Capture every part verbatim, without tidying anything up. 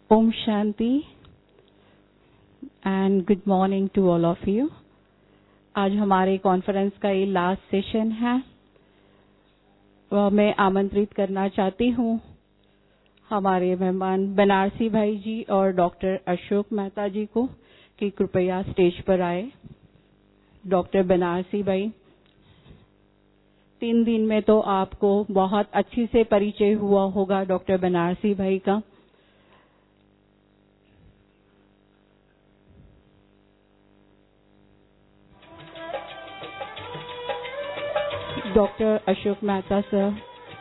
Om Shanti and good morning to all of you. आज हमारे conference का ये लास्ट सेशन है। वह मैं आमंत्रित करना चाहती हूँ हमारे मेहमान बनारसी भाई जी और डॉक्टर अशोक मेहता जी को कि कृपया स्टेज पर आए। डॉक्टर बनारसी भाई, तीन दिन में तो आपको बहुत अच्छी से परिचय हुआ होगा डॉक्टर बनारसी भाई का। डॉक्टर अशोक मेहता सर,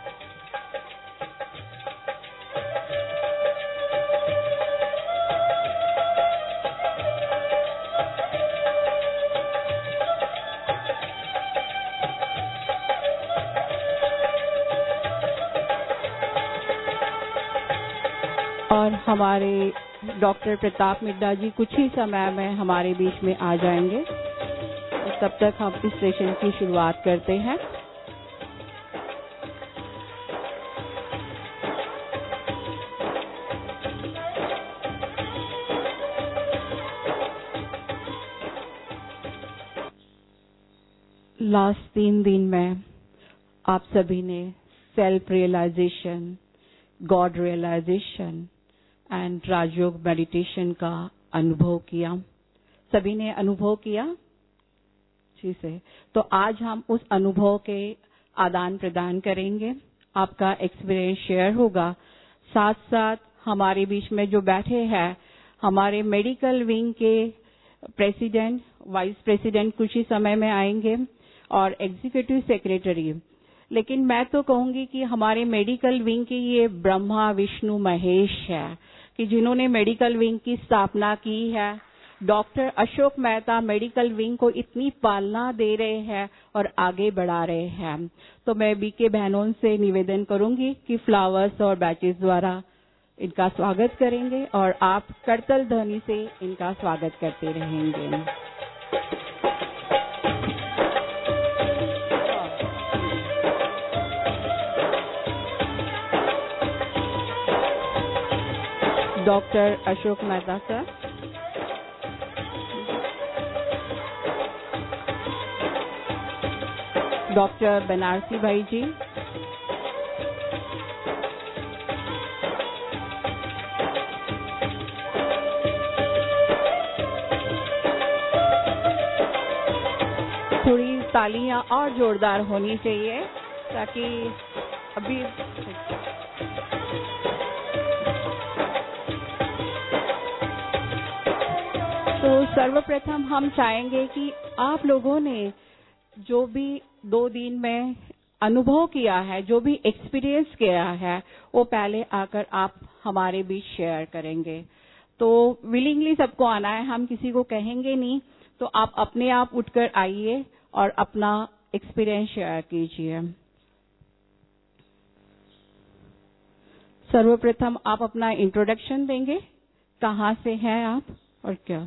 और हमारे डॉक्टर प्रताप मिड्डा जी कुछ ही समय में हमारे बीच में आ जाएंगे। तब तक हम इस सेशन की शुरुआत करते हैं। लास्ट तीन दिन में आप सभी ने self realisation, God realisation and Rajyoga meditation का अनुभव किया। सभी ने अनुभव किया जी से। तो आज हम उस अनुभव के आदान प्रदान करेंगे। आपका एक्सपीरियंस शेयर होगा। साथ साथ हमारे बीच में जो बैठे हैं हमारे मेडिकल विंग के प्रेसिडेंट, वाइस प्रेसिडेंट कुछ ही समय में आएंगे और एग्जीक्यूटिव सेक्रेटरी। लेकिन मैं तो कहूंगी कि हमारे मेडिकल विंग के ये ब्रह्मा विष्णु महेश है कि जिन्होंने मेडिकल विंग की स्थापना की है। Doctor Ashok Mehta medical wing को इतनी पालना दे रहे हैं और आगे बढ़ा रहे हैं। तो मैं बीके बहनों से निवेदन करूंगी कि फ्लावर्स और बैचेस द्वारा इनका स्वागत करेंगे और आप करतल ध्वनि से इनका स्वागत करते रहेंगे। Doctor Ashok Mehta sir, doctor Banarsi भाई जी, थोड़ी तालियां और जोरदार होनी चाहिए ताकि अभी तो सर्वप्रथम हम चाहेंगे कि आप लोगों ने जो भी दो दिन में अनुभव किया है, जो भी एक्सपीरियंस किया है, वो पहले आकर आप हमारे बीच शेयर करेंगे। तो विलिंगली सबको आना है, हम किसी को कहेंगे नहीं। तो आप अपने आप उठकर आइए और अपना एक्सपीरियंस शेयर कीजिए। सर्वप्रथम आप अपना इंट्रोडक्शन देंगे, कहाँ से हैं आप और क्या।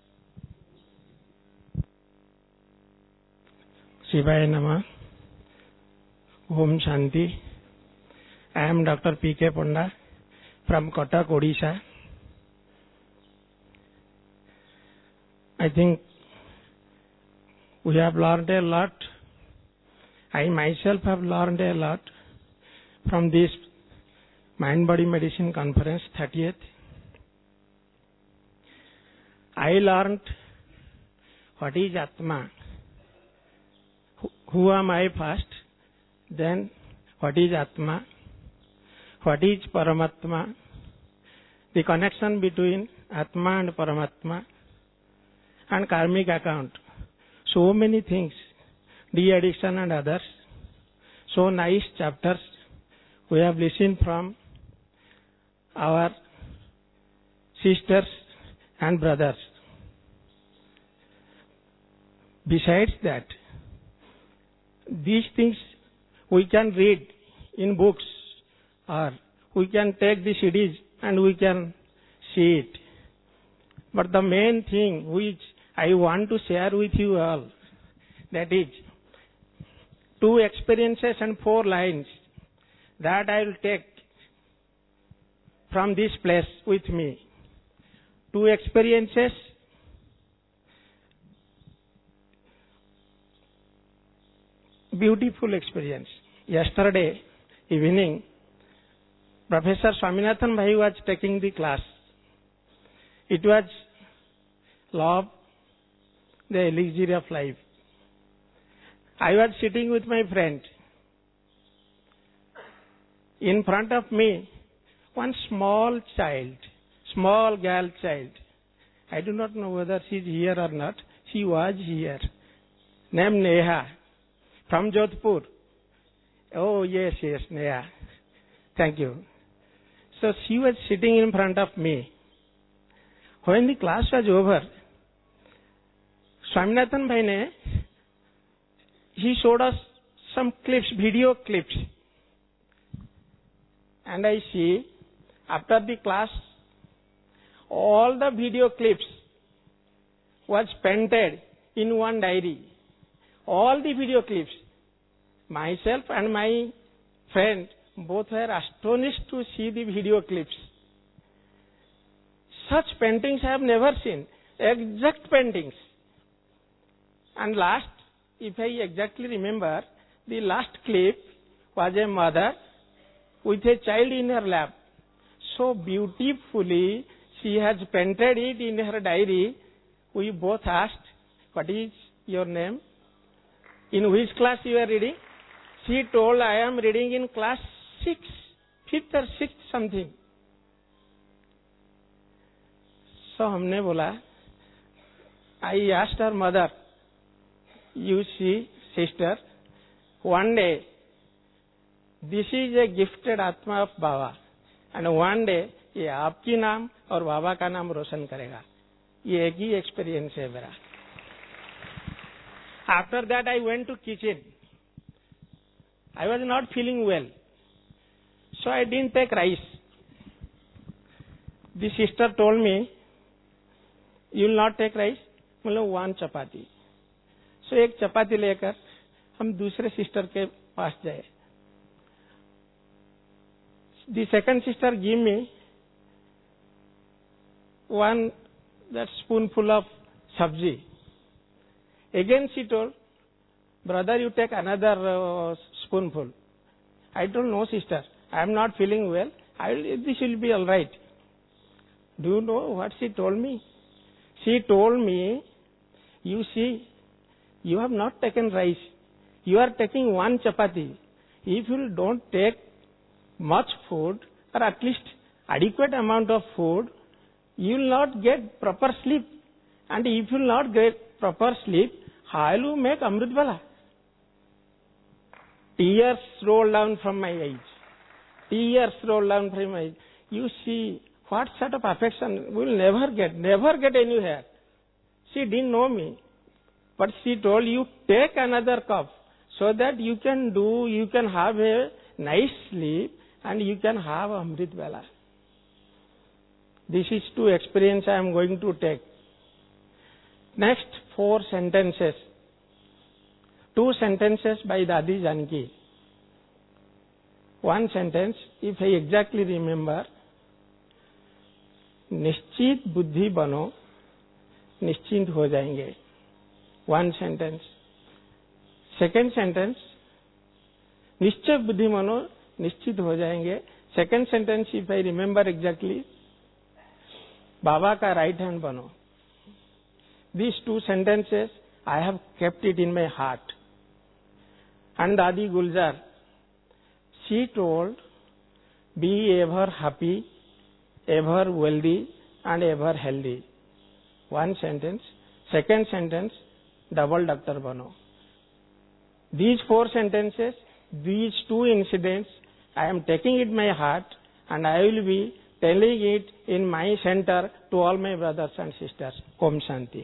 शिवाय नमः। Om Shanti. I am Doctor P K Ponda from Cuttack, Odisha. I think we have learned a lot. I myself have learned a lot from this Mind Body Medicine Conference thirtieth. I learned what is Atma. Who am I first? Then what is Atma? What is Paramatma? The connection between Atma and Paramatma and karmic account. So many things, de-addiction and others. So nice chapters we have listened from our sisters and brothers. Besides that, these things we can read in books or we can take the C Ds and we can see it. But the main thing which I want to share with you all, that is two experiences and four lines that I will take from this place with me. Two experiences. Beautiful experience. Yesterday evening, Professor Swaminathan Bhai was taking the class. It was Love, the Elixir of Life. I was sitting with my friend. In front of me, one small child, small girl child. I do not know whether she is here or not. She was here. Named Neha, from Jodhpur. Oh, yes, yes, Neha. Thank you. So she was sitting in front of me. When the class was over, Swaminathan Bhai ne, he showed us some clips, video clips. And I see, after the class, all the video clips was painted in one diary. All the video clips. Myself and my friend both were astonished to see the video clips. Such paintings I have never seen. Exact paintings. And last, if I exactly remember, the last clip was a mother with a child in her lap. So beautifully she has painted it in her diary. We both asked, what is your name? In which class you are reading? She told, I am reading in class six, fifth or sixth something. So हमने बोला, I asked her mother, you see, sister, one day, this is a gifted Atma of Baba, and one day, ये आपकी नाम और बाबा का नाम रोशन करेगा. ये एक ही experience है मेरा. After that, I went to kitchen. I was not feeling well, so I didn't take rice. The sister told me, you will not take rice? मतलब one chapati. So एक चपाती लेकर हम दूसरे सिस्टर के पास जाए. The second sister gave me one that spoonful of sabji. Again she told, brother, you take another uh, spoonful. I told, no sister, I am not feeling well. I will, this will be all right. Do you know what she told me? She told me, you see, you have not taken rice. You are taking one chapati. If you don't take much food, or at least adequate amount of food, you will not get proper sleep. And if you will not get proper sleep, how will you make Amrit Bala? Tears roll down from my eyes. Tears roll down from my eyes. You see, what sort of affection we will never get, never get anywhere. She didn't know me. But she told, you take another cup so that you can do, you can have a nice sleep and you can have Amrit Bala. This is two experience I am going to take. Next four sentences. Two sentences by Dadi Janki. One sentence, if I exactly remember, निश्चित बुद्धि बनो, निश्चिंत हो जाएंगे. One sentence. Second sentence, निश्चय बुद्धि बनो, निश्चित हो जाएंगे. Second sentence, if I remember exactly, बाबा का right hand बनो. These two sentences, I have kept it in my heart. And Dadi Gulzar, she told, be ever happy, ever wealthy, and ever healthy. One sentence. Second sentence, double doctor bano. These four sentences, these two incidents, I am taking it in my heart, and I will be telling it in my center to all my brothers and sisters. Om Shanti.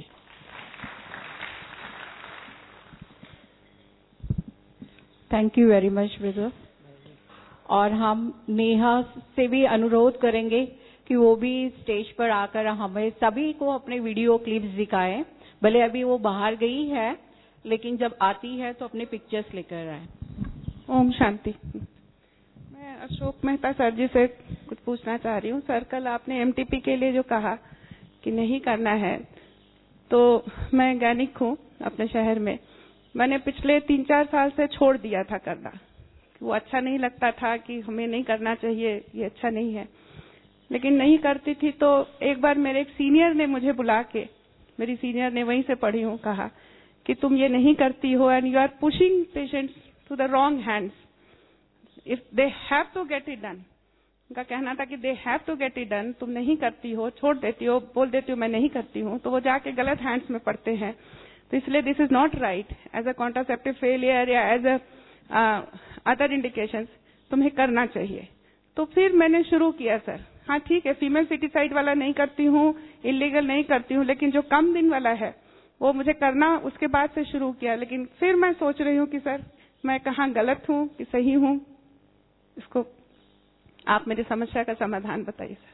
Thank you very much brother. और हम नेहा से भी अनुरोध करेंगे कि वो भी stage पर आकर हमें सभी को अपने वीडियो क्लिप्स दिखाएं. भले अभी वो बाहर गई है, लेकिन जब आती है तो अपने पिक्चर्स लेकर आए. ओम शांति. मैं अशोक मेहता सर जी से कुछ पूछना चाह रही हूँ। सर, कल आपने एमटीपी के लिए जो कहा कि नहीं करना है, तो मैं गैनिक हूँ अपने शहर में। मैंने पिछले तीन चार साल से छोड़ दिया था करना, वो अच्छा नहीं लगता था कि हमें नहीं करना चाहिए, ये अच्छा नहीं है, लेकिन नहीं करती थी। तो एक बार मेरे एक सीनियर ने मुझे बुला के, मेरी सीनियर ने वहीं से पढ़ी हूँ, कहा कि तुम ये नहीं करती हो and you are pushing patients to the wrong hands, if they have to get it done. उनका कहना था कि they have to get it done, तुम नहीं करती हो, छोड़ देती हो, बोल देती हो मैं नहीं करती हूँ, तो वो जाके गलत हैंड्स में पड़ते हैं। तो इसलिए this is not right as a contraceptive failure या एज अ अदर इंडिकेशंस, तुम्हें करना चाहिए। तो फिर मैंने शुरू किया सर, हाँ ठीक है, फीमेल फिटिसाइड वाला नहीं करती हूँ, इलीगल नहीं करती हूँ, लेकिन जो कम दिन वाला है वो मुझे करना उसके बाद से शुरू किया। लेकिन फिर मैं सोच रही हूँ कि सर मैं कहाँ गलत हूँ कि सही हूँ, इसको आप मेरी समस्या का समाधान बताइए सर।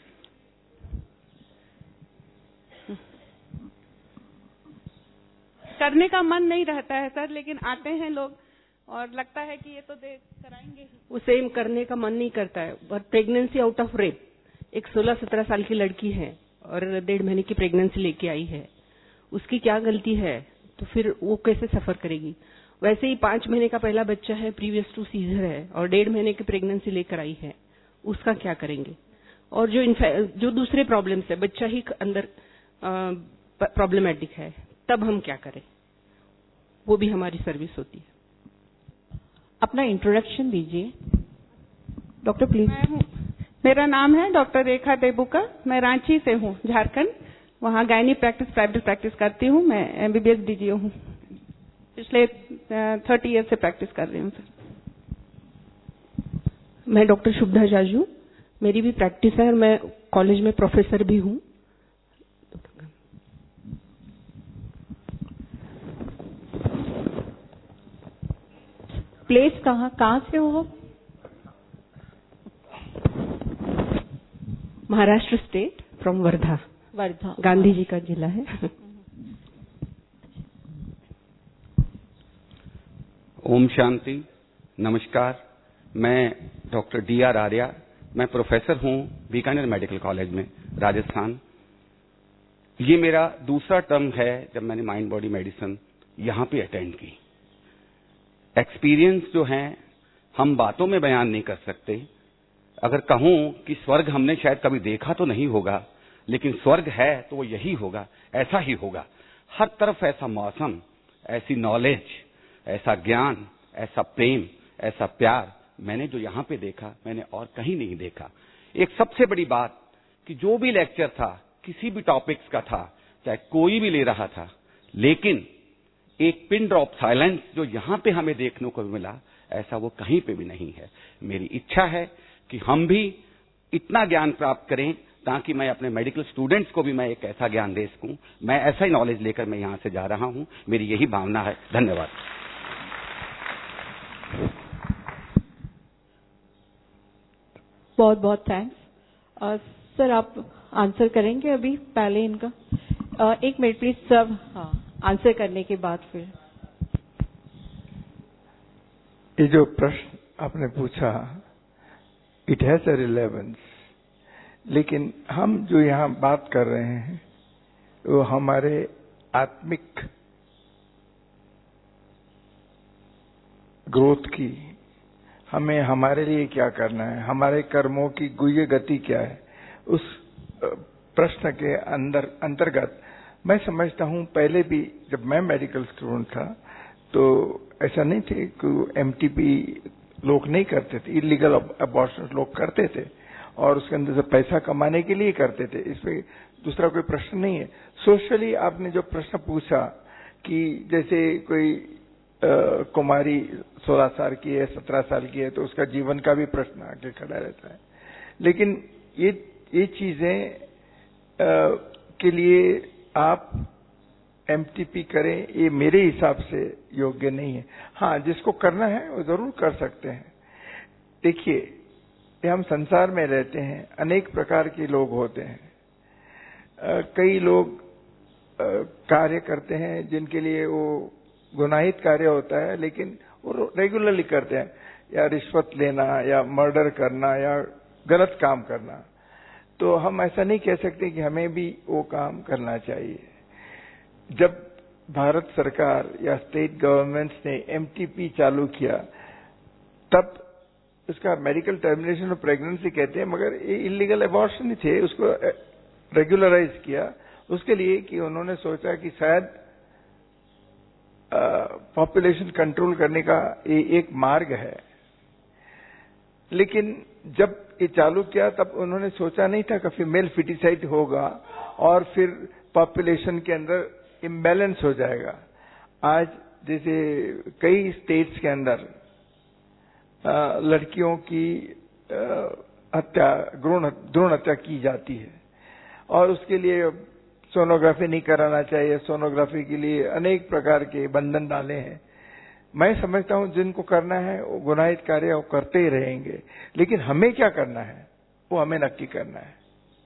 करने का मन नहीं रहता है सर, लेकिन आते हैं लोग और लगता है कि ये तो दे कराएंगे ही। वो सेम करने का मन नहीं करता है। और प्रेगनेंसी आउट ऑफ रेप, एक सोलह सत्रह साल की लड़की है और डेढ़ महीने की प्रेगनेंसी लेके आई है, उसकी क्या गलती है? तो फिर वो कैसे सफर करेगी? वैसे ही पांच महीने का पहला बच्चा है, प्रीवियस टू सीजर है, और डेढ़ महीने की प्रेगनेंसी लेकर आई है, उसका क्या करेंगे? और जो जो दूसरे प्रॉब्लम्स है, बच्चा ही अंदर प्रॉब्लमेटिक है, तब हम क्या करें? वो भी हमारी सर्विस होती है। अपना इंट्रोडक्शन दीजिए डॉक्टर प्लीज। मैं हूँ, मेरा नाम है डॉक्टर रेखा देबुका, मैं रांची से हूँ, झारखंड। वहाँ गायनी प्रैक्टिस प्राइवेट प्रैक्टिस करती हूँ। मैं एमबीबीएस डीजीओ हूँ, पिछले थर्टी ईयर से प्रैक्टिस कर रही हूँ सर। मैं डॉक्टर शुभदा जाजू, मेरी भी प्रैक्टिस है और मैं कॉलेज में प्रोफेसर भी हूँ। प्लेस कहाँ कहाँ से हो? Maharashtra state, from Wardha. वर्धा गांधी जी का जिला है। ओम शांति, नमस्कार। मैं डॉक्टर डी आर आर्या, मैं प्रोफेसर हूँ बीकानेर मेडिकल कॉलेज में, राजस्थान। ये मेरा दूसरा टर्म है जब मैंने माइंड बॉडी मेडिसिन यहाँ पे अटेंड की। एक्सपीरियंस जो है हम बातों में बयान नहीं कर सकते। अगर कहूं कि स्वर्ग हमने शायद कभी देखा तो नहीं होगा, लेकिन स्वर्ग है तो वो यही होगा, ऐसा ही होगा। हर तरफ ऐसा मौसम, ऐसी नॉलेज, ऐसा ज्ञान, ऐसा प्रेम, ऐसा प्यार मैंने जो यहाँ पे देखा मैंने और कहीं नहीं देखा। एक सबसे बड़ी बात कि जो भी लेक्चर था किसी भी टॉपिक्स का था, चाहे कोई भी ले रहा था, लेकिन एक पिन ड्रॉप साइलेंस जो यहाँ पे हमें देखने को मिला, ऐसा वो कहीं पे भी नहीं है। मेरी इच्छा है कि हम भी इतना ज्ञान प्राप्त करें ताकि मैं अपने मेडिकल स्टूडेंट्स को भी मैं एक ऐसा ज्ञान दे सकूं। मैं ऐसा ही नॉलेज लेकर मैं यहाँ से जा रहा हूँ, मेरी यही भावना है। धन्यवाद। बहुत बहुत थैंक्स। सर आप आंसर करेंगे अभी पहले इनका? uh, एक मिनट प्लीज सब। हाँ, आंसर करने के बाद फिर। ये जो प्रश्न आपने पूछा, इट हैज अ रिलेवेंस, लेकिन हम जो यहाँ बात कर रहे हैं वो हमारे आत्मिक ग्रोथ की, हमें हमारे लिए क्या करना है, हमारे कर्मों की गुह्य गति क्या है, उस प्रश्न के अंदर अंतर्गत मैं समझता हूँ। पहले भी जब मैं मेडिकल स्टूडेंट था तो ऐसा नहीं थे कि एमटीपी लोग नहीं करते थे, इलीगल अबॉर्शन लोग करते थे और उसके अंदर से पैसा कमाने के लिए करते थे। इसमें दूसरा कोई प्रश्न नहीं है। सोशली आपने जो प्रश्न पूछा कि जैसे कोई आ, कुमारी सोलह साल की है, सत्रह साल की है, तो उसका जीवन का भी प्रश्न आगे खड़ा रहता है। लेकिन ये ये चीजें के लिए आप एमटीपी करें, ये मेरे हिसाब से योग्य नहीं है। हाँ, जिसको करना है वो जरूर कर सकते हैं। देखिए, हम संसार में रहते हैं, अनेक प्रकार के लोग होते हैं। आ, कई लोग आ, कार्य करते हैं जिनके लिए वो गुनाहित कार्य होता है, लेकिन वो रेगुलरली करते हैं। या रिश्वत लेना या मर्डर करना या गलत काम करना, तो हम ऐसा नहीं कह सकते कि हमें भी वो काम करना चाहिए। जब भारत सरकार या स्टेट गवर्नमेंट्स ने एमटीपी चालू किया, तब उसका मेडिकल टर्मिनेशन ऑफ प्रेगनेंसी कहते हैं, मगर ये इलीगल अबॉर्शन थे, उसको रेगुलराइज किया उसके लिए कि उन्होंने सोचा कि शायद पॉपुलेशन कंट्रोल करने का ये एक मार्ग है। लेकिन जब ये चालू किया तब उन्होंने सोचा नहीं था कि फीमेल फिटिसाइड होगा और फिर पॉपुलेशन के अंदर इम्बैलेंस हो जाएगा। आज जैसे कई स्टेट्स के अंदर आ, लड़कियों की हत्या, भ्रूण भ्रूण हत्या की जाती है और उसके लिए सोनोग्राफी नहीं कराना चाहिए, सोनोग्राफी के लिए अनेक प्रकार के बंधन डाले हैं। मैं समझता हूं जिनको करना है वो गुनाहित कार्य वो करते ही रहेंगे, लेकिन हमें क्या करना है वो हमें नक्की करना है।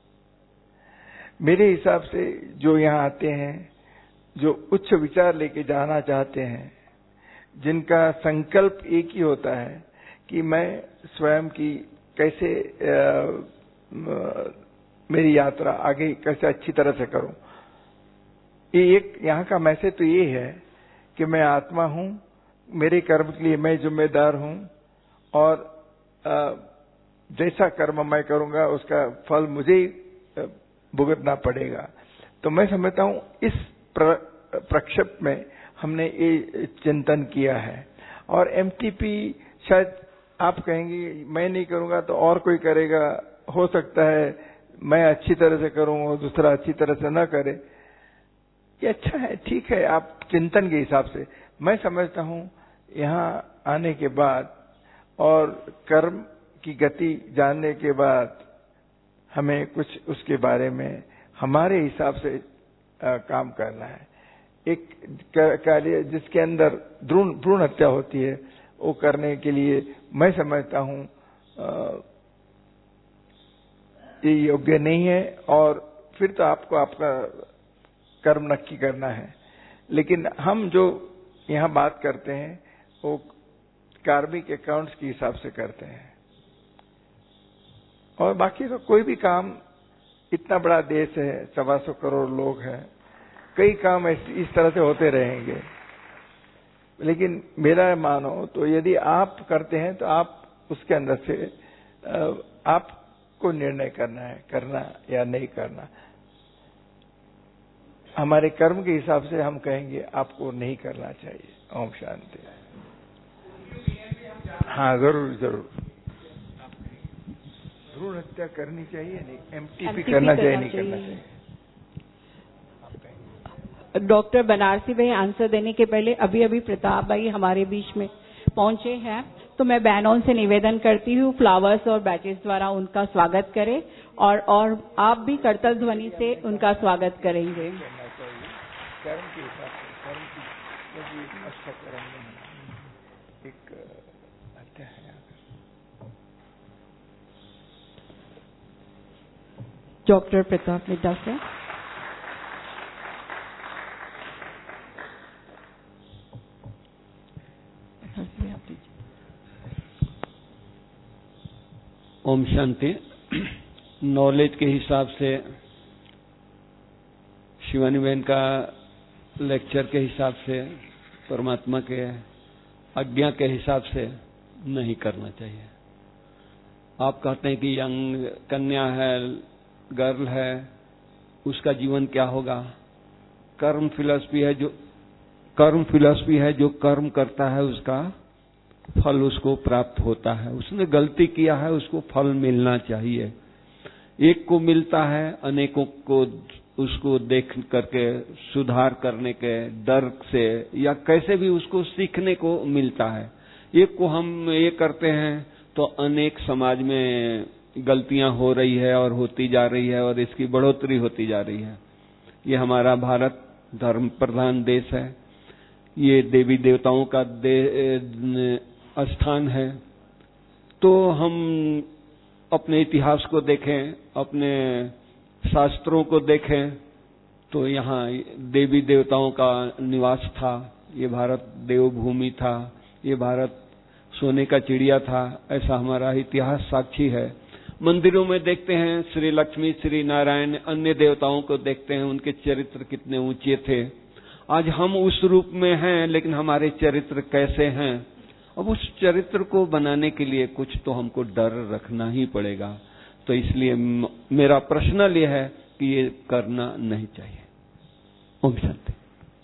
मेरे हिसाब से जो यहाँ आते हैं, जो उच्च विचार लेके जाना चाहते हैं, जिनका संकल्प एक ही होता है कि मैं स्वयं की कैसे आ, मेरी यात्रा आगे कैसे अच्छी तरह से करूं, ये एक यहाँ का मैसेज तो ये है कि मैं आत्मा हूं, मेरे कर्म के लिए मैं जिम्मेदार हूं और आ, जैसा कर्म मैं करूंगा उसका फल मुझे ही भुगतना पड़ेगा। तो मैं समझता हूं इस प्र, प्रक्षेप में हमने ये चिंतन किया है। और एमटीपी शायद आप कहेंगे मैं नहीं करूंगा तो और कोई करेगा, हो सकता है मैं अच्छी तरह से करूं और दूसरा अच्छी तरह से न करे, ये अच्छा है, ठीक है, आप चिंतन के हिसाब से। मैं समझता हूं यहाँ आने के बाद और कर्म की गति जानने के बाद हमें कुछ उसके बारे में हमारे हिसाब से आ, काम करना है। एक कार्य जिसके अंदर भ्रूण भ्रूण हत्या होती है वो करने के लिए मैं समझता हूं ये योग्य नहीं है, और फिर तो आपको आपका कर्म नक्की करना है। लेकिन हम जो यहाँ बात करते हैं वो कार्मिक अकाउंट्स के हिसाब से करते हैं, और बाकी तो कोई भी काम, इतना बड़ा देश है, सवा सौ करोड़ लोग हैं, कई काम इस तरह से होते रहेंगे। लेकिन मेरा मानो तो यदि आप करते हैं तो आप उसके अंदर से आपको निर्णय करना है, करना या नहीं करना। हमारे कर्म के हिसाब से हम कहेंगे आपको नहीं करना चाहिए। ओम शांति। हाँ जरूर जरूर, भ्रूण हत्या करनी चाहिए नहीं, एमटीपी करना चाहिए नहीं करना चाहिए। डॉक्टर बनारसी भाई आंसर देने के पहले अभी अभी प्रताप भाई हमारे बीच में पहुंचे हैं, तो मैं बहनों से निवेदन करती हूँ फ्लावर्स और बैचेस द्वारा उनका स्वागत करें, और और आप भी करतल ध्वनि से उनका स्वागत करेंगे। कर्म के हिसाब से, कर्म की अच्छा कर्म नहीं, एक हत्या है। डॉक्टर प्रताप मिड्डा से। ओम शांति। नॉलेज के हिसाब से शिवानी बहन का लेक्चर के हिसाब से, परमात्मा के आज्ञा के हिसाब से नहीं करना चाहिए। आप कहते हैं कि यंग कन्या है, गर्ल है, उसका जीवन क्या होगा? कर्म फिलॉसफी है, जो कर्म फिलॉसफी है जो कर्म करता है उसका फल उसको प्राप्त होता है। उसने गलती किया है, उसको फल मिलना चाहिए। एक को मिलता है, अनेकों को उसको देख करके सुधार करने के डर से या कैसे भी उसको सीखने को मिलता है। एक को हम ये करते हैं तो अनेक समाज में गलतियां हो रही है और होती जा रही है और इसकी बढ़ोतरी होती जा रही है। ये हमारा भारत धर्म प्रधान देश है, ये देवी देवताओं का दे, स्थान है। तो हम अपने इतिहास को देखें, अपने शास्त्रों को देखें, तो यहाँ देवी देवताओं का निवास था। ये भारत देवभूमि था, ये भारत सोने का चिड़िया था, ऐसा हमारा इतिहास साक्षी है। मंदिरों में देखते हैं श्री लक्ष्मी, श्री नारायण, अन्य देवताओं को देखते हैं, उनके चरित्र कितने ऊंचे थे। आज हम उस रूप में हैं, लेकिन हमारे चरित्र कैसे हैं? अब उस चरित्र को बनाने के लिए कुछ तो हमको डर रखना ही पड़ेगा। तो इसलिए मेरा प्रश्न यह है कि ये करना नहीं चाहिए। ओम शांति।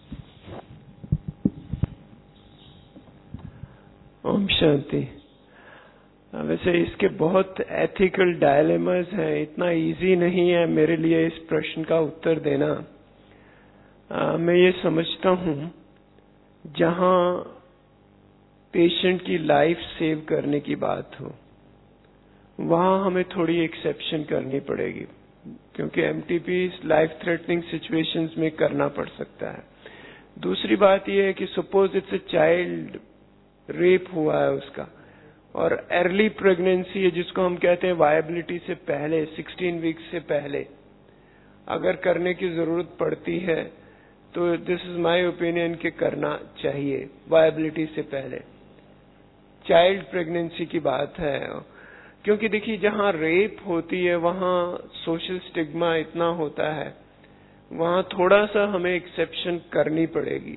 ओम शांति। वैसे इसके बहुत एथिकल डायलेमास हैं, इतना इजी नहीं है मेरे लिए इस प्रश्न का उत्तर देना। आ, मैं ये समझता हूँ जहाँ पेशेंट की लाइफ सेव करने की बात हो, वहाँ हमें थोड़ी एक्सेप्शन करनी पड़ेगी, क्योंकि एमटीपी लाइफ थ्रेटनिंग सिचुएशंस में करना पड़ सकता है। दूसरी बात यह है कि suppose it's a child rape हुआ है उसका, और अर्ली प्रेगनेंसी है जिसको हम कहते हैं वायबिलिटी से पहले, सिक्सटीन वीक्स से पहले अगर करने की जरूरत पड़ती है तो दिस इज माय ओपिनियन कि करना चाहिए वायबिलिटी से पहले। चाइल्ड प्रेगनेंसी की बात है, क्योंकि देखिए जहाँ रेप होती है वहाँ सोशल स्टिग्मा इतना होता है, वहाँ थोड़ा सा हमें एक्सेप्शन करनी पड़ेगी।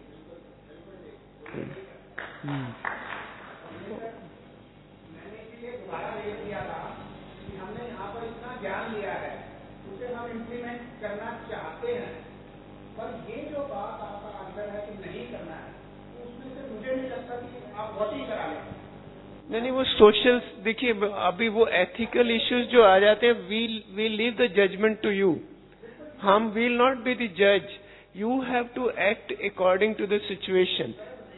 हमने यहाँ पर इतना ज्ञान लिया है, उसे हम इम्प्लीमेंट करना चाहते हैं, पर ये जो बात आपका आंसर है कि नहीं करना है, तो उसमें से मुझे नहीं लगता कि आप बहुत ही करा लें। नहीं नहीं, वो सोशल, देखिए अभी वो एथिकल इश्यूज जो आ जाते हैं, we we leave the judgement to you. हम विल नॉट बी द जज, you have to act according to the situation.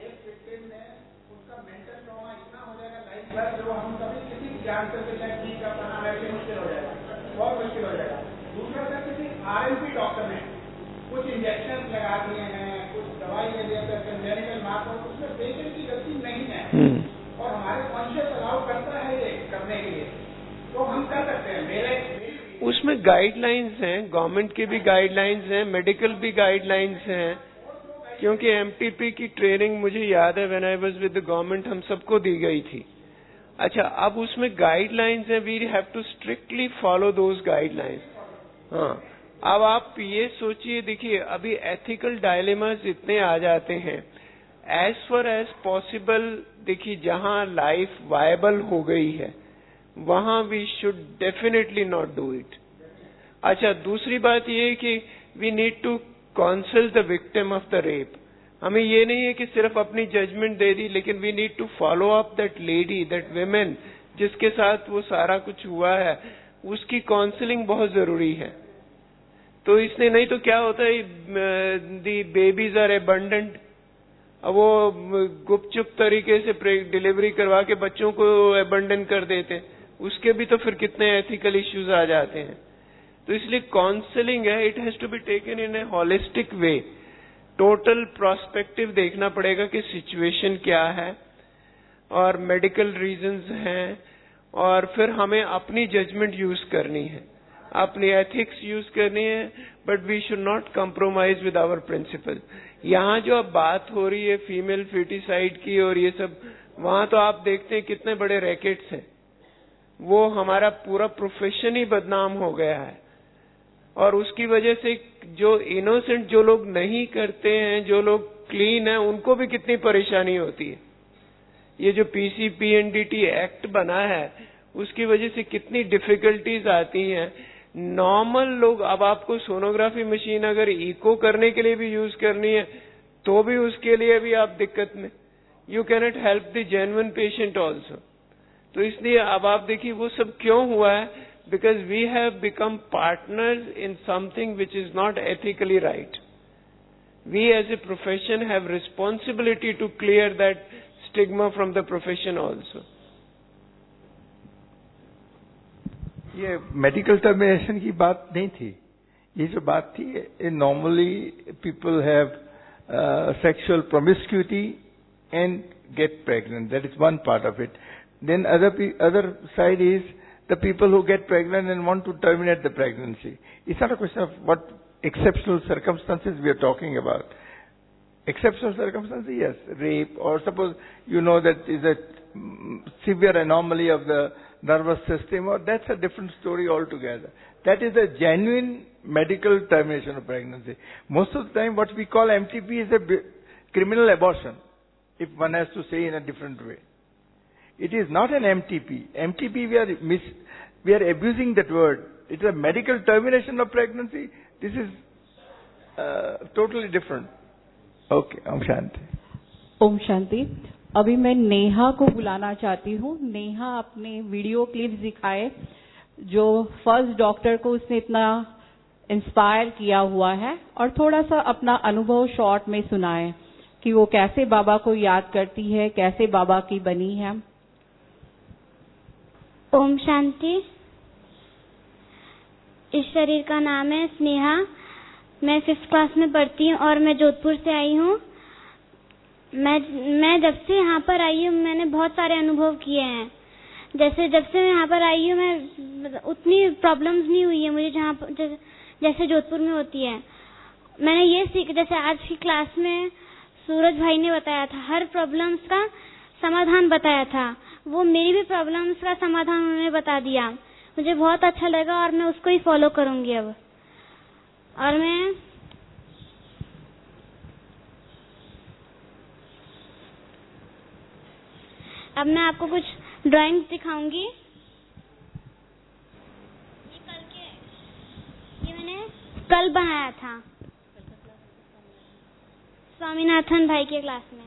जो हम कभी किसी ज्ञान करके शायद ठीक कर पाना वैसे मुश्किल हो जाएगा, बहुत मुश्किल हो जाएगा। दूसरा सर, किसी आरएमपी डॉक्टर ने कुछ इंजेक्शन लगा दिए हैं, कुछ दवाई ले दिया तो कंजेनिटल मार्क, और उसमें पेशेंट की गलती नहीं है और हमारे कॉन्शियस अलाउ करता है ये करने के लिए, तो हम कर सकते हैं। मेरे उसमें गाइडलाइंस हैं, गवर्नमेंट की भी गाइडलाइंस हैं, मेडिकल भी गाइडलाइंस हैं, क्योंकि एमटीपी की ट्रेनिंग मुझे याद है when I was with the government हम सबको दी गई थी। अच्छा, अब उसमें गाइडलाइंस है, we have to strictly follow those guidelines. हाँ, अब आप ये सोचिए, देखिए अभी एथिकल डायलेमास इतने आ जाते हैं, एज फर एज पॉसिबल, देखिए जहाँ लाइफ वायबल हो गई है वहाँ we should definitely not do it. अच्छा, दूसरी बात ये है कि we need to counsel the victim of the rape. हमें ये नहीं है कि सिर्फ अपनी जजमेंट दे दी, लेकिन we need to follow up that lady, that women जिसके साथ वो सारा कुछ हुआ है, उसकी काउंसलिंग बहुत जरूरी है। तो इसलिए नहीं तो क्या होता है, दी बेबीज आर एबंडेंट, वो गुपचुप तरीके से डिलीवरी करवा के बच्चों को एबंडन कर देते, उसके भी तो फिर कितने एथिकल इश्यूज आ जाते हैं। तो इसलिए काउंसलिंग है, it has to be taken in a holistic way, total prospective देखना पड़ेगा कि सिचुएशन क्या है और मेडिकल रीजंस हैं, और फिर हमें अपनी जजमेंट यूज करनी है, अपनी एथिक्स यूज करनी है, but we should not compromise with our principle. यहाँ जो अब बात हो रही है फीमेल फेटिसाइड की और ये सब, वहां तो आप देखते हैं कितने बड़े रैकेट्स हैं, वो हमारा पूरा प्रोफेशन ही बदनाम हो गया है, और उसकी वजह से जो इनोसेंट जो लोग नहीं करते हैं, जो लोग क्लीन हैं, उनको भी कितनी परेशानी होती है। ये जो पीसीपीएनडीटी एक्ट बना है उसकी वजह से कितनी डिफिकल्टीज आती हैं। नॉर्मल लोग, अब आपको सोनोग्राफी मशीन अगर इको करने के लिए भी यूज करनी है तो भी उसके लिए भी आप दिक्कत में, you cannot help the genuine patient also. तो इसलिए अब आप देखिए वो सब क्यों हुआ है, because we have become partners in something which is not ethically right. We as a profession have responsibility to clear that stigma from the profession also. ये मेडिकल टर्मिनेशन की बात नहीं थी, ये जो बात थी, normally people have sexual promiscuity and get pregnant, that is one part of it. Then other other side is the people who get pregnant and want to terminate the pregnancy. It's not a question of what exceptional circumstances we are talking about. exceptional circumstances, yes, rape, or suppose you know that is a mm, severe anomaly of the nervous system, or that's a different story altogether. That is a genuine medical termination of pregnancy. Most of the time, what we call M T P is a bi- criminal abortion, if one has to say in a different way. It is not an M T P. M T P, we are mis- we are abusing that word. It is a medical termination of pregnancy. This is uh, totally different. Okay, Om Shanti. Om Shanti. अभी मैं नेहा को बुलाना चाहती हूँ। नेहा अपने video clips दिखाए जो first doctor को उसने इतना इंस्पायर किया हुआ है, और थोड़ा सा अपना अनुभव शॉर्ट में सुनाए कि वो कैसे बाबा को याद करती है, कैसे बाबा की बनी है। ओम शांति। इस शरीर का नाम है स्नेहा। मैं फिफ्थ क्लास में पढ़ती हूँ और मैं जोधपुर से आई हूँ। मैं मैं जब से यहाँ पर आई हूँ मैंने बहुत सारे अनुभव किए हैं। जैसे जब से मैं यहाँ पर आई हूँ मैं उतनी प्रॉब्लम्स नहीं हुई है मुझे जहाँ जैसे, जैसे जोधपुर में होती है। मैंने ये सीख जैसे आज की क्लास में सूरज भाई ने बताया था, हर प्रॉब्लम्स का समाधान बताया था। वो मेरी भी प्रॉब्लम्स का समाधान उन्होंने बता दिया। मुझे बहुत अच्छा लगा और मैं उसको ही फॉलो करूंगी अब। और मैं अब मैं आपको कुछ ड्राइंग दिखाऊंगी। ये कल के ये मैंने कल बनाया था स्वामीनाथन भाई के क्लास में।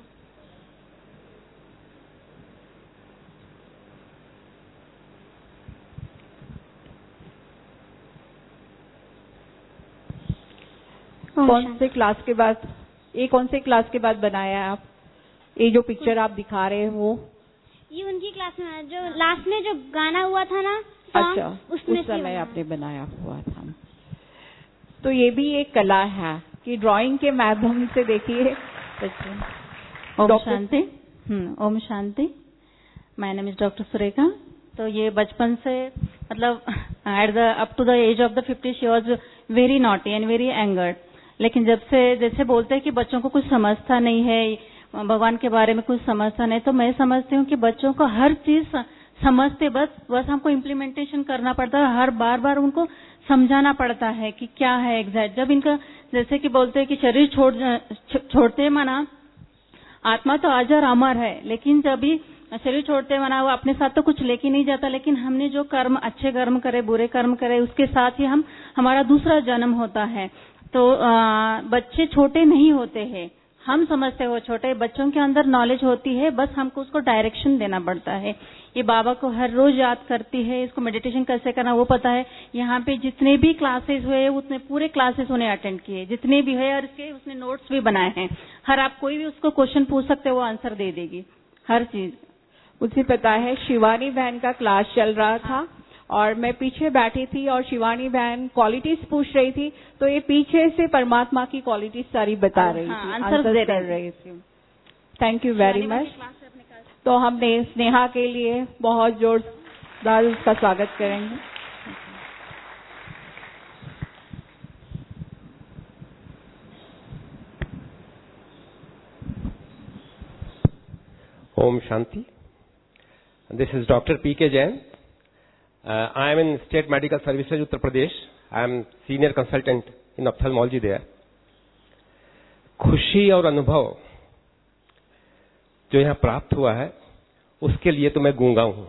कौन से क्लास के बाद, ये कौन से क्लास के बाद बनाया है आप? ये जो पिक्चर आप दिखा रहे हो ये उनकी क्लास में जो लास्ट में जो गाना हुआ था ना, अच्छा, उसमें उस समय आपने बनाया हुआ था। तो ये भी एक कला है कि ड्राइंग के माध्यम से देखिए। ओम शांति। हम्म Om Shanti. My name is doctor Surekha. तो ये बचपन से मतलब at the up to the age of the fifty she was very naughty and very angered. लेकिन जब से जैसे बोलते हैं कि बच्चों को कुछ समझता नहीं है, भगवान के बारे में कुछ समझता नहीं, तो मैं समझती हूँ कि बच्चों को हर चीज समझते बस बस हमको इम्प्लीमेंटेशन करना पड़ता है। हर बार बार उनको समझाना पड़ता है कि क्या है एग्जैक्ट। जब इनका जैसे कि बोलते हैं कि शरीर छोड़ छोड़ते मना आत्मा तो अजर अमर है, लेकिन जब भी शरीर छोड़ते मना वो अपने साथ तो कुछ लेके नहीं जाता, लेकिन हमने जो कर्म अच्छे कर्म करे बुरे कर्म करे उसके साथ ही हम हमारा दूसरा जन्म होता है। तो आ, बच्चे छोटे नहीं होते हैं, हम समझते हो छोटे, बच्चों के अंदर नॉलेज होती है, बस हमको उसको डायरेक्शन देना पड़ता है। ये बाबा को हर रोज याद करती है, इसको मेडिटेशन कैसे करना वो पता है। यहाँ पे जितने भी क्लासेस हुए उतने पूरे क्लासेस उन्हें अटेंड किए, जितने भी हुए, और इसके उसने नोट्स भी बनाए हैं। हर आप कोई भी उसको क्वेश्चन पूछ सकते हो वो आंसर दे देगी हर चीज। मुझे पता है शिवानी बहन का क्लास चल रहा था और मैं पीछे बैठी थी और शिवानी बहन क्वालिटीज पूछ रही थी, तो ये पीछे से परमात्मा की क्वालिटीज सारी बता रही थी, आंसर दे रही थी। Thank you very much. तो हमने स्नेहा के लिए बहुत जोरदार उसका स्वागत करेंगे। Om Shanti. This is Doctor P K Jain. Uh, I am in State Medical Services, Uttar Pradesh. I am senior consultant in ophthalmology there. खुशी और अनुभव जो यहाँ प्राप्त हुआ है उसके लिए तो मैं गूंगा हूं,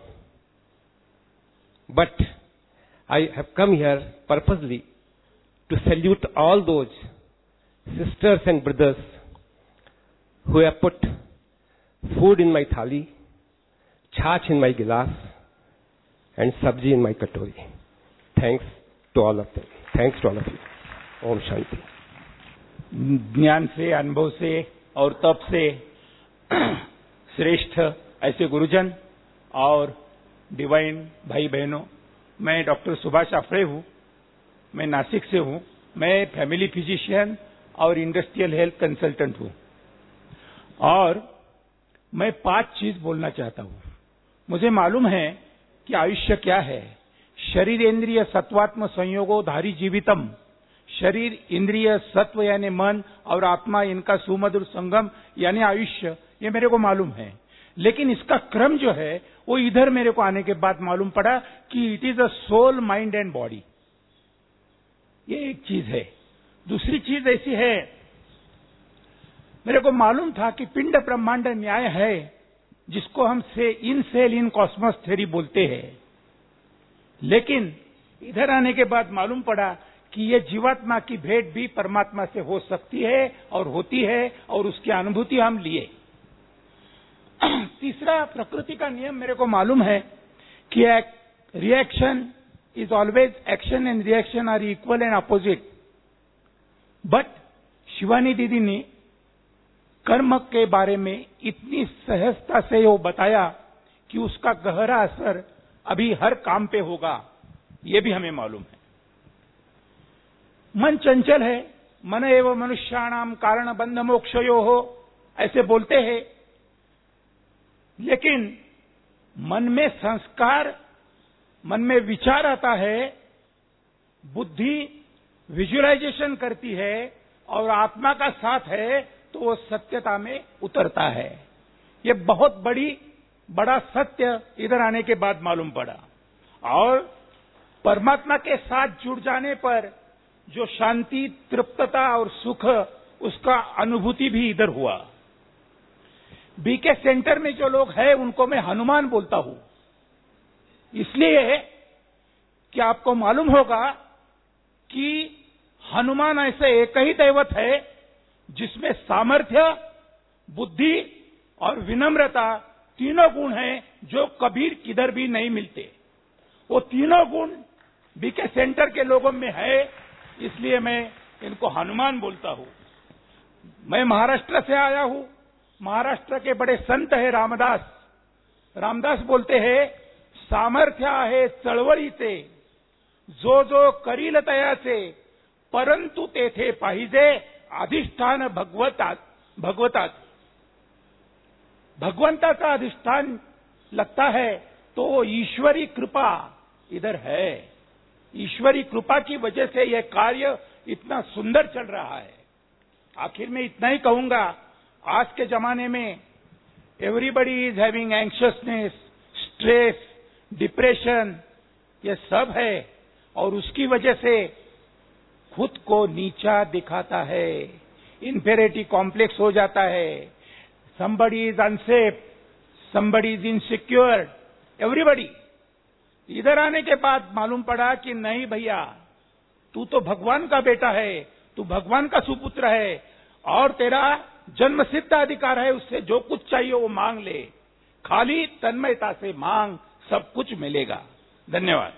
but I have come here purposely to salute all those sisters and brothers who have put food in my thali, chach in my glass, and sabji in my katori. Thanks to all of them. Thanks to all of you. Om Shanti. ज्ञान से, अनुभव से और तप से श्रेष्ठ ऐसे गुरुजन और डिवाइन भाई बहनों, मैं डॉक्टर सुभाष आफरे हूँ। मैं नासिक से हूँ। मैं फैमिली फिजिशियन और इंडस्ट्रियल हेल्थ कंसल्टेंट हूँ और मैं पांच चीज बोलना चाहता हूं। मुझे मालूम है कि आयुष्य क्या है। शरीरेंद्रिय सत्वात्म संयोगो धारी जीवितम, शरीर, इंद्रिय, सत्व यानी मन और आत्मा, इनका सुमधुर संगम यानी आयुष्य, ये मेरे को मालूम है। लेकिन इसका क्रम जो है वो इधर मेरे को आने के बाद मालूम पड़ा कि it is a soul, mind and body. ये एक चीज है। दूसरी चीज ऐसी है, मेरे को मालूम था कि पिंड ब्रह्मांड न्याय है, जिसको हम से in cell in cosmos theory बोलते हैं। लेकिन इधर आने के बाद मालूम पड़ा कि ये जीवात्मा की भेंट भी परमात्मा से हो सकती है और होती है, और उसकी अनुभूति हम लिए। तीसरा, प्रकृति का नियम मेरे को मालूम है कि reaction is always, action and reaction are equal and opposite. But Shivani दीदी ने कर्म के बारे में इतनी सहजता से वो बताया कि उसका गहरा असर अभी हर काम पे होगा, ये भी हमें मालूम है। मन चंचल है, मन एवं मनुष्याणाम कारण बंध मोक्षयो हो, ऐसे बोलते हैं। लेकिन मन में संस्कार, मन में विचार आता है, बुद्धि विजुअलाइजेशन करती है और आत्मा का साथ है, तो वो सत्यता में उतरता है। ये बहुत बड़ी बड़ा सत्य इधर आने के बाद मालूम पड़ा। और परमात्मा के साथ जुड़ जाने पर जो शांति, तृप्तता और सुख, उसका अनुभूति भी इधर हुआ। बीके सेंटर में जो लोग हैं उनको मैं हनुमान बोलता हूं, इसलिए कि आपको मालूम होगा कि हनुमान ऐसे एक ही दैवत है जिसमें सामर्थ्य, बुद्धि और विनम्रता तीनों गुण हैं जो कभी किधर भी नहीं मिलते। वो तीनों गुण बीके सेंटर के लोगों में है, इसलिए मैं इनको हनुमान बोलता हूं। मैं महाराष्ट्र से आया हूं। महाराष्ट्र के बड़े संत है रामदास। रामदास बोलते हैं, सामर्थ्य आहे चळवळीचे, जो जो करील तयाचे, परंतु तेथे पाहिजे अधिष्ठान भगवता भगवतात। भगवंताचा अधिष्ठान लगता है तो ईश्वरी कृपा इधर है। ईश्वरी कृपा की वजह से यह कार्य इतना सुंदर चल रहा है। आखिर में इतना ही कहूंगा, आज के जमाने में everybody is having anxiousness, stress, depression, ये सब है, और उसकी वजह से खुद को नीचा दिखाता है, इंफेरिटी कॉम्प्लेक्स हो जाता है। somebody is unsafe, somebody is insecure, everybody। इधर आने के बाद मालूम पड़ा कि नहीं भैया, तू तो भगवान का बेटा है, तू भगवान का सुपुत्र है, और तेरा जन्म सिद्ध अधिकार है, उससे जो कुछ चाहिए वो मांग ले, खाली तन्मयता से मांग, सब कुछ मिलेगा। धन्यवाद।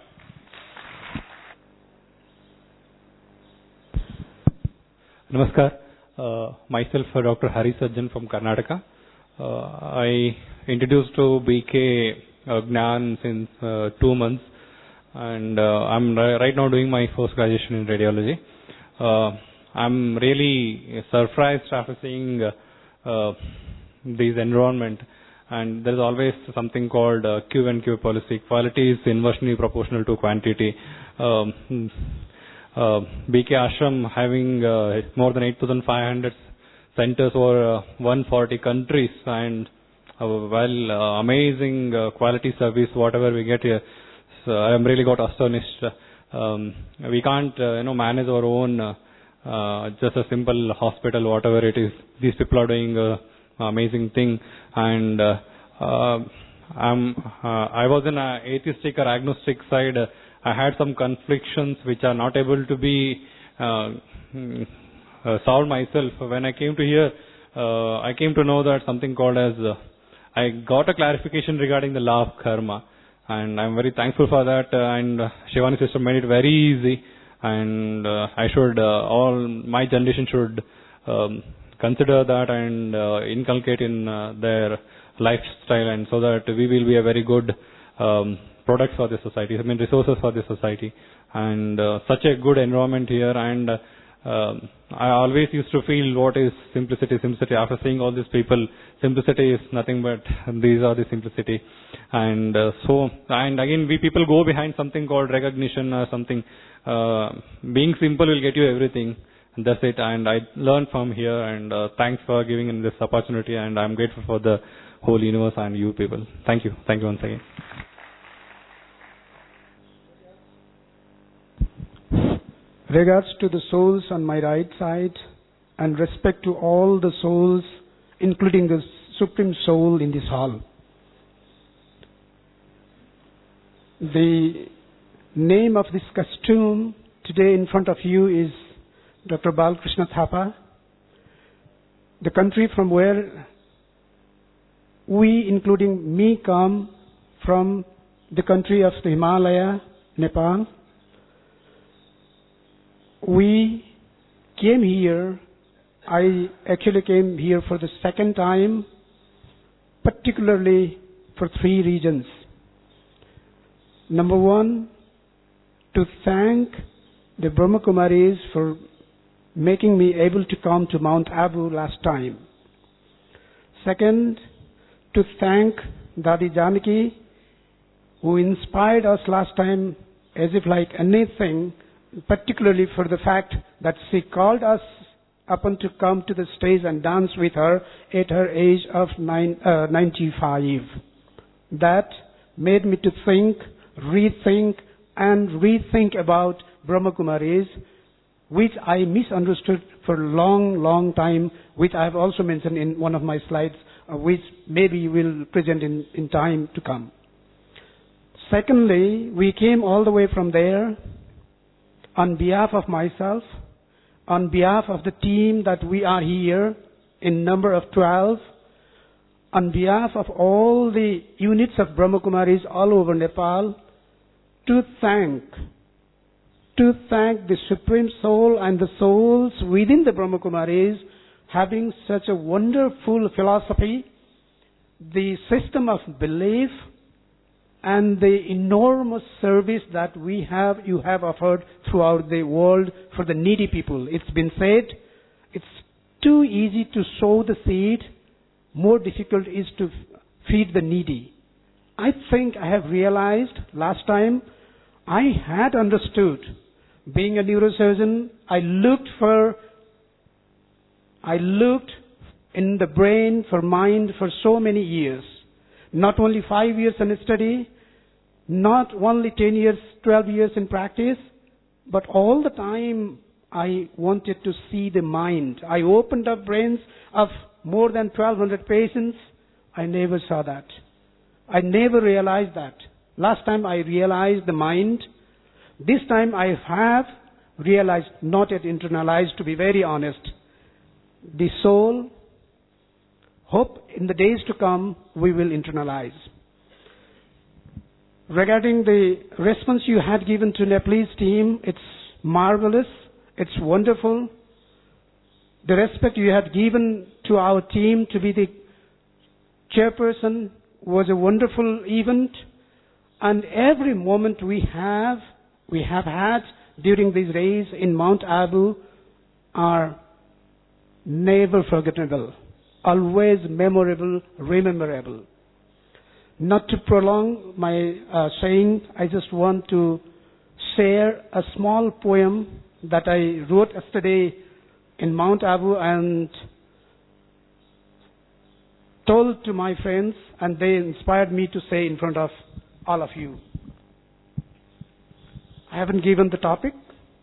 Namaskar. Uh, myself, uh, Doctor Hari Sajjan from Karnataka. Uh, I introduced to B K uh, Gnan since uh, two months, and uh, I'm right now doing my first graduation in radiology. Uh, I'm really surprised after seeing uh, uh, this environment, and there is always something called uh, Q and Q policy. Quality is inversely proportional to quantity. Um, Uh, B K Ashram having uh, more than eight thousand five hundred centers over uh, one hundred forty countries, and uh, well, uh, amazing uh, quality service, whatever we get here. So I am really got astonished. Um, we can't, uh, you know, manage our own, uh, uh, just a simple hospital, whatever it is. These people are doing uh, amazing thing, and uh, uh, I'm, uh, I was in a atheistic or agnostic side. Uh, I had some conflictions which are not able to be uh, uh, solved myself. When I came to here, uh, I came to know that something called as, uh, I got a clarification regarding the law of karma, and I'm very thankful for that, uh, and uh, Shivani sister made it very easy, and uh, I should, uh, all my generation should um, consider that and uh, inculcate in uh, their lifestyle, and so that we will be a very good um, products for the society, I mean resources for the society, and uh, such a good environment here, and uh, um, I always used to feel what is simplicity, simplicity. After seeing all these people, simplicity is nothing but these are the simplicity. And uh, so, and again, we people go behind something called recognition or something. Uh, being simple will get you everything. And that's it. And I learned from here. And uh, thanks for giving me this opportunity. And I'm grateful for the whole universe and you people. Thank you. Thank you once again. Regards to the souls on my right side and respect to all the souls, including the Supreme Soul in this hall. The name of this costume today in front of you is Doctor Balkrishna Thapa. The country from where we, including me, come from, the country of the Himalaya, Nepal. We came here, I actually came here for the second time, particularly for three reasons. Number one, to thank the Brahma Kumaris for making me able to come to Mount Abu last time. Second, to thank Dadi Janaki, who inspired us last time as if like anything, particularly for the fact that she called us upon to come to the stage and dance with her at her age of nine, uh, ninety-five. That made me to think, rethink, and rethink about Brahma Kumaris, which I misunderstood for a long, long time, which I have also mentioned in one of my slides, uh, which maybe will present in, in time to come. Secondly, we came all the way from there on behalf of myself, on behalf of the team that we are here in number of twelve, on behalf of all the units of Brahma Kumaris all over Nepal, to thank, to thank the Supreme Soul and the souls within the Brahma Kumaris having such a wonderful philosophy, the system of belief, and the enormous service that we have, you have offered throughout the world for the needy people. It's been said, it's too easy to sow the seed, more difficult is to feed the needy. I think I have realized last time, I had understood, being a neurosurgeon, I looked for, I looked in the brain for mind for so many years. Not only five years in study, not only ten years, twelve years in practice, but all the time I wanted to see the mind. I opened up brains of more than twelve hundred patients. I never saw that. I never realized that. Last time I realized the mind. This time I have realized, not yet internalized, to be very honest, the soul. Hope in the days to come we will internalize. Regarding the response you had given to Nepalese team, it's marvelous, it's wonderful. The respect you had given to our team to be the chairperson was a wonderful event. And every moment we have, we have had during these days in Mount Abu are never forgettable. Always memorable, rememberable. Not to prolong my uh, saying, I just want to share a small poem that I wrote yesterday in Mount Abu and told to my friends, and they inspired me to say in front of all of you. I haven't given the topic.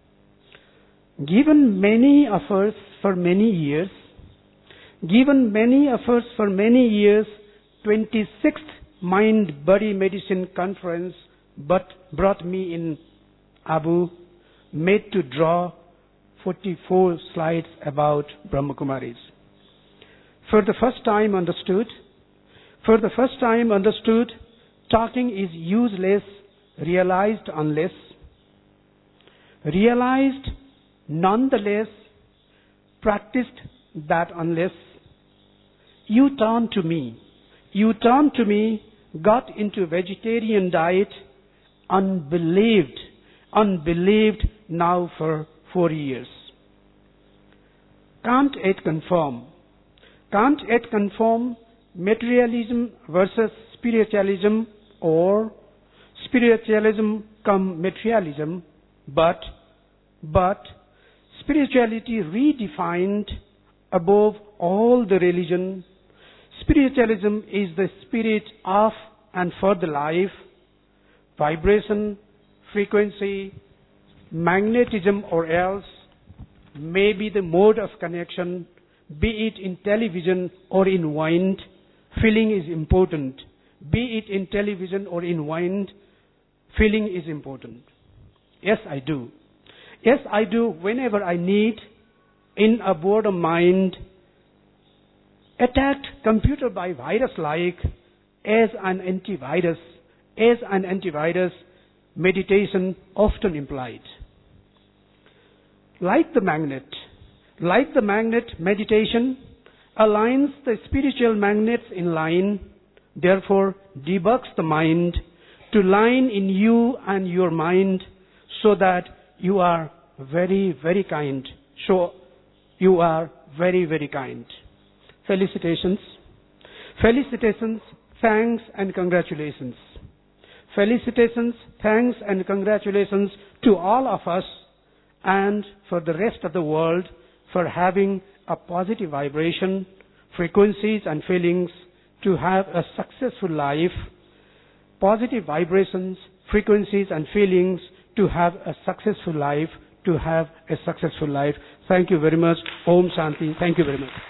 Given many efforts for many years, Given many efforts for many years, twenty-sixth Mind Body Medicine Conference but brought me in Abu, made to draw forty-four slides about Brahma Kumaris. For the first time understood, for the first time understood, talking is useless, realized unless, realized nonetheless, practiced that unless, you turn to me, you turn to me, got into vegetarian diet, unbelieved, unbelieved now for four years. can't it confirm? Can't it confirm materialism versus spiritualism or spiritualism come materialism? But, but spirituality redefined above all the religion. Spiritualism is the spirit of and for the life, vibration, frequency, magnetism or else, may be the mode of connection, be it in television or in wind, feeling is important. Be it in television or in wind, feeling is important. Yes, I do. Yes, I do whenever I need, in a boredom mind, attacked computer by virus like, as an antivirus, as an antivirus, meditation often implied. Like the magnet, like the magnet, meditation aligns the spiritual magnets in line, therefore debugs the mind to line in you and your mind so that you are very, very kind. So you are very, very kind. Felicitations. Felicitations, thanks and congratulations. Felicitations, thanks and congratulations to all of us and for the rest of the world for having a positive vibration, frequencies and feelings to have a successful life. Positive vibrations, frequencies and feelings to have a successful life, to have a successful life. Thank you very much. Om Shanti. Thank you very much.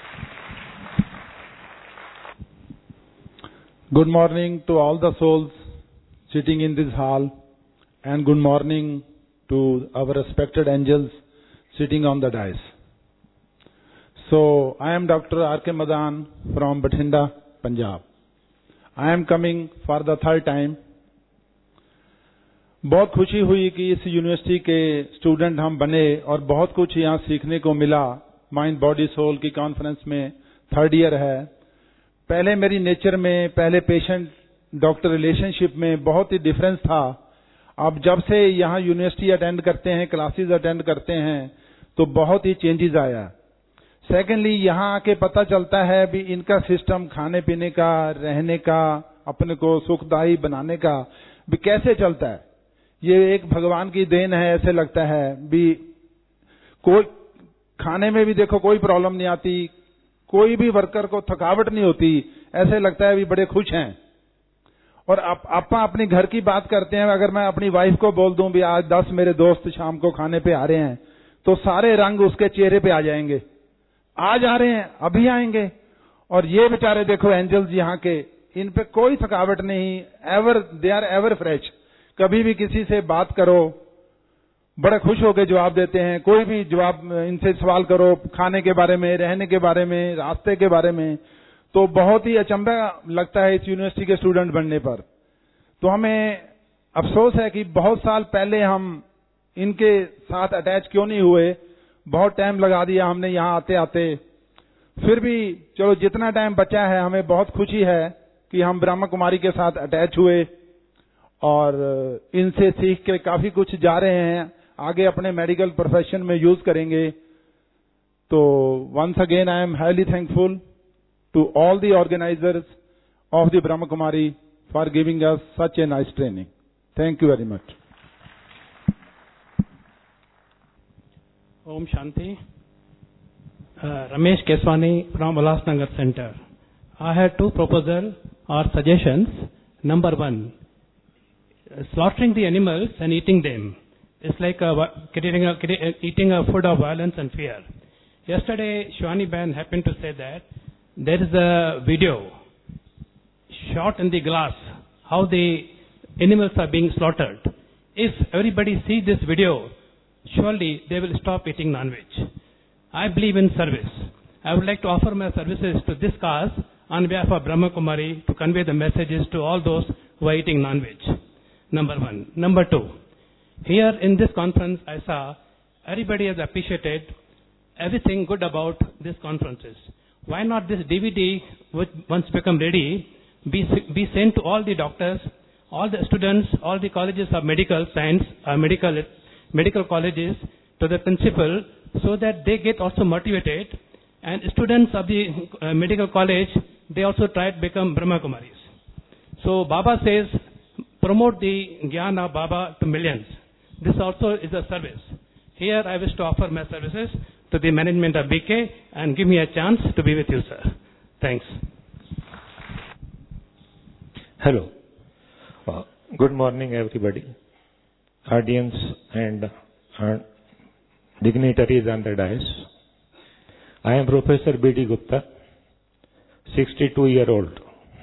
Good morning to all the souls sitting in this hall, and good morning to our respected angels sitting on the dais. So, I am Doctor R K Madan from Bathinda, Punjab. I am coming for the third time. बहुत खुशी हुई कि इस university के student हम बने और बहुत कुछ यहाँ सीखने को मिला। माइंड बॉडी सोल की कॉन्फ्रेंस में थर्ड ईयर है। पहले मेरी नेचर में, पहले पेशेंट डॉक्टर रिलेशनशिप में बहुत ही डिफरेंस था। अब जब से यहाँ यूनिवर्सिटी अटेंड करते हैं, क्लासेस अटेंड करते हैं, तो बहुत ही चेंजेस आया। सेकेंडली, यहाँ आके पता चलता है भी इनका सिस्टम खाने पीने का, रहने का, अपने को सुखदायी बनाने का भी कैसे चलता है। ये एक भगवान की देन है, ऐसे लगता है भी। कोई खाने में भी देखो कोई प्रॉब्लम नहीं आती, कोई भी वर्कर को थकावट नहीं होती, ऐसे लगता है भी बड़े खुश हैं। और आप आपा अपने घर की बात करते हैं, अगर मैं अपनी वाइफ को बोल दूं भी आज दस मेरे दोस्त शाम को खाने पे आ रहे हैं, तो सारे रंग उसके चेहरे पे आ जाएंगे। आज आ रहे हैं, अभी आएंगे। और ये बेचारे देखो एंजल्स यहाँ के, इन पे कोई थकावट नहीं, ever they are ever fresh. कभी भी किसी से बात करो, बड़े खुश होकर जवाब देते हैं। कोई भी जवाब इनसे सवाल करो, खाने के बारे में, रहने के बारे में, रास्ते के बारे में, तो बहुत ही अचंभा लगता है इस यूनिवर्सिटी के स्टूडेंट बनने पर। तो हमें अफसोस है कि बहुत साल पहले हम इनके साथ अटैच क्यों नहीं हुए। बहुत टाइम लगा दिया हमने यहाँ आते आते। फिर भी चलो जितना टाइम बचा है, हमें बहुत खुशी है कि हम ब्रह्म कुमारी के साथ अटैच हुए और इनसे सीख के काफी कुछ जा रहे हैं, आगे अपने मेडिकल प्रोफेशन में यूज करेंगे। तो once again I am highly thankful to all the organizers of the Brahma Kumari for giving us such a nice training. Thank you very much. Om Shanti. Uh, Ramesh Keswani from Ulasnagar Center. I had two proposals or suggestions. Number one, slaughtering the animals and eating them is like a, eating, a, eating a food of violence and fear. Yesterday, Shwani Ben happened to say that there is a video shot in the glass, how the animals are being slaughtered. If everybody sees this video, surely they will stop eating non-veg. I believe in service. I would like to offer my services to this cause on behalf of Brahma Kumari to convey the messages to all those who are eating non-veg. Number one. Number two, here in this conference I saw everybody has appreciated everything good about these conferences. Why not this D V D, which once become ready, be, be sent to all the doctors, all the students, all the colleges of medical science, uh, medical, medical colleges, to the principal, so that they get also motivated. And students of the uh, medical college, they also try to become Brahma Kumaris. So Baba says, promote the Gyan of Baba to millions. This also is a service. Here I wish to offer my services to the management of B K and give me a chance to be with you, sir. Thanks. Hello. Uh, good morning, everybody. Audience and uh, dignitaries on the dais. I am Professor B D Gupta, sixty-two year old.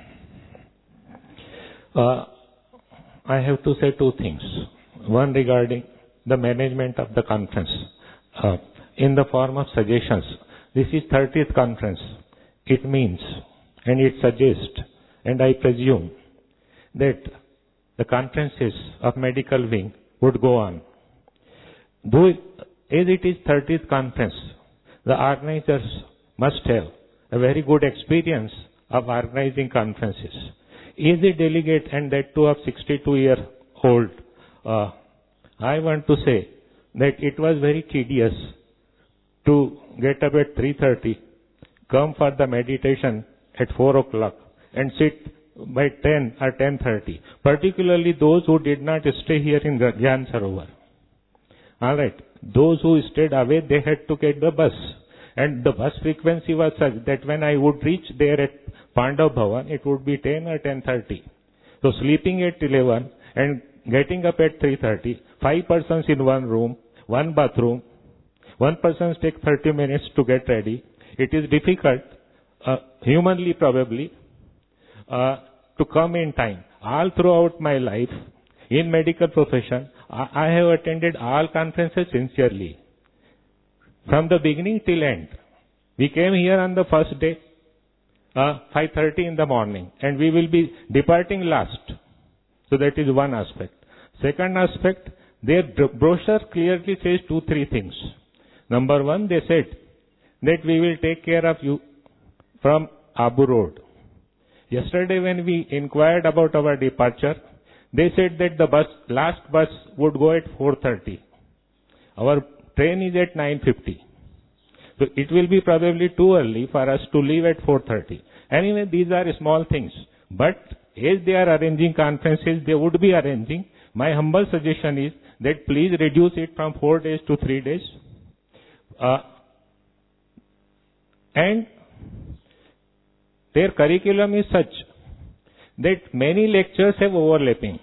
Uh, I have to say two things. One regarding the management of the conference uh, in the form of suggestions. This is thirtieth conference. It means and it suggests and I presume that the conferences of medical wing would go on. Though it, as it is thirtieth conference, the organizers must have a very good experience of organizing conferences. As a delegate and that too of sixty-two year old, uh, I want to say that it was very tedious to get up at three thirty, come for the meditation at four o'clock and sit by ten or ten thirty, particularly those who did not stay here in Gyan Sarovar. Alright, those who stayed away, they had to get the bus. And the bus frequency was such that when I would reach there at Pandav Bhavan, it would be ten or ten thirty. So sleeping at eleven and getting up at three thirty, five persons in one room, one bathroom, one person takes thirty minutes to get ready. It is difficult, uh, humanly probably, uh, to come in time. All throughout my life, in medical profession, I, I have attended all conferences sincerely. From the beginning till end. We came here on the first day, uh, five thirty in the morning, and we will be departing last. So that is one aspect. Second aspect, their brochure clearly says two, three things. Number one, they said that we will take care of you from Abu Road. Yesterday when we inquired about our departure, they said that the bus, last bus would go at four thirty. Our train is at nine fifty. So it will be probably too early for us to leave at four thirty. Anyway, these are small things. But as they are arranging conferences, they would be arranging. My humble suggestion is that please reduce it from four days to three days. Uh, and their curriculum is such that many lectures have overlapping.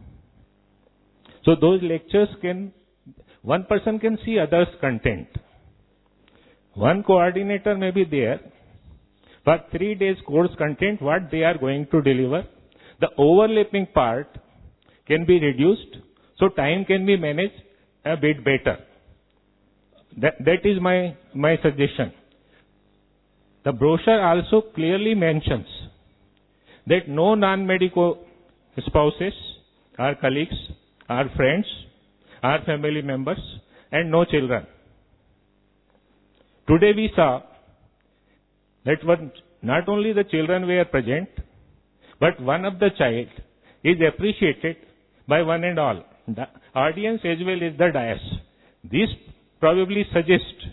So those lectures can, one person can see others' content. One coordinator may be there for three days course content, what they are going to deliver. The overlapping part can be reduced, so time can be managed a bit better. That, that is my, my suggestion. The brochure also clearly mentions that no non-medical spouses, our colleagues, our friends, our family members, and no children. Today we saw that one, not only the children were present, but one of the child is appreciated by one and all, the audience as well as the dais. This probably suggests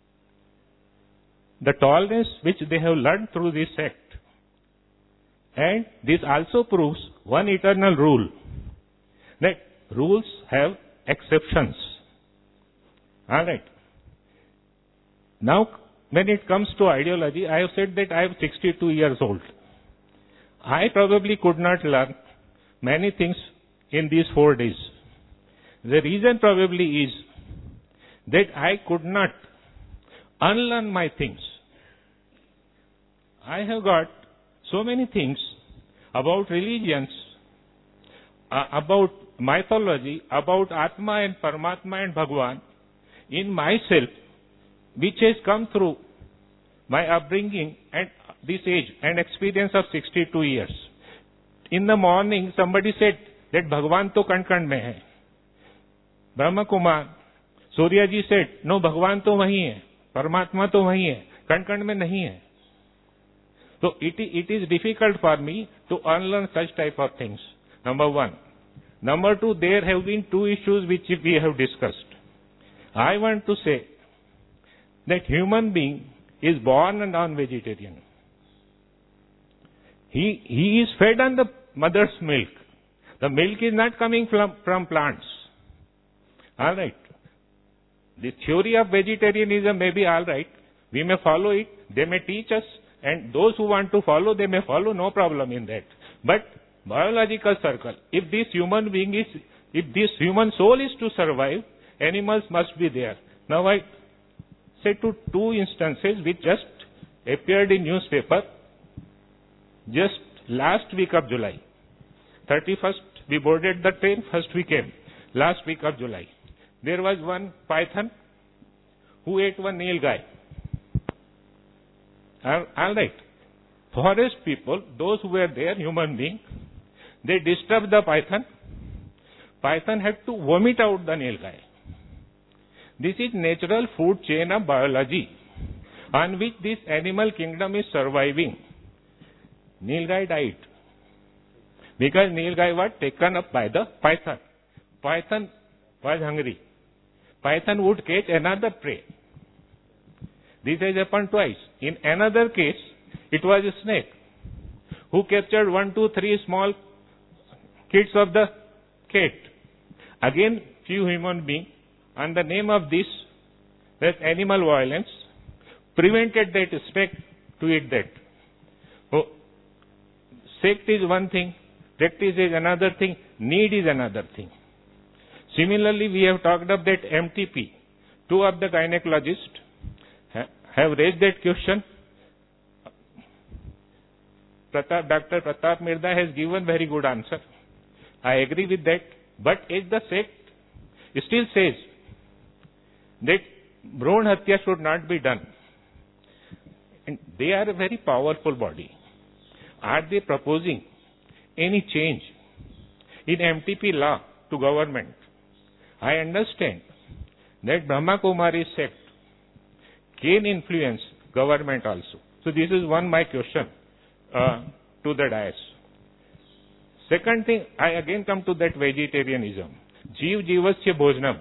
the tolerance which they have learned through this act. And this also proves one eternal rule, that rules have exceptions. Alright. Now, when it comes to ideology, I have said that I am sixty-two years old. I probably could not learn many things in these four days. The reason probably is that I could not unlearn my things. I have got so many things about religions, uh, about mythology, about Atma and Paramatma and Bhagwan in myself, which has come through my upbringing and this age and experience of sixty-two years. In the morning, somebody said that Bhagwan to kan kan mein hai. Brahma Kumar, Surya ji said, no, Bhagwan to wahi hai, Paramatma to wahi hai, kan kan mein nahi hai. So it, it is difficult for me to unlearn such type of things. Number one. Number two, there have been two issues which we have discussed. I want to say that human being is born a non-vegetarian. He, he is fed on the mother's milk. The milk is not coming from, from plants. All right. The theory of vegetarianism may be all right. We may follow it. They may teach us. And those who want to follow, they may follow. No problem in that. But biological circle, if this human being is, if this human soul is to survive, animals must be there. Now I say to two instances which just appeared in newspaper just last week of July. thirty-first, we boarded the train, first we came. Last week of July. There was one python who ate one nilgai. All, all right. Forest people, those who were there, human beings, they disturbed the python. Python had to vomit out the nilgai. This is natural food chain of biology on which this animal kingdom is surviving. Nilgai died because nilgai was taken up by the python. Python was hungry. Python would catch another prey. This has happened twice. In another case, it was a snake who captured one, two, three small kids of the cat. Again, few human beings, on the name of this, that animal violence, prevented that snake to eat that. So, sect is one thing, practice is another thing, need is another thing. Similarly, we have talked of that M T P. Two of the gynecologists ha- have raised that question. Pratap, Doctor Pratap Mirda has given very good answer. I agree with that. But as the sect still says that Bhron Hatya should not be done. And they are a very powerful body. Are they proposing any change in M T P law to government? I understand that Brahma Kumari sect can influence government also. So this is one my question uh, to the dais. Second thing, I again come to that vegetarianism. Jeev Jeevasya Bhojanam.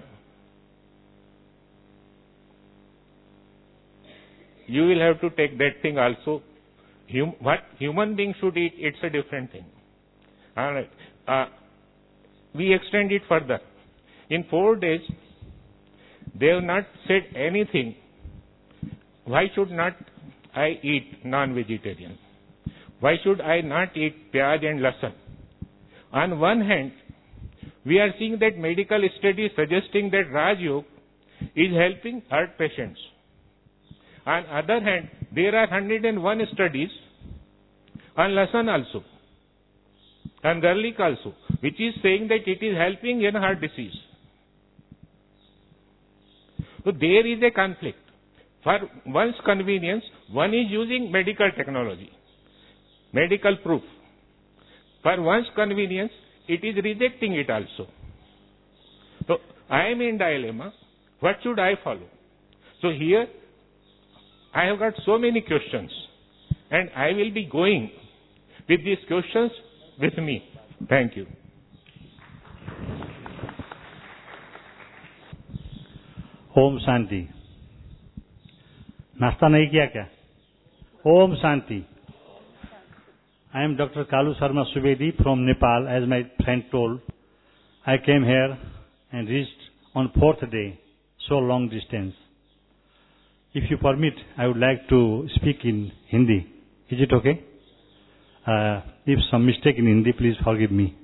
You will have to take that thing also. Hum, what human being should eat, it's a different thing. All right. Uh, we extend it further. In four days, they have not said anything. Why should not I eat non-vegetarian? Why should I not eat pyaj and lasan? On one hand, we are seeing that medical studies suggesting that Raj Yoga is helping heart patients. On other hand, there are one hundred one studies on lasan also, on garlic also, which is saying that it is helping in heart disease. So there is a conflict. For one's convenience, one is using medical technology, medical proof. For one's convenience, it is rejecting it also. So I am in dilemma. What should I follow? So here, I have got so many questions, and I will be going with these questions with me. Thank you. Om Shanti. नाश्ता नहीं किया क्या? Om Shanti. I am Doctor Kalu Sharma Subedi from Nepal. As my friend told, I came here and reached on fourth day, so long distance. If you permit, I would like to speak in Hindi. Is it okay? Uh, if some mistake in Hindi, please forgive me.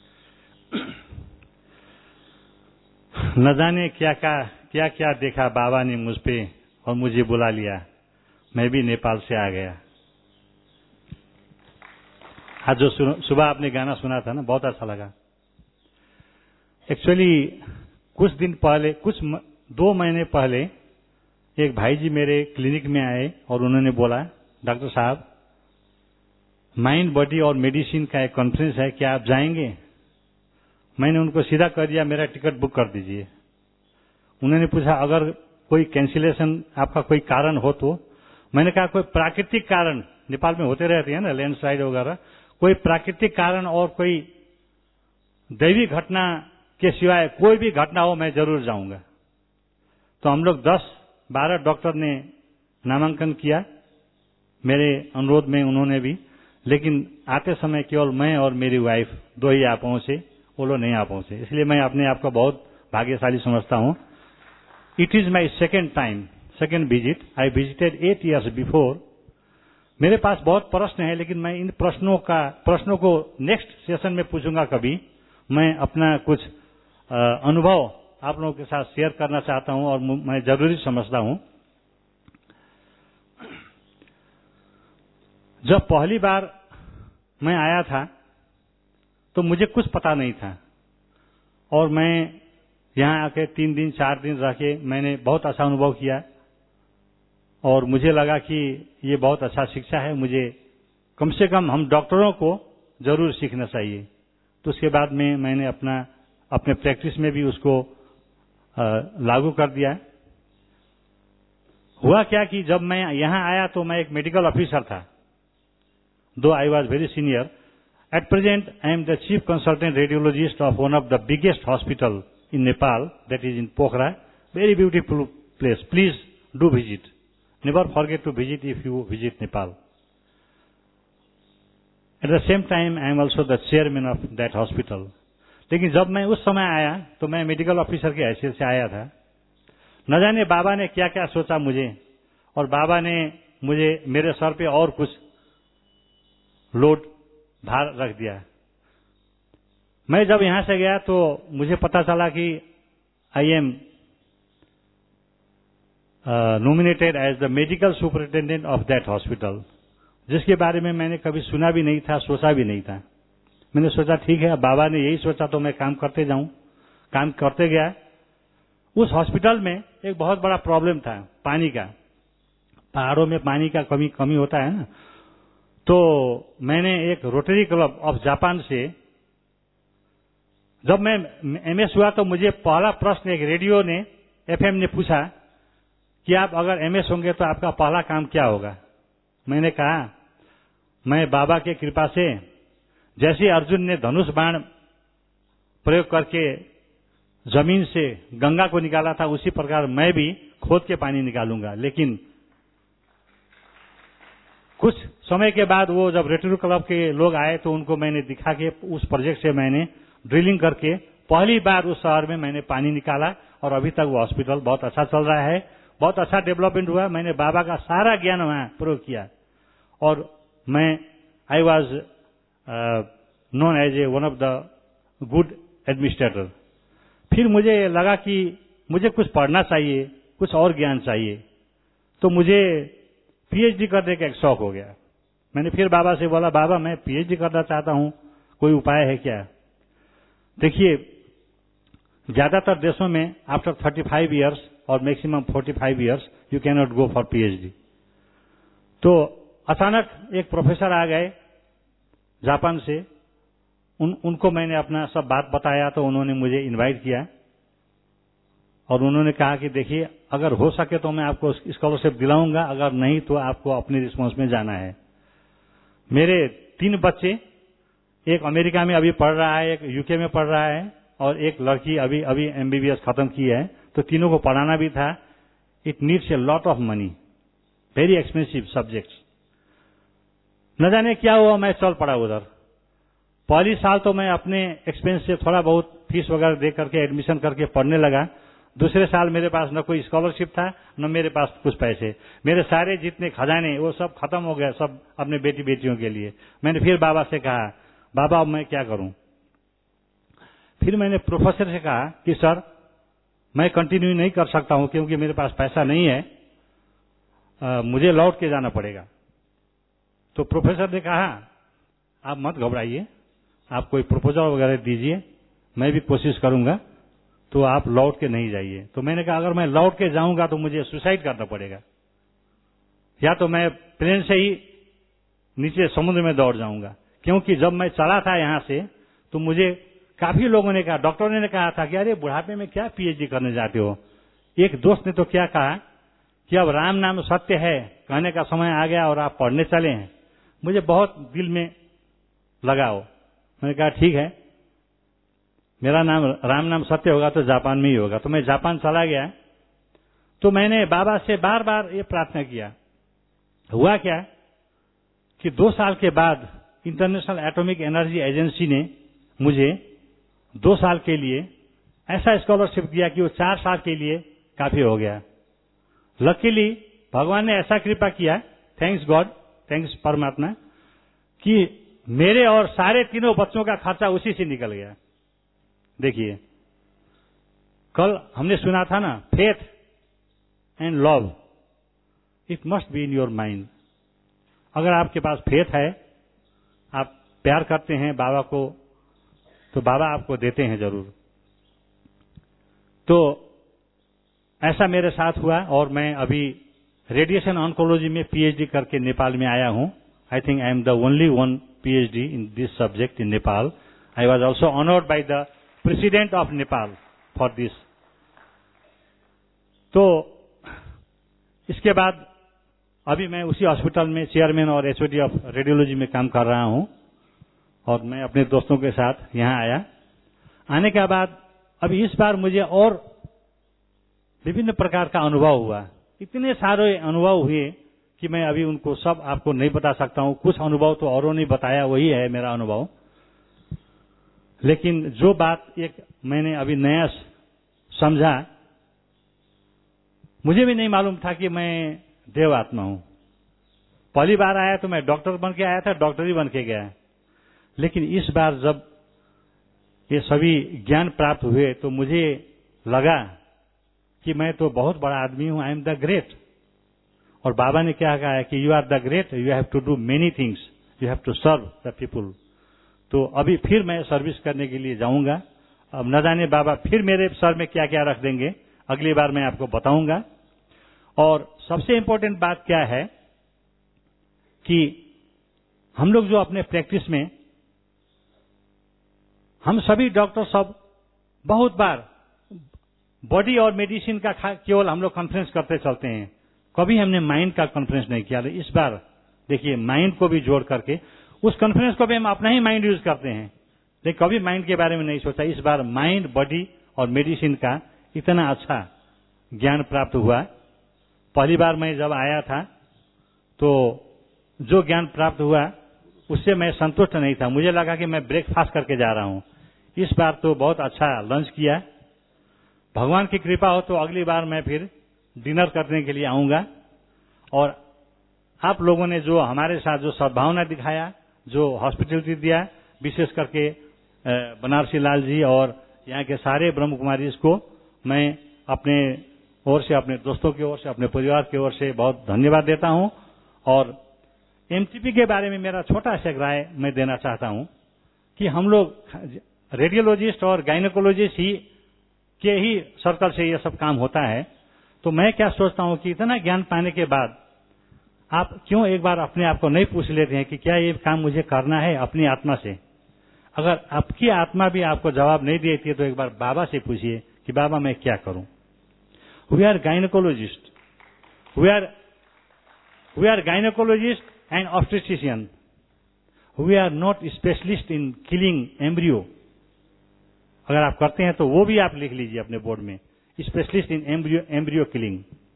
न जाने क्या क्या क्या क्या देखा बाबा ने मुझ पे और मुझे बुला लिया, मैं भी नेपाल से आ गया। आज जो सुबह आपने गाना सुना था ना, बहुत अच्छा लगा। एक्चुअली कुछ दिन पहले, कुछ दो महीने पहले एक भाई जी मेरे क्लिनिक में आए और उन्होंने बोला, डॉक्टर साहब माइंड बॉडी और मेडिसिन का एक कॉन्फ्रेंस है, क्या आप जाएंगे? मैंने उनको सीधा कर दिया, मेरा टिकट बुक कर दीजिए। उन्होंने पूछा अगर कोई कैंसिलेशन आपका कोई कारण हो तो? मैंने कहा कोई प्राकृतिक कारण, नेपाल में होते रहते हैं ना लैंडस्लाइड वगैरह, कोई प्राकृतिक कारण और कोई दैवी घटना के सिवाय कोई भी घटना हो मैं जरूर जाऊंगा। तो हम लोग दस बारह डॉक्टर ने नामांकन किया मेरे अनुरोध में, उन्होंने भी, लेकिन आते समय केवल मैं और मेरी वाइफ दो ही आ पहुंचे, वो लोग नहीं आ पहुंचे। इसलिए मैं अपने आप को बहुत भाग्यशाली समझता हूं। It is my second time, second visit. I visited eight years before. मेरे पास बहुत प्रश्न है, लेकिन मैं इन प्रश्नों का प्रश्नों को नेक्स्ट सेशन में पूछूंगा कभी। मैं अपना कुछ अनुभव आप लोगों के साथ शेयर करना चाहता हूं और मैं जरूरी समझता हूं। जब पहली बार मैं आया था तो मुझे कुछ पता नहीं था, और मैं यहाँ आके तीन दिन चार दिन रह के मैंने बहुत अच्छा अनुभव किया, और मुझे लगा कि ये बहुत अच्छा शिक्षा है, मुझे कम से कम हम डॉक्टरों को जरूर सीखना चाहिए। तो उसके बाद में मैंने अपना अपने प्रैक्टिस में भी उसको लागू कर दिया। हुआ क्या कि जब मैं यहाँ आया तो मैं एक मेडिकल ऑफिसर था, though I was very senior. At present I am the chief consultant radiologist of one of the biggest hospital in Nepal, that is in Pokhara. Very beautiful place, please do visit, never forget to visit if you visit Nepal. At the same time, I am also the chairman of that hospital. लेकिन जब मैं उस समय आया तो मैं medical officer की हैसियत से आया था। न जाने बाबा ने क्या क्या सोचा मुझे, और बाबा ने मुझे मेरे सर पे और कुछ लोड भार रख दिया। मैं जब यहां से गया तो मुझे पता चला कि I am nominated as the medical superintendent of that hospital, जिसके बारे में मैंने कभी सुना भी नहीं था, सोचा भी नहीं था। मैंने सोचा ठीक है, बाबा ने यही सोचा तो मैं काम करते जाऊं। काम करते गया। उस हॉस्पिटल में एक बहुत बड़ा प्रॉब्लम था पानी का। पहाड़ों में पानी का कमी कमी होता है ना। तो मैंने एक रोटरी क्लब ऑफ जापान से, जब मैं एमएस हुआ तो मुझे पहला प्रश्न एक रेडियो ने एफएम ने पूछा कि आप अगर एमएस होंगे तो आपका पहला काम क्या होगा। मैंने कहा मैं बाबा के कृपा से, जैसे अर्जुन ने धनुष बाण प्रयोग करके जमीन से गंगा को निकाला था, उसी प्रकार मैं भी खोद के पानी निकालूंगा। लेकिन कुछ समय के बाद वो जब रोटरी क्लब के लोग आए तो उनको मैंने दिखा के उस प्रोजेक्ट से मैंने ड्रिलिंग करके पहली बार उस शहर में मैंने पानी निकाला, और अभी तक वो हॉस्पिटल बहुत अच्छा चल रहा है, बहुत अच्छा डेवलपमेंट हुआ। मैंने बाबा का सारा ज्ञान वहां प्रयोग किया, और मैं I was known as a one of the good administrator. फिर मुझे लगा कि मुझे कुछ पढ़ना चाहिए, कुछ और ज्ञान चाहिए, तो मुझे पीएचडी करने का एक शौक हो गया। मैंने फिर बाबा से बोला, बाबा मैं पीएचडी करना चाहता हूं, कोई उपाय है क्या। देखिए, ज्यादातर देशों में आफ्टर थर्टी फाइव ईयर्स और maximum forty five years you can not go for PhD. तो अचानक एक प्रोफेसर आ गए जापान से, उन, उनको मैंने अपना सब बात बताया तो उन्होंने मुझे इनवाइट किया, और उन्होंने कहा कि देखिए अगर हो सके तो मैं आपको स्कॉलरशिप दिलाऊंगा, अगर नहीं तो आपको अपनी रिस्पॉन्स में जाना है। मेरे तीन बच्चे, एक अमेरिका में अभी पढ़ रहा है, एक यूके में पढ़ रहा है, और एक लड़की अभी अभी एमबीबीएस खत्म की है। तो तीनों को पढ़ाना भी था। It needs a lot of money, very expensive subjects. न जाने क्या हुआ, मैं चल पड़ा उधर। पहली साल तो मैं अपने एक्सपेंस से थोड़ा बहुत फीस वगैरह दे करके एडमिशन करके पढ़ने लगा। दूसरे साल मेरे पास न कोई स्कॉलरशिप था, न मेरे पास कुछ पैसे। मेरे सारे जितने खजाने वो सब खत्म हो गए, सब अपने बेटी बेटियों के लिए। मैंने फिर बाबा से कहा, बाबा अब मैं क्या करूं। फिर मैंने प्रोफेसर से कहा कि सर मैं कंटिन्यू नहीं कर सकता हूं क्योंकि मेरे पास पैसा नहीं है, आ, मुझे लौट के जाना पड़ेगा। तो प्रोफेसर ने कहा आप मत घबराइए, आप कोई प्रपोजल वगैरह दीजिए, मैं भी कोशिश करूंगा, तो आप लौट के नहीं जाइए। तो मैंने कहा अगर मैं लौट के जाऊंगा तो मुझे सुसाइड करना पड़ेगा, या तो मैं प्लेन से ही नीचे समुद्र में दौड़ जाऊंगा। क्योंकि जब मैं चला था यहां से तो मुझे काफी लोगों ने कहा, डॉक्टरों ने कहा था कि अरे बुढ़ापे में क्या पीएचडी करने जाते हो। एक दोस्त ने तो क्या कहा कि अब राम नाम सत्य है कहने का समय आ गया और आप पढ़ने चले हैं। मुझे बहुत दिल में लगा हो। मैंने कहा ठीक है, मेरा नाम राम नाम सत्य होगा तो जापान में ही होगा। तो मैं जापान चला गया। तो मैंने बाबा से बार बार ये प्रार्थना किया। हुआ क्या कि दो साल के बाद इंटरनेशनल एटॉमिक एनर्जी एजेंसी ने मुझे दो साल के लिए ऐसा स्कॉलरशिप दिया कि वो चार साल के लिए काफी हो गया। लकीली भगवान ने ऐसा कृपा किया, थैंक्स गॉड, थैंक्स परमात्मा, कि मेरे और सारे तीनों बच्चों का खर्चा उसी से निकल गया। देखिए, कल हमने सुना था ना, faith and love, it must be in your mind. अगर आपके पास फेथ है, आप प्यार करते हैं बाबा को, तो बाबा आपको देते हैं जरूर। तो ऐसा मेरे साथ हुआ और मैं अभी रेडिएशन ऑन्कोलॉजी में पीएचडी करके नेपाल में आया हूं। I think I am the only one PhD in this subject in Nepal. I was also honoured by the president of Nepal for this. तो इसके बाद अभी मैं उसी हॉस्पिटल में चेयरमैन और एचओडी ऑफ रेडियोलॉजी में काम कर रहा हूं और मैं अपने दोस्तों के साथ यहां आया। आने के बाद अभी इस बार मुझे और विभिन्न प्रकार का अनुभव हुआ। इतने सारे अनुभव हुए कि मैं अभी उनको सब आपको नहीं बता सकता हूं। कुछ अनुभव तो औरों ने बताया, वही है मेरा अनुभव। लेकिन जो बात एक मैंने अभी नया समझा, मुझे भी नहीं मालूम था कि मैं देव आत्मा हूं। पहली बार आया तो मैं डॉक्टर बन के आया था, डॉक्टर ही बन के गया। लेकिन इस बार जब ये सभी ज्ञान प्राप्त हुए तो मुझे लगा कि मैं तो बहुत बड़ा आदमी हूं, आई एम द ग्रेट। और बाबा ने क्या कहा है कि you are the great, you have to do many things, you have to serve the people. तो अभी फिर मैं सर्विस करने के लिए जाऊंगा। अब न जाने बाबा फिर मेरे सर में क्या क्या रख देंगे, अगली बार मैं आपको बताऊंगा। और सबसे इंपॉर्टेंट बात क्या है कि हम लोग जो अपने प्रैक्टिस में, हम सभी डॉक्टर सब बहुत बार बॉडी और मेडिसिन का केवल हम लोग कॉन्फ्रेंस करते चलते हैं, कभी हमने माइंड का कॉन्फ्रेंस नहीं किया। इस बार देखिए, माइंड को भी जोड़ करके उस कॉन्फ्रेंस को भी हम अपना ही माइंड यूज करते हैं, लेकिन कभी माइंड के बारे में नहीं सोचा। इस बार माइंड, बॉडी और मेडिसिन का इतना अच्छा ज्ञान प्राप्त हुआ। पहली बार मैं जब आया था तो जो ज्ञान प्राप्त हुआ उससे मैं संतुष्ट नहीं था। मुझे लगा कि मैं ब्रेकफास्ट करके जा रहा हूं। इस बार तो बहुत अच्छा लंच किया। भगवान की कृपा हो तो अगली बार मैं फिर डिनर करने के लिए आऊंगा। और आप लोगों ने जो हमारे साथ जो सद्भावना दिखाया, जो हॉस्पिटलिटी दिया, विशेष करके बनारसी लाल जी और यहाँ के सारे ब्रह्म कुमारीज को मैं अपने ओर से, अपने दोस्तों की ओर से, अपने परिवार की ओर से बहुत धन्यवाद देता हूं। और एमटीपी के बारे में मेरा छोटा सा राय मैं देना चाहता हूं कि हम लोग रेडियोलॉजिस्ट और गायनेकोलॉजिस्ट ही के ही सर्कल से ये सब काम होता है। तो मैं क्या सोचता हूं कि इतना ज्ञान पाने के बाद आप क्यों एक बार अपने आप को नहीं पूछ लेते हैं कि क्या ये काम मुझे करना है अपनी आत्मा से। अगर आपकी आत्मा भी आपको जवाब नहीं देती है तो एक बार बाबा से पूछिए कि बाबा मैं क्या करूं। We are gynaecologist, we are we are gynaecologist and obstetrician, we are not specialist in killing embryo. अगर आप करते हैं तो वो भी आप लिख लीजिए अपने बोर्ड में, specialist in embryo embryo killing.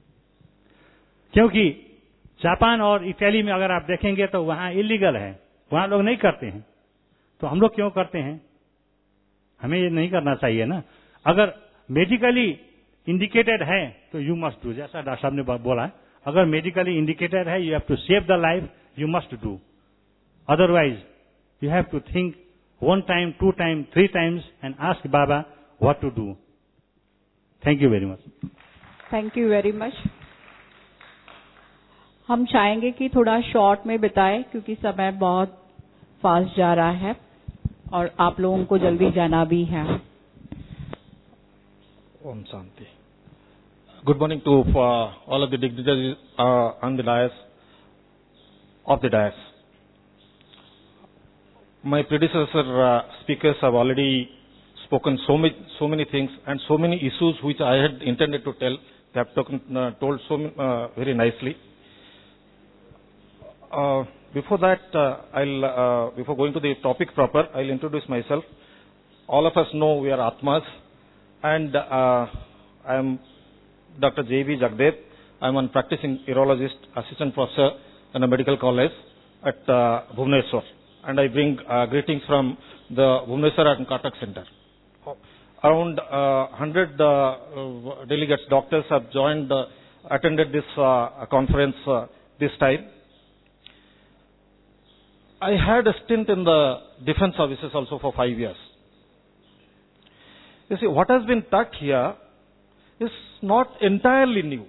क्योंकि जापान और इटली में अगर आप देखेंगे तो वहां इलीगल है, वहां लोग नहीं करते हैं। तो हम लोग क्यों करते हैं? हमें ये नहीं करना चाहिए ना। अगर मेडिकली इंडिकेटेड है तो यू मस्ट डू, जैसा डॉक्टर साहब ने बोला, अगर मेडिकली इंडिकेटेड है, you have to save the life, you must do. Otherwise you have to think one time, two time, three times and ask Baba what to do. Thank you very much. Thank you very much. हम चाहेंगे कि थोड़ा short में बिताएं क्योंकि समय बहुत fast जा रहा है और आप लोगों को जल्दी जाना भी है। Om Shanti. Good morning to uh, all of the dignitaries uh, on the dais, of the dais. My predecessor uh, speakers have already spoken so many, so many things and so many issues which I had intended to tell. They have talken, uh, told so uh, very nicely. Uh, before that, uh, I'll uh, before going to the topic proper, I'll introduce myself. All of us know we are Atmas. And uh, I am Doctor J V Jagdev. I'm a practicing urologist, assistant professor in a medical college at uh, Bhubaneswar. And I bring uh, greetings from the Bhubaneswar and Katak Center. Around uh, one hundred uh, uh, delegates, doctors have joined, uh, attended this uh, conference uh, this time. I had a stint in the defense services also for five years. You see, what has been taught here is not entirely new.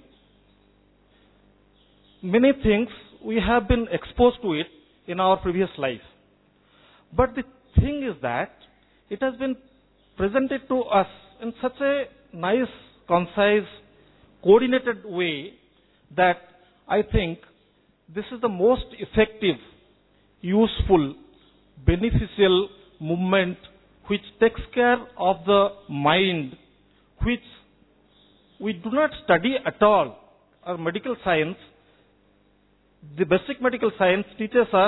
Many things we have been exposed to it in our previous life. But the thing is that it has been presented to us in such a nice, concise, coordinated way that I think this is the most effective, useful, beneficial movement which takes care of the mind, which we do not study at all. Our medical science, the basic medical science teaches us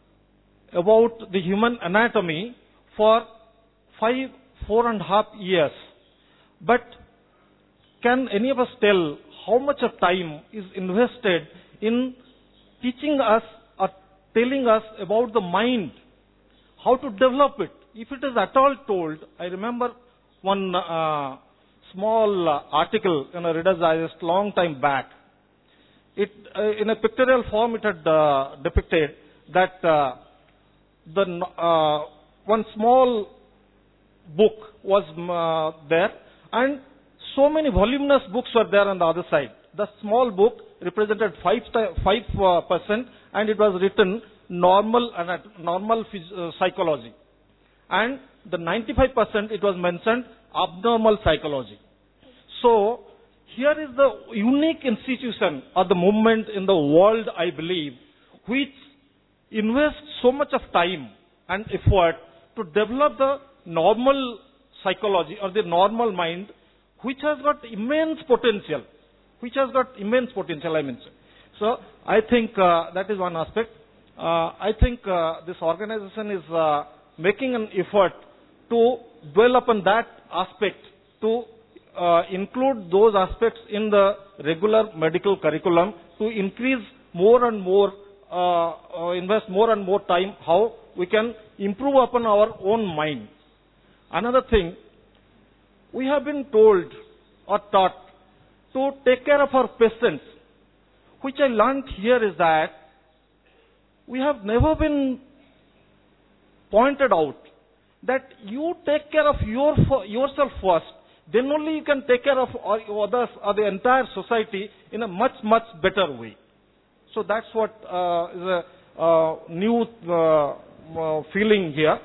about the human anatomy for five, four and a half years. But can any of us tell how much of time is invested in teaching us or telling us about the mind, how to develop it? If it is at all told, I remember one uh, small uh, article in a Reader's Digest long time back. It, uh, in a pictorial form, it had uh, depicted that uh, the uh, one small book was uh, there, and so many voluminous books were there on the other side. The small book represented five five uh, percent, and it was written normal and uh, normal phys- uh, psychology, and the ninety-five percent it was mentioned abnormal psychology. So here is the unique institution or the movement in the world, I believe, which invests so much of time and effort to develop the normal psychology or the normal mind, which has got immense potential, which has got immense potential, I mean. So I think uh, that is one aspect. Uh, I think uh, this organization is uh, making an effort to dwell upon that aspect, to uh, include those aspects in the regular medical curriculum, to increase more and more, uh, uh, invest more and more time, how we can improve upon our own mind. Another thing, we have been told or taught to take care of our patients, which I learned here is that we have never been pointed out that you take care of your, yourself first, then only you can take care of others or the entire society in a much, much better way. So that's what uh, is a uh, new uh, uh, feeling here.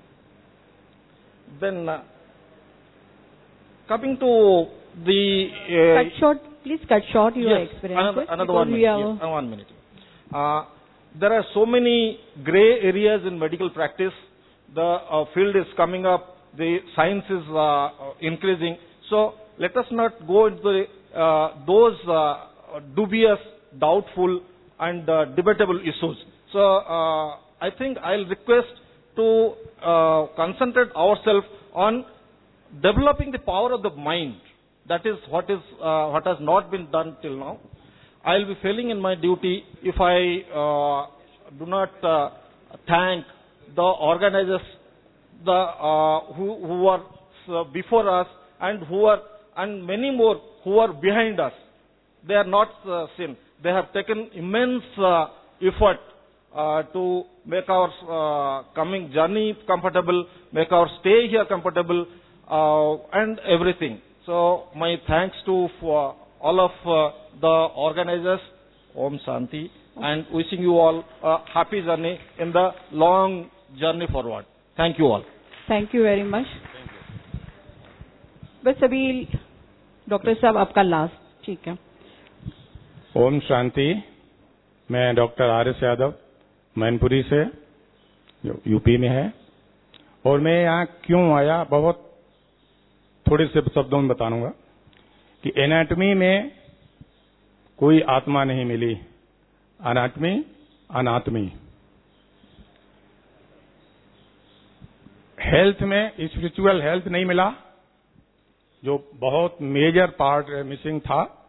Then uh, coming to the... Uh, cut short, please cut short your yes, experiences. Another, another one minute. Yes, uh, one minute. Uh, there are so many gray areas in medical practice. The uh, field is coming up. The science is uh, increasing. So let us not go into the, uh, those uh, dubious, doubtful, and uh, debatable issues. So uh, I think I'll request to uh, concentrate ourselves on developing the power of the mind. That is what is uh, what has not been done till now. I'll be failing in my duty if I uh, do not uh, thank the organizers, the uh, who, who are uh, before us and who are and many more who are behind us. They are not uh, seen. They have taken immense uh, effort uh, to make our uh, coming journey comfortable, make our stay here comfortable, uh, and everything. So my thanks to for all of uh, the organizers, Om Shanti, and wishing you all a happy journey in the long journey forward. Thank you all. Thank you very much. बस अभी doctor साहब आपका last, ठीक है. ओम शांति. मैं doctor R S Yadav Mainpuri से, जो UP में है, और मैं यहाँ क्यों आया बहुत थोड़े से शब्दों में बताऊंगा कि एनाटमी में कोई आत्मा नहीं मिली, अनाटमी अनात्मी. हेल्थ में स्पिरिचुअल हेल्थ नहीं मिला, जो बहुत मेजर पार्ट मिसिंग था.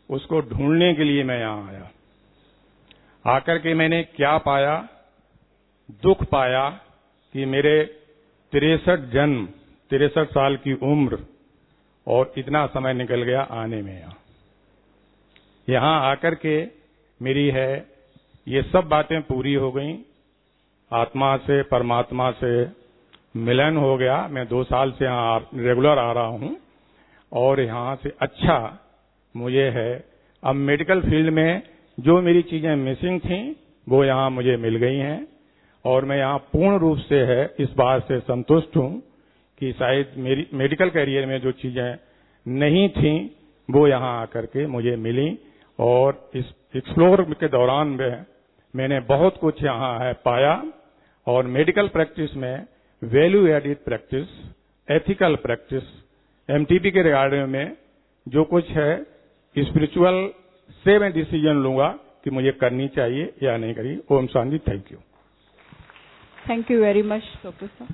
उसको ढूंढने के लिए मैं यहाँ आया। आकर के मैंने क्या पाया? दुख पाया कि मेरे तिरसठ जन्म, तिरसठ साल की उम्र और इतना समय निकल गया आने में। यहाँ यहाँ आकर के मेरी है ये सब बातें पूरी हो गई। आत्मा से, परमात्मा से मिलन हो गया। मैं दो साल से यहाँ रेगुलर आ रहा हूँ और यहाँ से अच्छा मुझे है। अब मेडिकल फील्ड में जो मेरी चीजें मिसिंग थी वो यहाँ मुझे मिल गई हैं और मैं यहाँ पूर्ण रूप से है इस बात से संतुष्ट हूँ कि शायद मेरी मेडिकल करियर में जो चीजें नहीं थी वो यहाँ आकर के मुझे मिली। और इस एक्सप्लोर के दौरान में मैंने बहुत कुछ यहाँ है पाया। और मेडिकल प्रैक्टिस में value added practice, ethical practice, MTP के रिगार्डिंग में जो कुछ है स्पिरिचुअल से मैं डिसीजन लूंगा कि मुझे करनी चाहिए या नहीं करी। Om Shanti. Thank you. Thank you very much, Doctor Sir.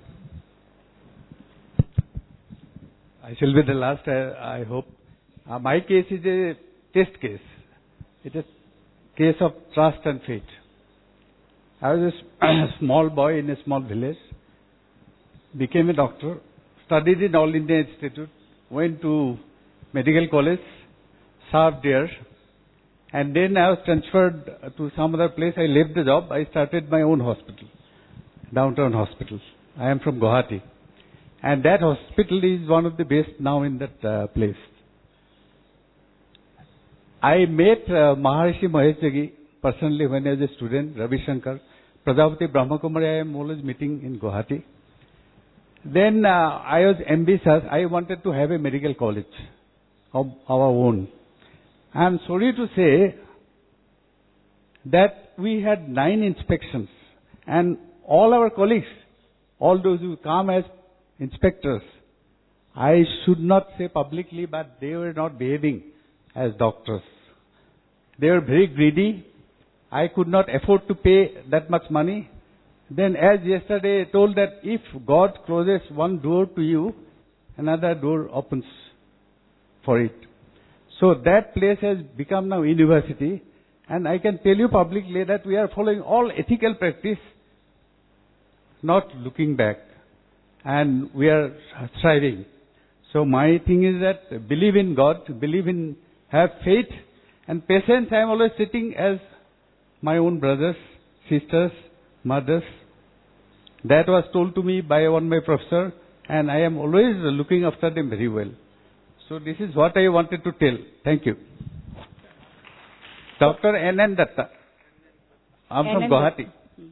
I shall be the last, I, I hope. Uh, my case is a test case. It is a case of trust and faith. I was a small boy in a small village, became a doctor, studied in All India Institute, went to medical college, served there, and then I was transferred to some other place. I left the job. I started my own hospital, downtown hospital. I am from Guwahati. And that hospital is one of the best now in that uh, place. I met uh, Maharishi Mahesh Jagi personally when I was a student, Ravi Shankar, Prajapati Brahma Kumari. I am always meeting in Guwahati. Then uh, I was ambitious. I wanted to have a medical college of our own. I am sorry to say that we had nine inspections, and all our colleagues, all those who come as inspectors, I should not say publicly, but they were not behaving as doctors. They were very greedy. I could not afford to pay that much money. Then as yesterday I told that if God closes one door to you, another door opens for it. So that place has become now university, and I can tell you publicly that we are following all ethical practice, not looking back, and we are striving. So my thing is that believe in God, believe in, have faith and patience. I am always sitting as my own brothers, sisters, mothers. That was told to me by one my professor, and I am always looking after them very well. So this is what I wanted to tell. Thank you. Doctor N N Datta. I am from Guwahati.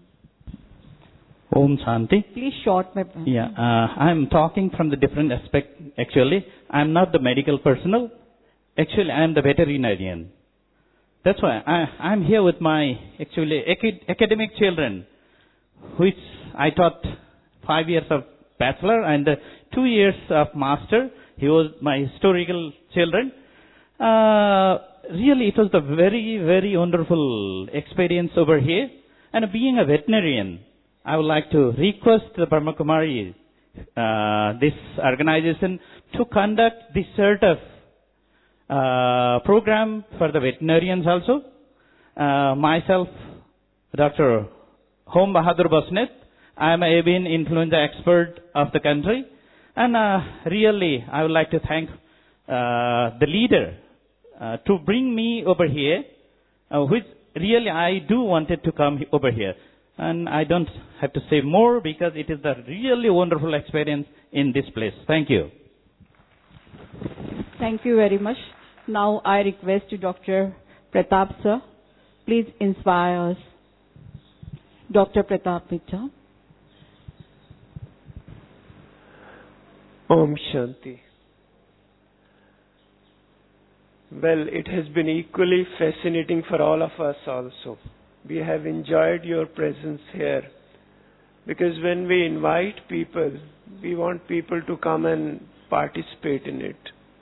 Om Shanti. Please short my... Yeah, uh, I am talking from the different aspect. Actually, I am not the medical personnel. Actually, I am the veterinarian. That's why I am here with my actually acad academic children, which I taught five years of bachelor and uh, two years of master. He was my historical children. Uh, really, it was a very, very wonderful experience over here. And being a veterinarian, I would like to request the Brahma Kumari, uh, this organization, to conduct this sort of uh, program for the veterinarians also. Uh, myself, Doctor Hom Bahadur Basnet, I am a avian influenza expert of the country. And uh, really, I would like to thank uh, the leader uh, to bring me over here, uh, which really I do wanted to come over here. And I don't have to say more because it is a really wonderful experience in this place. Thank you. Thank you very much. Now I request you, Doctor Pratap sir, please inspire us. Doctor Pratap Mitra. Om Shanti. Well, it has been equally fascinating for all of us also. We have enjoyed your presence here because when we invite people, we want people to come and participate in it.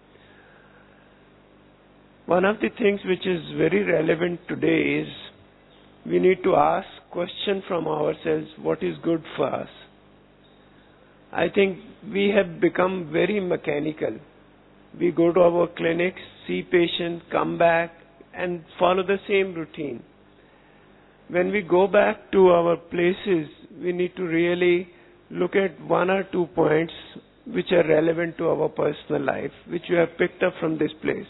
One of the things which is very relevant today is we need to ask question from ourselves, what is good for us? I think we have become very mechanical. We go to our clinics, see patients, come back, and follow the same routine. When we go back to our places, we need to really look at one or two points which are relevant to our personal life, which we have picked up from this place.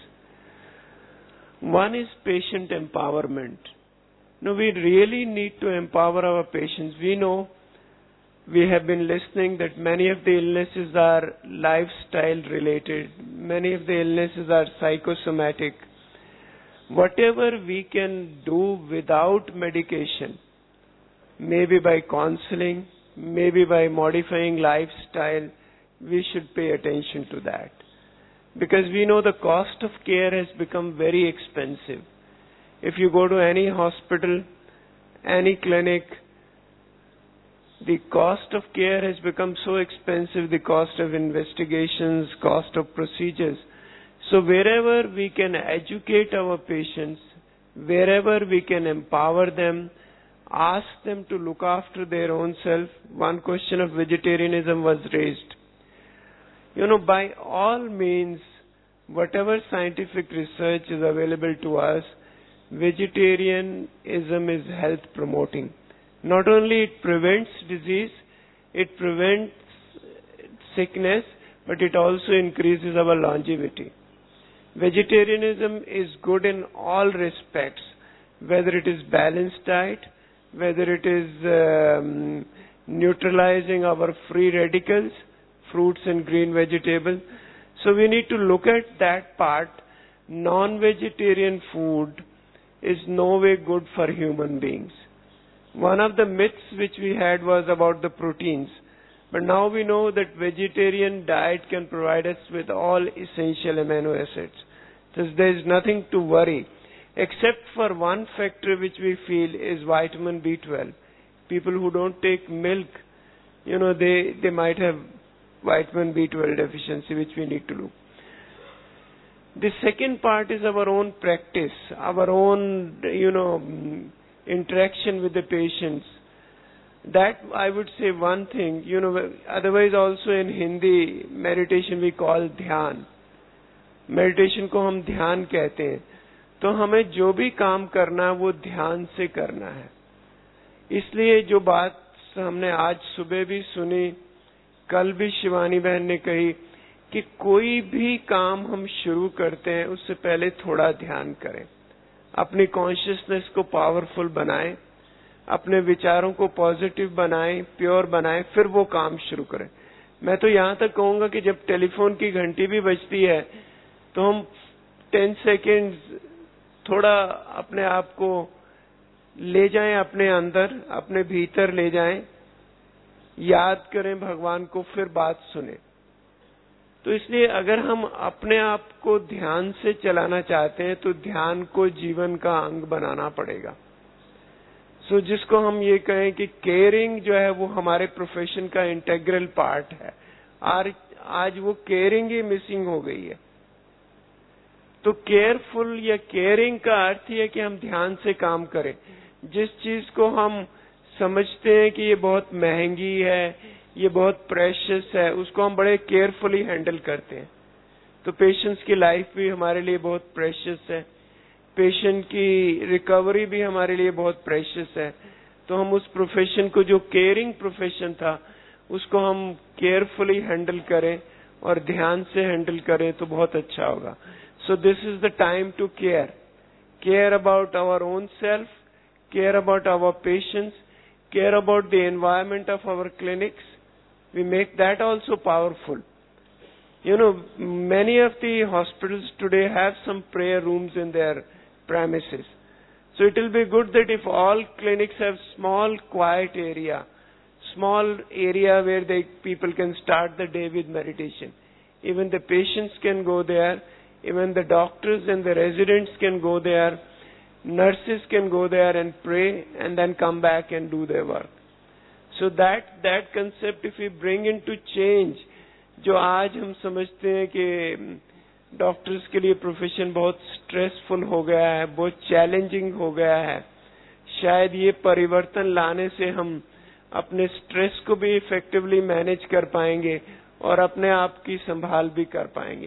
One is patient empowerment. No, we really need to empower our patients. We know, we have been listening that many of the illnesses are lifestyle related. Many of the illnesses are psychosomatic. Whatever we can do without medication, maybe by counseling, maybe by modifying lifestyle, we should pay attention to that. Because we know the cost of care has become very expensive. If you go to any hospital, any clinic, the cost of care has become so expensive, the cost of investigations, cost of procedures. So wherever we can educate our patients, wherever we can empower them, ask them to look after their own self. One question of vegetarianism was raised. You know, by all means, whatever scientific research is available to us, vegetarianism is health promoting. Not only it prevents disease, it prevents sickness, but it also increases our longevity. Vegetarianism is good in all respects, whether it is balanced diet, whether it is um, neutralizing our free radicals, fruits and green vegetables. So we need to look at that part. Non-vegetarian food is no way good for human beings. One of the myths which we had was about the proteins. But now we know that vegetarian diet can provide us with all essential amino acids. Thus there is nothing to worry, except for one factor which we feel is vitamin B twelve. People who don't take milk, you know, they, they might have vitamin B twelve deficiency, which we need to do. The second part is our own practice, our own, you know, interaction with the patients. That I would say one thing, you know, otherwise also in Hindi, meditation we call dhyan. Meditation को हम ध्यान कहते हैं. तो हमें जो भी काम करना वो ध्यान से करना है. इसलिए जो बात हमने आज सुबह भी सुनी, कल भी शिवानी बहन ने कही कि कोई भी काम हम शुरू करते हैं उससे पहले थोड़ा ध्यान करें, अपनी कॉन्शियसनेस को पावरफुल बनाएं, अपने विचारों को पॉजिटिव बनाएं, प्योर बनाएं, फिर वो काम शुरू करें. मैं तो यहाँ तक कहूँगा कि जब टेलीफोन की घंटी भी बजती है तो हम टेन सेकेंड्स थोड़ा अपने आप को ले जाएं, अपने अंदर, अपने भीतर ले जाएं, याद करें भगवान को, फिर बात सुने. तो इसलिए अगर हम अपने आप को ध्यान से चलाना चाहते हैं तो ध्यान को जीवन का अंग बनाना पड़ेगा. सो so, जिसको हम ये कहें कि केयरिंग जो है वो हमारे प्रोफेशन का इंटेग्रल पार्ट है. आज आज वो केयरिंग ही मिसिंग हो गई है. तो केयरफुल या केयरिंग का अर्थ ही है कि हम ध्यान से काम करें. जिस चीज को हम समझते हैं कि ये बहुत महंगी है, ये बहुत प्रेशियस है, उसको हम बड़े केयरफुली हैंडल करते हैं. तो पेशेंट्स की लाइफ भी हमारे लिए बहुत प्रेशियस है, पेशेंट की रिकवरी भी हमारे लिए बहुत प्रेशियस है. तो हम उस प्रोफेशन को, जो केयरिंग प्रोफेशन था, उसको हम केयरफुली हैंडल करें और ध्यान से हैंडल करें तो बहुत अच्छा होगा. So this is the time to care, care about our own self, care about our patients, care about the environment of our clinics. We make that also powerful. You know, many of the hospitals today have some prayer rooms in their premises. So it will be good that if all clinics have small quiet area, small area where they, people can start the day with meditation. Even the patients can go there, even the doctors and the residents can go there, nurses can go there and pray and then come back and do their work. So that that concept if we bring into change, जो आज हम समझते हैं कि doctors के लिए profession बहुत stressful हो गया है, बहुत चैलेंजिंग हो गया है, शायद ये परिवर्तन लाने से हम अपने स्ट्रेस को भी इफेक्टिवली मैनेज कर पाएंगे और अपने आप की संभाल भी कर पाएंगे.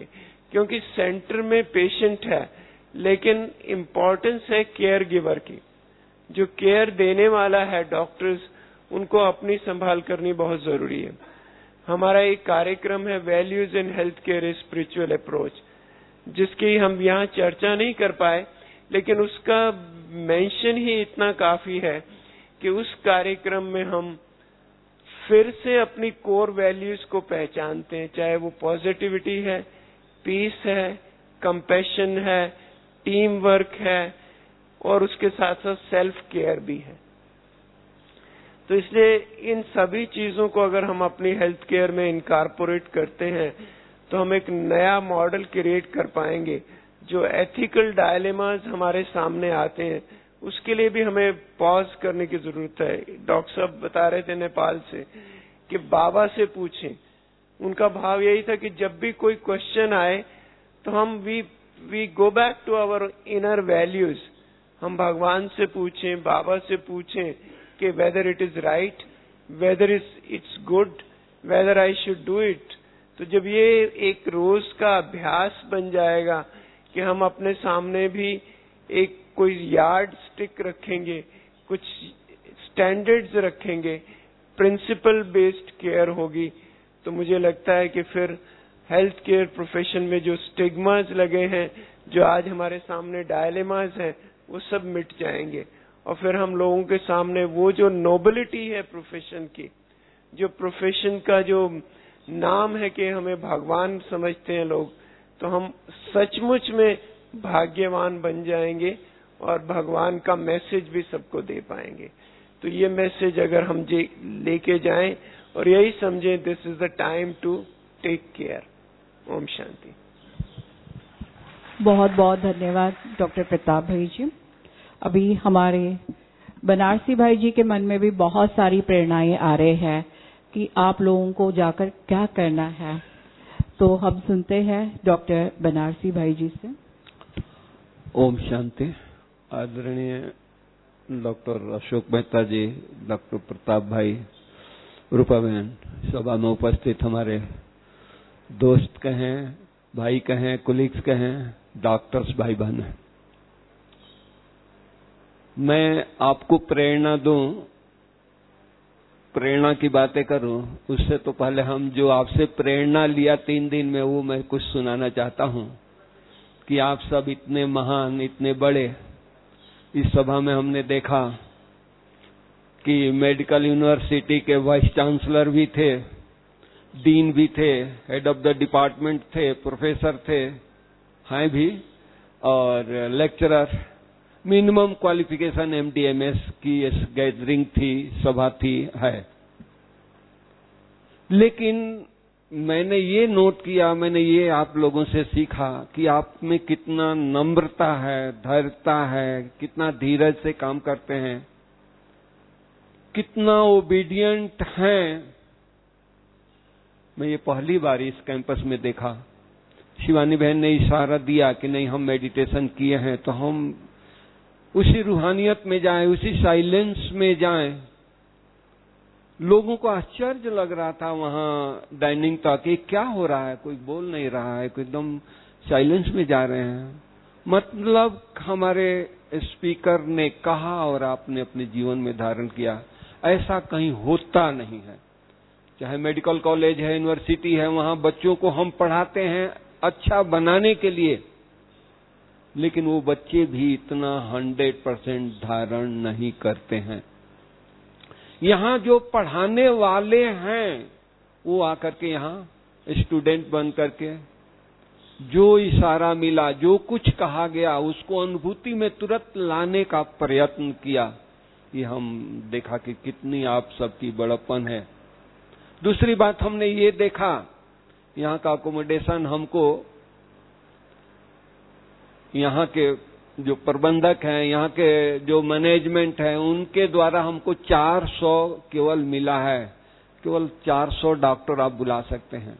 क्योंकि सेंटर में पेशेंट है, लेकिन इम्पोर्टेंस है केयर गिवर की। जो केयर देने वाला है, डॉक्टर्स, उनको अपनी संभाल करनी बहुत जरूरी है। हमारा एक कार्यक्रम है values in health care spiritual approach, जिसकी हम यहाँ चर्चा नहीं कर पाए, लेकिन उसका मेंशन ही इतना काफी है कि उस कार्यक्रम में हम फिर से अपनी कोर वैल्यूज को पहचानते हैं, चाहे वो पॉजिटिविटी है, पीस है, कंपैशन है, टीम वर्क है, और उसके साथ साथ सेल्फ केयर भी है। तो इसलिए इन सभी चीजों को अगर हम अपनी हेल्थ केयर में इनकॉर्पोरेट करते हैं तो हम एक नया मॉडल क्रिएट कर पाएंगे। जो एथिकल डायलेमास हमारे सामने आते हैं, उसके लिए भी हमें पॉज करने की जरूरत है। डॉक्टर साहब बता रहे थे नेपाल से कि बाबा से पूछें। उनका भाव यही था कि जब भी कोई क्वेश्चन आए तो हम we we go back to our inner values. हम भगवान से पूछें, बाबा से पूछें कि whether it is right, whether is it's good, whether I should do it. तो जब ये एक रोज का अभ्यास बन जाएगा कि हम अपने सामने भी एक कोई यार्ड स्टिक रखेंगे, कुछ स्टैंडर्ड्स रखेंगे, प्रिंसिपल बेस्ड केयर होगी, तो मुझे लगता है कि फिर हेल्थ केयर प्रोफेशन में जो स्टिग्मास लगे हैं, जो आज हमारे सामने डायलेमास हैं, वो सब मिट जाएंगे। और फिर हम लोगों के सामने वो जो नोबिलिटी है प्रोफेशन की, जो प्रोफेशन का जो नाम है कि हमें भगवान समझते हैं लोग, तो हम सचमुच में भाग्यवान बन जाएंगे और भगवान का मैसेज भी सबको दे पाएंगे। तो ये मैसेज अगर हम लेके जाएं और यही समझें, this is the time to take care. Om Shanti. बहुत बहुत धन्यवाद डॉक्टर प्रताप भाई जी। अभी हमारे बनारसी भाई जी के मन में भी बहुत सारी प्रेरणाएं आ रहे हैं कि आप लोगों को जाकर क्या करना है, तो हम सुनते हैं डॉक्टर बनारसी भाई जी से। ओम शांति। आदरणीय डॉक्टर अशोक मेहता जी, डॉक्टर प्रताप भाई, रूपा बहन, सभा में उपस्थित हमारे दोस्त कहें, भाई कहें, कुलीग्स कहें, डॉक्टर्स भाई बहन, मैं आपको प्रेरणा दूं, प्रेरणा की बातें करूं, उससे तो पहले हम जो आपसे प्रेरणा लिया तीन दिन में, वो मैं कुछ सुनाना चाहता हूं कि आप सब इतने महान, इतने बड़े। इस सभा में हमने देखा कि मेडिकल यूनिवर्सिटी के वाइस चांसलर भी थे, डीन भी थे, हेड ऑफ द डिपार्टमेंट थे, प्रोफेसर थे, हैं भी, और lecturer. Minimum qualification MD MS की इस गैदरिंग थी, सभा थी, है। लेकिन मैंने ये नोट किया, मैंने ये आप लोगों से सीखा कि आप में कितना नम्रता है, धैर्यता है, कितना धीरज से काम करते हैं, कितना ओबीडियंट हैं। मैं ये पहली बार इस कैंपस में देखा। शिवानी बहन ने इशारा दिया कि नहीं, हम मेडिटेशन किए हैं तो हम उसी रूहानियत में जाएं, उसी साइलेंस में जाएं। लोगों को आश्चर्य लग रहा था वहां डाइनिंग तक, कि क्या हो रहा है, कोई बोल नहीं रहा है, कोई एकदम साइलेंस में जा रहे हैं। मतलब हमारे स्पीकर ने कहा और आपने अपने जीवन में धारण किया, ऐसा कहीं होता नहीं है। चाहे मेडिकल कॉलेज है, यूनिवर्सिटी है, वहां बच्चों को हम पढ़ाते हैं अच्छा बनाने के लिए, लेकिन वो बच्चे भी इतना हंड्रेड परसेंट धारण नहीं करते हैं। यहाँ जो पढ़ाने वाले हैं वो आकर के यहाँ स्टूडेंट बन करके जो इशारा मिला, जो कुछ कहा गया, उसको अनुभूति में तुरंत लाने का प्रयत्न किया। ये हम देखा कि कितनी आप सबकी बड़प्पन है। दूसरी बात हमने ये देखा, यहाँ का अकोमोडेशन हमको, यहाँ के जो प्रबंधक हैं, यहाँ के जो मैनेजमेंट है, उनके द्वारा हमको चार सौ केवल मिला है। केवल चार सौ डॉक्टर आप बुला सकते हैं।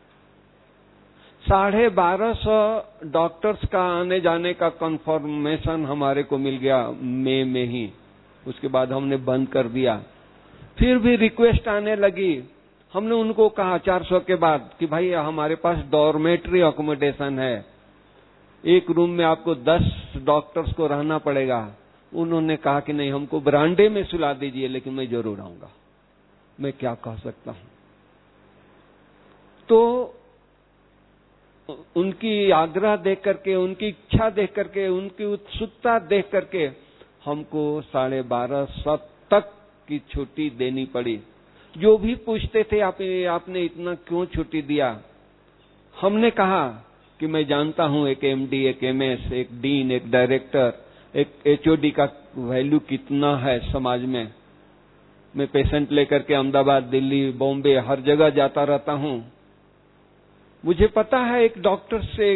साढ़े बारह सौ डॉक्टर्स का आने जाने का कंफर्मेशन हमारे को मिल गया मई में ही। उसके बाद हमने बंद कर दिया। फिर भी रिक्वेस्ट आने लगी हमने उनको कहा चार सौ के बाद कि भाई हमारे पास डॉर्मेट्री अकोमोडेशन है, एक रूम में आपको दस डॉक्टर्स को रहना पड़ेगा। उन्होंने कहा कि नहीं, हमको बरामदे में सुला दीजिए, लेकिन मैं जरूर आऊंगा। मैं क्या कह सकता हूं। तो उनकी आग्रह देख करके, उनकी इच्छा देख करके, उनकी उत्सुकता देख करके हमको साढ़े बारह सौ तक की छुट्टी देनी पड़ी। जो भी पूछते थे आप, आपने इतना क्यों छुट्टी दिया, हमने कहा कि मैं जानता हूं एक एमडी, एक एमएस, एक डीन, एक डायरेक्टर, एक एचओडी का वैल्यू कितना है समाज में। मैं पेशेंट लेकर के अहमदाबाद, दिल्ली, बॉम्बे हर जगह जाता रहता हूं। मुझे पता है एक डॉक्टर से,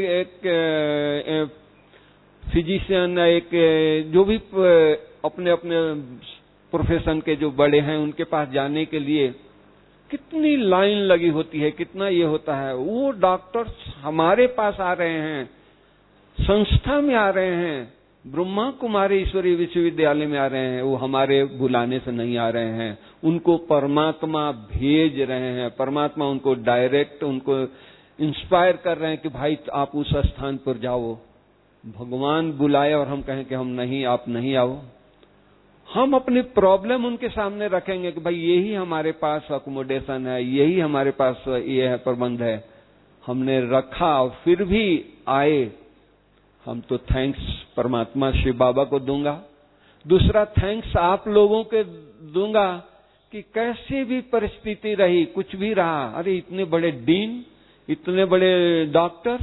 एक फिजिशियन, एक जो भी अपने अपने प्रोफेशन के जो बड़े हैं, उनके पास जाने के लिए कितनी लाइन लगी होती है, कितना ये होता है। वो डॉक्टर्स हमारे पास आ रहे हैं, संस्था में आ रहे हैं, ब्रह्मा कुमारी ईश्वरीय विश्वविद्यालय में आ रहे हैं, वो हमारे बुलाने से नहीं आ रहे हैं। उनको परमात्मा भेज रहे हैं, परमात्मा उनको डायरेक्ट, उनको इंस्पायर कर रहे हैं कि भाई आप उस स्थान पर जाओ। भगवान बुलाए और हम कहें कि हम नहीं, आप नहीं आओ। हम अपनी प्रॉब्लम उनके सामने रखेंगे कि भाई यही हमारे पास अकोमोडेशन है, यही हमारे पास ये है, प्रबंध है। हमने रखा और फिर भी आए। हम तो थैंक्स परमात्मा शिव बाबा को दूंगा, दूसरा थैंक्स आप लोगों के दूंगा कि कैसी भी परिस्थिति रही, कुछ भी रहा, अरे इतने बड़े डीन, इतने बड़े डॉक्टर्स,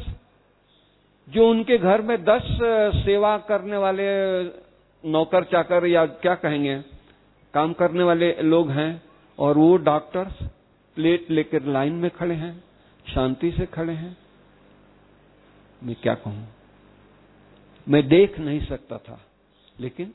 जो उनके घर में दस सेवा करने वाले नौकर चाकर या क्या कहेंगे, काम करने वाले लोग हैं, और वो डॉक्टर्स प्लेट लेकर लाइन में खड़े हैं, शांति से खड़े हैं। मैं क्या कहूं, मैं देख नहीं सकता था, लेकिन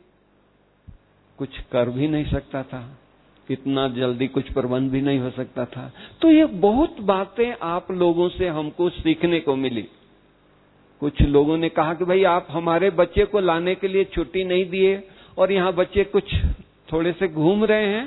कुछ कर भी नहीं सकता था, इतना जल्दी कुछ प्रबंध भी नहीं हो सकता था। तो ये बहुत बातें आप लोगों से हमको सीखने को मिली। कुछ लोगों ने कहा कि भाई आप हमारे बच्चे को लाने के लिए छुट्टी नहीं दिए और यहाँ बच्चे कुछ थोड़े से घूम रहे हैं।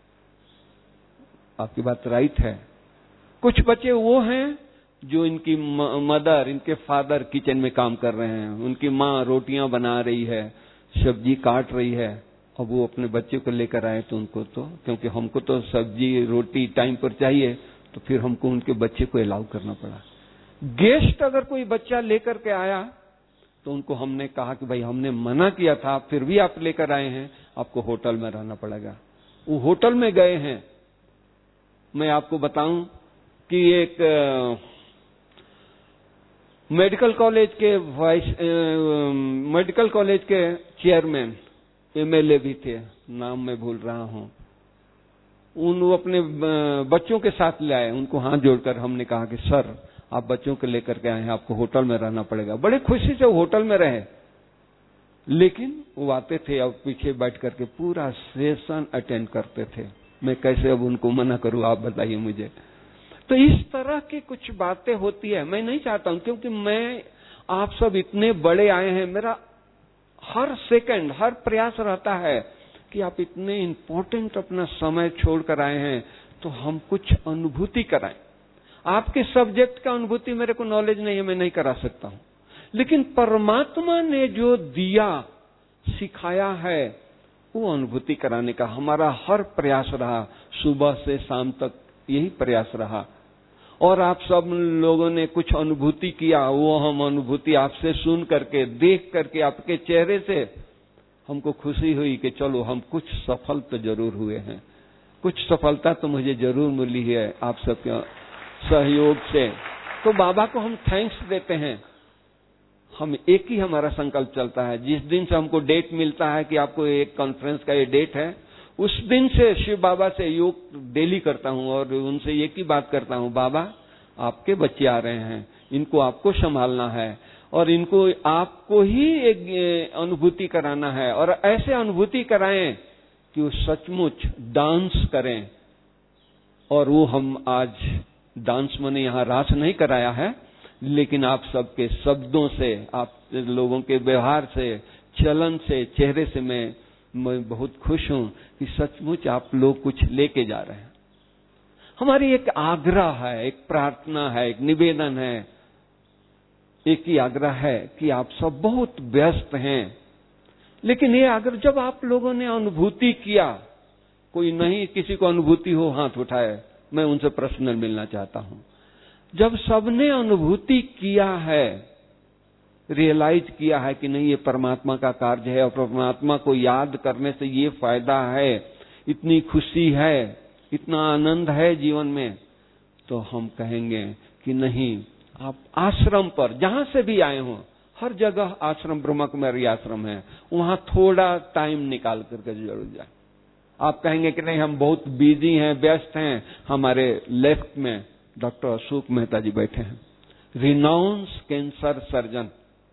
आपकी बात राइट है। कुछ बच्चे वो हैं जो इनकी मदर, इनके फादर किचन में काम कर रहे हैं, उनकी माँ रोटियां बना रही है, सब्जी काट रही है, अब वो अपने बच्चे को लेकर आए तो उनको तो, क्योंकि हमको तो सब्जी रोटी टाइम पर चाहिए, तो फिर हमको उनके बच्चे को अलाउ करना पड़ा। गेस्ट अगर कोई बच्चा लेकर के आया तो उनको हमने कहा कि भाई हमने मना किया था, फिर भी आप लेकर आए हैं, आपको होटल में रहना पड़ेगा। वो होटल में गए हैं। मैं आपको बताऊं कि एक मेडिकल कॉलेज के वाइस मेडिकल कॉलेज के चेयरमैन, एमएलए भी थे, नाम मैं भूल रहा हूं, उन वो अपने बच्चों के साथ ले आए। उनको हाथ जोड़कर हमने कहा कि सर आप बच्चों को लेकर के आए हैं, आपको होटल में रहना पड़ेगा। बड़े खुशी से वो होटल में रहे, लेकिन वो आते थे और पीछे बैठ करके पूरा सेशन अटेंड करते थे। मैं कैसे अब उनको मना करूं, आप बताइए मुझे। तो इस तरह की कुछ बातें होती है। मैं नहीं चाहता हूं, क्योंकि मैं आप सब इतने बड़े आए हैं, मेरा हर सेकंड, हर प्रयास रहता है कि आप इतने इंपॉर्टेंट अपना समय छोड़कर आए हैं, तो हम कुछ अनुभूति कराएं। आपके सब्जेक्ट का अनुभूति मेरे को नॉलेज नहीं है, मैं नहीं करा सकता हूं, लेकिन परमात्मा ने जो दिया, सिखाया है, वो अनुभूति कराने का हमारा हर प्रयास रहा। सुबह से शाम तक यही प्रयास रहा। और आप सब लोगों ने कुछ अनुभूति किया, वो हम अनुभूति आपसे सुन करके, देख करके, आपके चेहरे से हमको खुशी हुई कि चलो हम कुछ सफल तो जरूर हुए हैं, कुछ सफलता तो मुझे जरूर मिली है आप सबके सहयोग से। तो बाबा को हम थैंक्स देते हैं। हम एक ही हमारा संकल्प चलता है, जिस दिन से हमको डेट मिलता है कि आपको एक कॉन्फ्रेंस का ये डेट है, उस दिन से शिव बाबा से योग डेली करता हूं और उनसे एक ही बात करता हूं, बाबा आपके बच्चे आ रहे हैं, इनको आपको संभालना है और इनको आपको ही एक अनुभूति कराना है, और ऐसे अनुभूति कराएं कि वो सचमुच डांस करें। और वो हम आज डांस मैंने यहाँ रास नहीं कराया है, लेकिन आप सबके शब्दों से, आप लोगों के व्यवहार से, चलन से, चेहरे से मैं मैं बहुत खुश हूं कि सचमुच आप लोग कुछ लेके जा रहे हैं। हमारी एक आग्रह है, एक प्रार्थना है, एक निवेदन है, एक ही आग्रह है कि आप सब बहुत व्यस्त हैं, लेकिन ये आग्रह जब आप लोगों ने अनुभूति किया, कोई नहीं किसी को अनुभूति हो हाथ उठाए, मैं उनसे पर्सनल मिलना चाहता हूं। जब सबने अनुभूति किया है, रियलाइज किया है कि नहीं ये परमात्मा का कार्य है और परमात्मा को याद करने से ये फायदा है, इतनी खुशी है, इतना आनंद है जीवन में, तो हम कहेंगे कि नहीं, आप आश्रम पर जहां से भी आए हो, हर जगह आश्रम ब्रह्म कुमारी आश्रम है, वहां थोड़ा टाइम निकाल करके जरूर जाए। आप कहेंगे कि नहीं हम बहुत बिजी हैं, व्यस्त हैं। हमारे लेफ्ट में डॉक्टर अशोक मेहता जी बैठे हैं, रिनाउंस कैंसर सर्जन।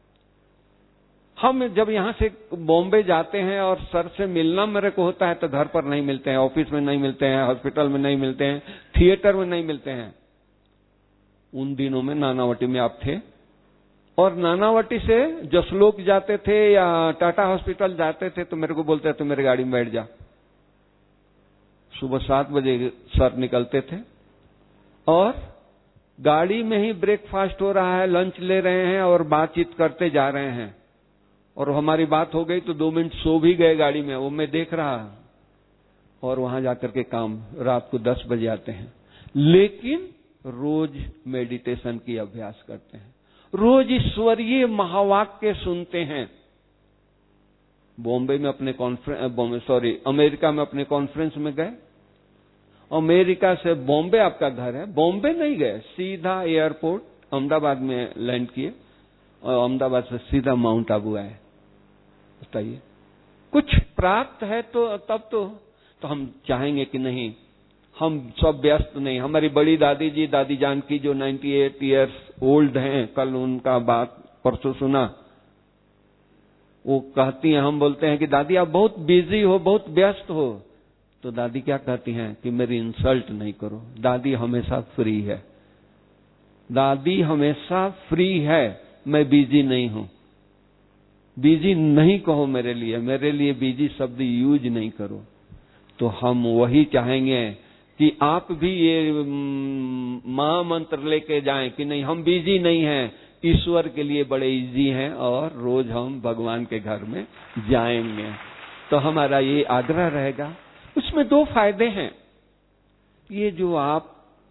हम जब यहां से बॉम्बे जाते हैं और सर से मिलना मेरे को होता है तो घर पर नहीं मिलते हैं, ऑफिस में नहीं मिलते हैं, हॉस्पिटल में नहीं मिलते हैं, थिएटर में नहीं मिलते हैं। उन दिनों में नानावटी में आप थे और नानावटी से जसलोक जाते थे या टाटा हॉस्पिटल जाते थे तो मेरे को बोलते थे मेरे गाड़ी में बैठ जा। सुबह सात बजे सर निकलते थे और गाड़ी में ही ब्रेकफास्ट हो रहा है, लंच ले रहे हैं और बातचीत करते जा रहे हैं, और हमारी बात हो गई तो दो मिनट सो भी गए गाड़ी में, वो मैं देख रहा, और वहां जाकर के काम रात को दस बजे आते हैं। लेकिन रोज मेडिटेशन की अभ्यास करते हैं, रोज ईश्वरीय महावाक्य सुनते हैं। बॉम्बे में अपने कॉन्फ्रेंस बॉम्बे सॉरी अमेरिका में अपने कॉन्फ्रेंस में गए, अमेरिका से बॉम्बे आपका घर है, बॉम्बे नहीं गए, सीधा एयरपोर्ट अहमदाबाद में लैंड किए और अहमदाबाद से सीधा माउंट आबू आए। बताइए, कुछ प्राप्त है तो तब तो तो हम चाहेंगे कि नहीं, हम सब व्यस्त नहीं। हमारी बड़ी दादी जी, दादी जानकी जो अट्ठानवे इयर्स ओल्ड हैं, कल उनका बात परसों सुना, वो कहती हैं, हम बोलते हैं कि दादी आप बहुत बिजी हो, बहुत व्यस्त हो, तो दादी क्या कहती हैं कि मेरी इंसल्ट नहीं करो। दादी हमेशा फ्री है, दादी हमेशा फ्री है, मैं बिजी नहीं हूं। बिजी नहीं कहो मेरे लिए, मेरे लिए बिजी शब्द यूज नहीं करो। तो हम वही चाहेंगे कि आप भी ये महामंत्र लेके जाएं कि नहीं हम बिजी नहीं हैं, ईश्वर के लिए बड़े इजी हैं और रोज हम भगवान के घर में जाएंगे। तो हमारा ये आग्रह रहेगा। उसमें दो फायदे हैं। ये जो आप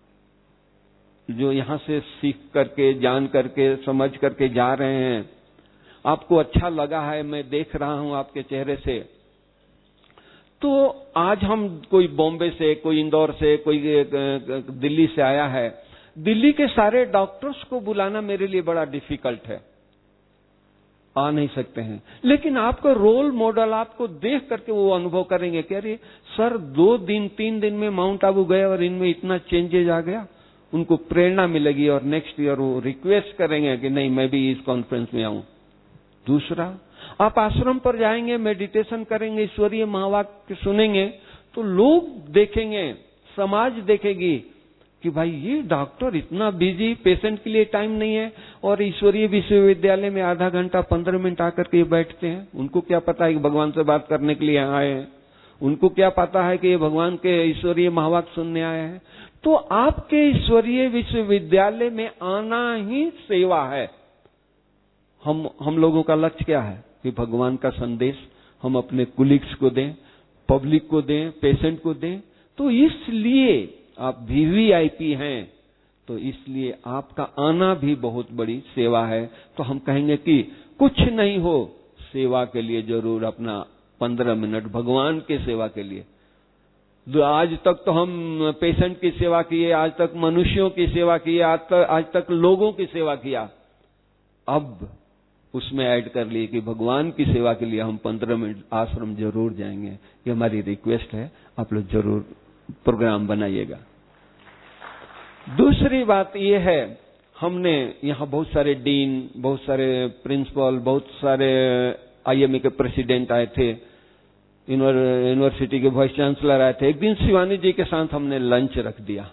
जो यहां से सीख करके, जान करके, समझ करके जा रहे हैं, आपको अच्छा लगा है, मैं देख रहा हूं आपके चेहरे से। तो आज हम कोई बॉम्बे से, कोई इंदौर से, कोई दिल्ली से आया है, दिल्ली के सारे डॉक्टर्स को बुलाना मेरे लिए बड़ा डिफिकल्ट है, आ नहीं सकते हैं। लेकिन आपको रोल मॉडल, आपको देख करके वो अनुभव करेंगे कि अरे सर दो दिन तीन दिन में माउंट आबू गए और इनमें इतना चेंजेज आ गया। उनको प्रेरणा मिलेगी और नेक्स्ट ईयर वो रिक्वेस्ट करेंगे कि नहीं मैं भी इस कॉन्फ्रेंस में आऊं। दूसरा, आप आश्रम पर जाएंगे, मेडिटेशन करेंगे, ईश्वरीय महावाक्य सुनेंगे, तो लोग देखेंगे, समाज देखेगी कि भाई ये डॉक्टर इतना बिजी, पेशेंट के लिए टाइम नहीं है, और ईश्वरीय विश्वविद्यालय में आधा घंटा पंद्रह मिनट आकर के बैठते हैं। उनको क्या पता है कि भगवान से बात करने के लिए आए हैं, उनको क्या पता है कि ये भगवान के ईश्वरीय महावाक्य सुनने आए हैं। तो आपके ईश्वरीय विश्वविद्यालय में आना ही सेवा है। हम हम लोगों का लक्ष्य क्या है कि भगवान का संदेश हम अपने कुलीग्स को दें, पब्लिक को दें, पेशेंट को दें। तो इसलिए आप वीवीआईपी हैं, तो इसलिए आपका आना भी बहुत बड़ी सेवा है। तो हम कहेंगे कि कुछ नहीं हो, सेवा के लिए जरूर अपना पंद्रह मिनट भगवान के सेवा के लिए। आज तक तो हम पेशेंट की सेवा किए, आज तक मनुष्यों की सेवा की, आज तक आज तक लोगों की सेवा किया। अब उसमें ऐड कर लिए कि भगवान की सेवा के लिए हम पंद्रह मिनट आश्रम जरूर जाएंगे। ये हमारी रिक्वेस्ट है, आप लोग जरूर प्रोग्राम बनाइएगा। दूसरी बात ये है, हमने यहाँ बहुत सारे डीन, बहुत सारे प्रिंसिपल, बहुत सारे आईएमए के प्रेसिडेंट आए थे, यूनिवर्सिटी के वाइस चांसलर आए थे। एक दिन शिवानी जी के साथ हमने लंच रख दिया।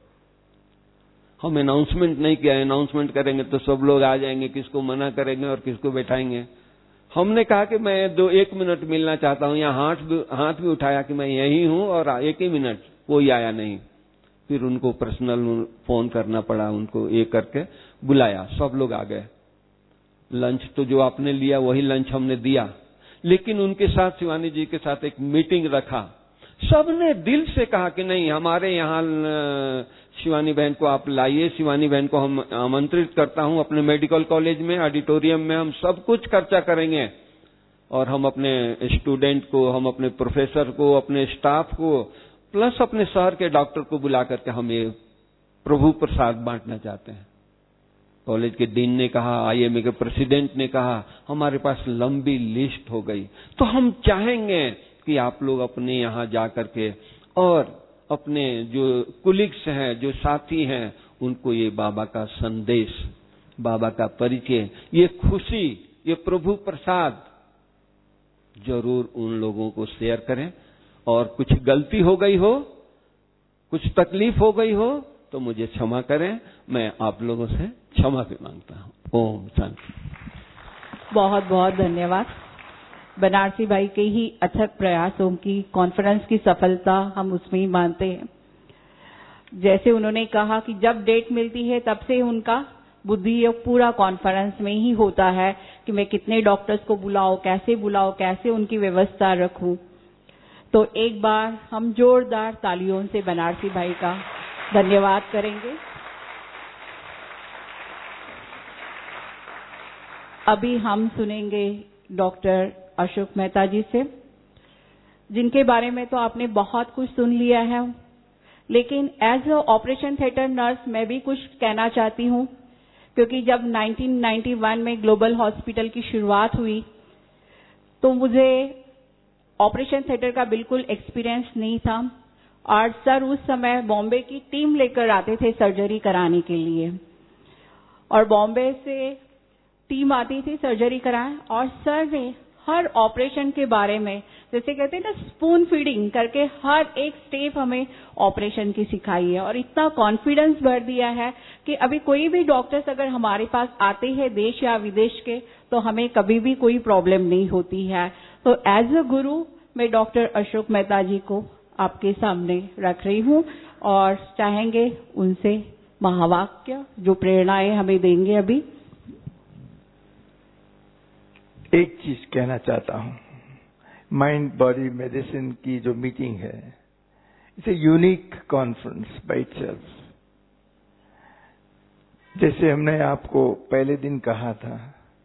हम अनाउंसमेंट नहीं किया, अनाउंसमेंट करेंगे तो सब लोग आ जाएंगे, किसको मना करेंगे और किसको बैठाएंगे। हमने कहा कि मैं दो एक मिनट मिलना चाहता हूं, या हाथ भी हाथ भी उठाया कि मैं यही हूं, और एक ही मिनट कोई आया नहीं। फिर उनको पर्सनल फोन करना पड़ा, उनको ये करके बुलाया, सब लोग आ गए। लंच तो जो आपने लिया वही लंच हमने दिया, लेकिन उनके साथ शिवानी जी के साथ एक मीटिंग रखा। सबने दिल से कहा कि नहीं, हमारे यहाँ शिवानी बहन को आप लाइए, शिवानी बहन को हम आमंत्रित करता हूं अपने मेडिकल कॉलेज में, ऑडिटोरियम में हम सब कुछ चर्चा करेंगे और हम अपने स्टूडेंट को, हम अपने प्रोफेसर को, अपने स्टाफ को, प्लस अपने शहर के डॉक्टर को बुला करके हम ये प्रभु प्रसाद बांटना चाहते हैं। कॉलेज के डीन ने कहा, आईएमए के प्रेसिडेंट ने कहा, हमारे पास लंबी लिस्ट हो गई। तो हम चाहेंगे कि आप लोग अपने यहाँ जा करके और अपने जो कुलीग्स हैं, जो साथी हैं, उनको ये बाबा का संदेश, बाबा का परिचय, ये खुशी, ये प्रभु प्रसाद जरूर उन लोगों को शेयर करें। और कुछ गलती हो गई हो, कुछ तकलीफ हो गई हो तो मुझे क्षमा करें, मैं आप लोगों से क्षमा भी मांगता हूं। ओम शांति। बहुत बहुत धन्यवाद। बनारसी भाई के ही अथक प्रयासों की कॉन्फ्रेंस की सफलता हम उसमें ही मानते हैं। जैसे उन्होंने कहा कि जब डेट मिलती है तब से उनका बुद्धि योग पूरा कॉन्फ्रेंस में ही होता है कि मैं कितने डॉक्टर्स को बुलाऊं, कैसे बुलाऊं, कैसे उनकी व्यवस्था रखूं। तो एक बार हम जोरदार तालियों से बनारसी भाई का धन्यवाद करेंगे। अभी हम सुनेंगे डॉक्टर अशोक मेहता जी से, जिनके बारे में तो आपने बहुत कुछ सुन लिया है, लेकिन as a operation theatre nurse मैं भी कुछ कहना चाहती हूं, क्योंकि जब नाइनटीन नाइंटी वन में ग्लोबल हॉस्पिटल की शुरुआत हुई तो मुझे ऑपरेशन थिएटर का बिल्कुल एक्सपीरियंस नहीं था और सर उस समय बॉम्बे की टीम लेकर आते थे सर्जरी कराने के लिए, और बॉम्बे से टीम आती थी सर्जरी कराएं और सर ने हर ऑपरेशन के बारे में, जैसे कहते हैं ना, स्पून फीडिंग करके हर एक स्टेप हमें ऑपरेशन की सिखाई है और इतना कॉन्फिडेंस भर दिया है कि अभी कोई भी डॉक्टर्स अगर हमारे पास आते हैं देश या विदेश के तो हमें कभी भी कोई प्रॉब्लम नहीं होती है। तो एज अ गुरु मैं डॉक्टर अशोक मेहता जी को आपके सामने रख रही हूं और चाहेंगे उनसे महावाक्य जो प्रेरणाएं हमें देंगे। अभी एक चीज कहना चाहता हूं, माइंड बॉडी मेडिसिन की जो मीटिंग है, it's a unique conference by itself. जैसे हमने आपको पहले दिन कहा था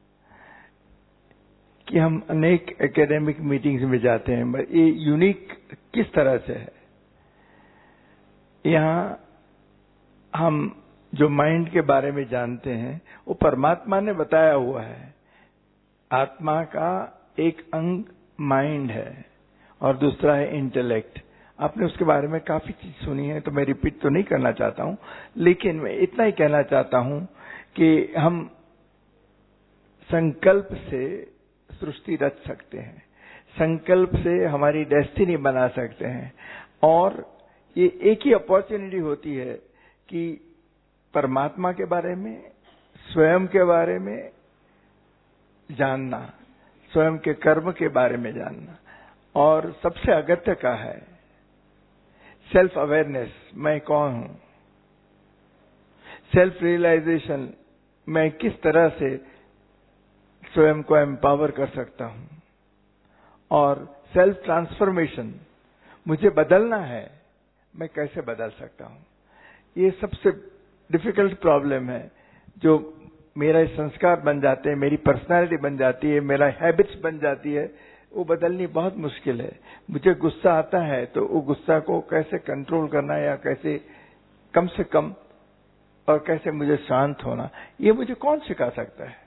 कि हम अनेक एकेडमिक मीटिंग्स में जाते हैं, पर ये यूनिक किस तरह से है, यहाँ हम जो माइंड के बारे में जानते हैं वो परमात्मा ने बताया हुआ है। आत्मा का एक अंग माइंड है और दूसरा है इंटेलेक्ट। आपने उसके बारे में काफी चीज सुनी है तो मैं रिपीट तो नहीं करना चाहता हूं, लेकिन मैं इतना ही कहना चाहता हूं कि हम संकल्प से सृष्टि रच सकते हैं, संकल्प से हमारी डेस्टिनी बना सकते हैं, और ये एक ही अपॉर्चुनिटी होती है कि परमात्मा के बारे में, स्वयं के बारे में जानना, स्वयं के कर्म के बारे में जानना, और सबसे अगत्य का है सेल्फ अवेयरनेस, मैं कौन हूं, सेल्फ रियलाइजेशन, मैं किस तरह से स्वयं को एम्पावर कर सकता हूं, और सेल्फ ट्रांसफॉर्मेशन, मुझे बदलना है, मैं कैसे बदल सकता हूं। ये सबसे डिफिकल्ट प्रॉब्लम है, जो मेरा संस्कार बन जाते हैं, मेरी पर्सनालिटी बन जाती है, मेरा हैबिट्स बन जाती है, वो बदलनी बहुत मुश्किल है। मुझे गुस्सा आता है तो वो गुस्सा को कैसे कंट्रोल करना या कैसे कम से कम और कैसे मुझे शांत होना, ये मुझे कौन सिखा सकता है?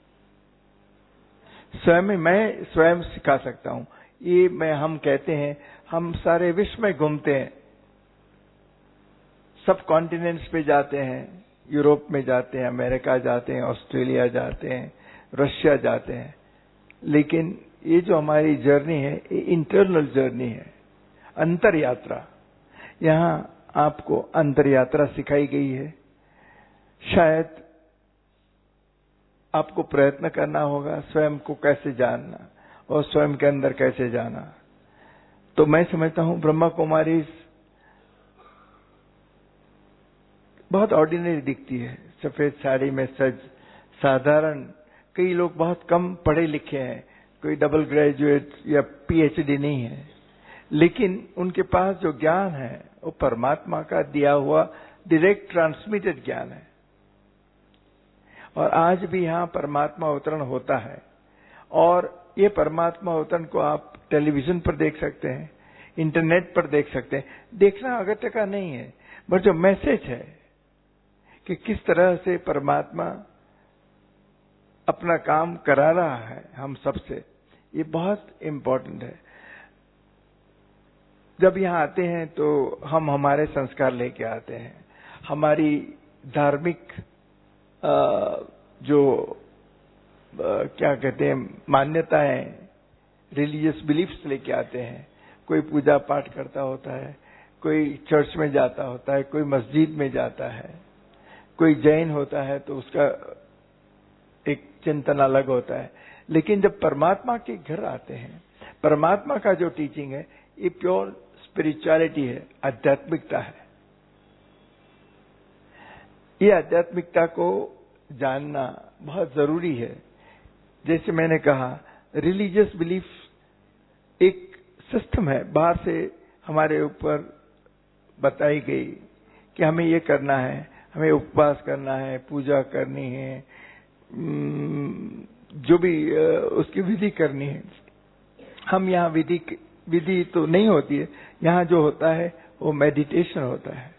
स्वयं मैं स्वयं सिखा सकता हूं। ये मैं हम कहते हैं, हम सारे विश्व में घूमते हैं, सब कॉन्टिनेंट्स पे जाते हैं, यूरोप में जाते हैं, अमेरिका जाते हैं, ऑस्ट्रेलिया जाते हैं, रशिया जाते हैं, लेकिन ये जो हमारी जर्नी है ये इंटरनल जर्नी है, अंतर यात्रा। यहाँ आपको अंतर यात्रा सिखाई गई है। शायद आपको प्रयत्न करना होगा स्वयं को कैसे जानना और स्वयं के अंदर कैसे जाना। तो मैं समझता हूं ब्रह्मा कुमारी बहुत ऑर्डिनरी दिखती है, सफेद साड़ी में सज, साधारण। कई लोग बहुत कम पढ़े लिखे हैं, कोई डबल ग्रेजुएट या पीएचडी नहीं है, लेकिन उनके पास जो ज्ञान है वो परमात्मा का दिया हुआ डायरेक्ट ट्रांसमिटेड ज्ञान है। और आज भी यहाँ परमात्मा अवतरण होता है, और ये परमात्मा अवतरण को आप टेलीविजन पर देख सकते हैं, इंटरनेट पर देख सकते हैं। देखना अगत्य का नहीं है, बट जो मैसेज है कि किस तरह से परमात्मा अपना काम करा रहा है हम सबसे, ये बहुत इम्पोर्टेंट है। जब यहाँ आते हैं तो हम हमारे संस्कार लेके आते हैं, हमारी धार्मिक जो क्या कहते हैं मान्यताएं, रिलीजियस बिलीफ्स लेके आते हैं। कोई पूजा पाठ करता होता है, कोई चर्च में जाता होता है, कोई मस्जिद में जाता है, कोई जैन होता है तो उसका एक चिंतन अलग होता है। लेकिन जब परमात्मा के घर आते हैं, परमात्मा का जो टीचिंग है ये प्योर स्पिरिचुअलिटी है, आध्यात्मिकता है। ये आध्यात्मिकता को जानना बहुत जरूरी है। जैसे मैंने कहा, रिलीजियस बिलीफ एक सिस्टम है, बाहर से हमारे ऊपर बताई गई कि हमें ये करना है, हमें उपवास करना है, पूजा करनी है, जो भी उसकी विधि करनी है। हम यहाँ विधि विधि तो नहीं होती है, यहाँ जो होता है वो मेडिटेशन होता है।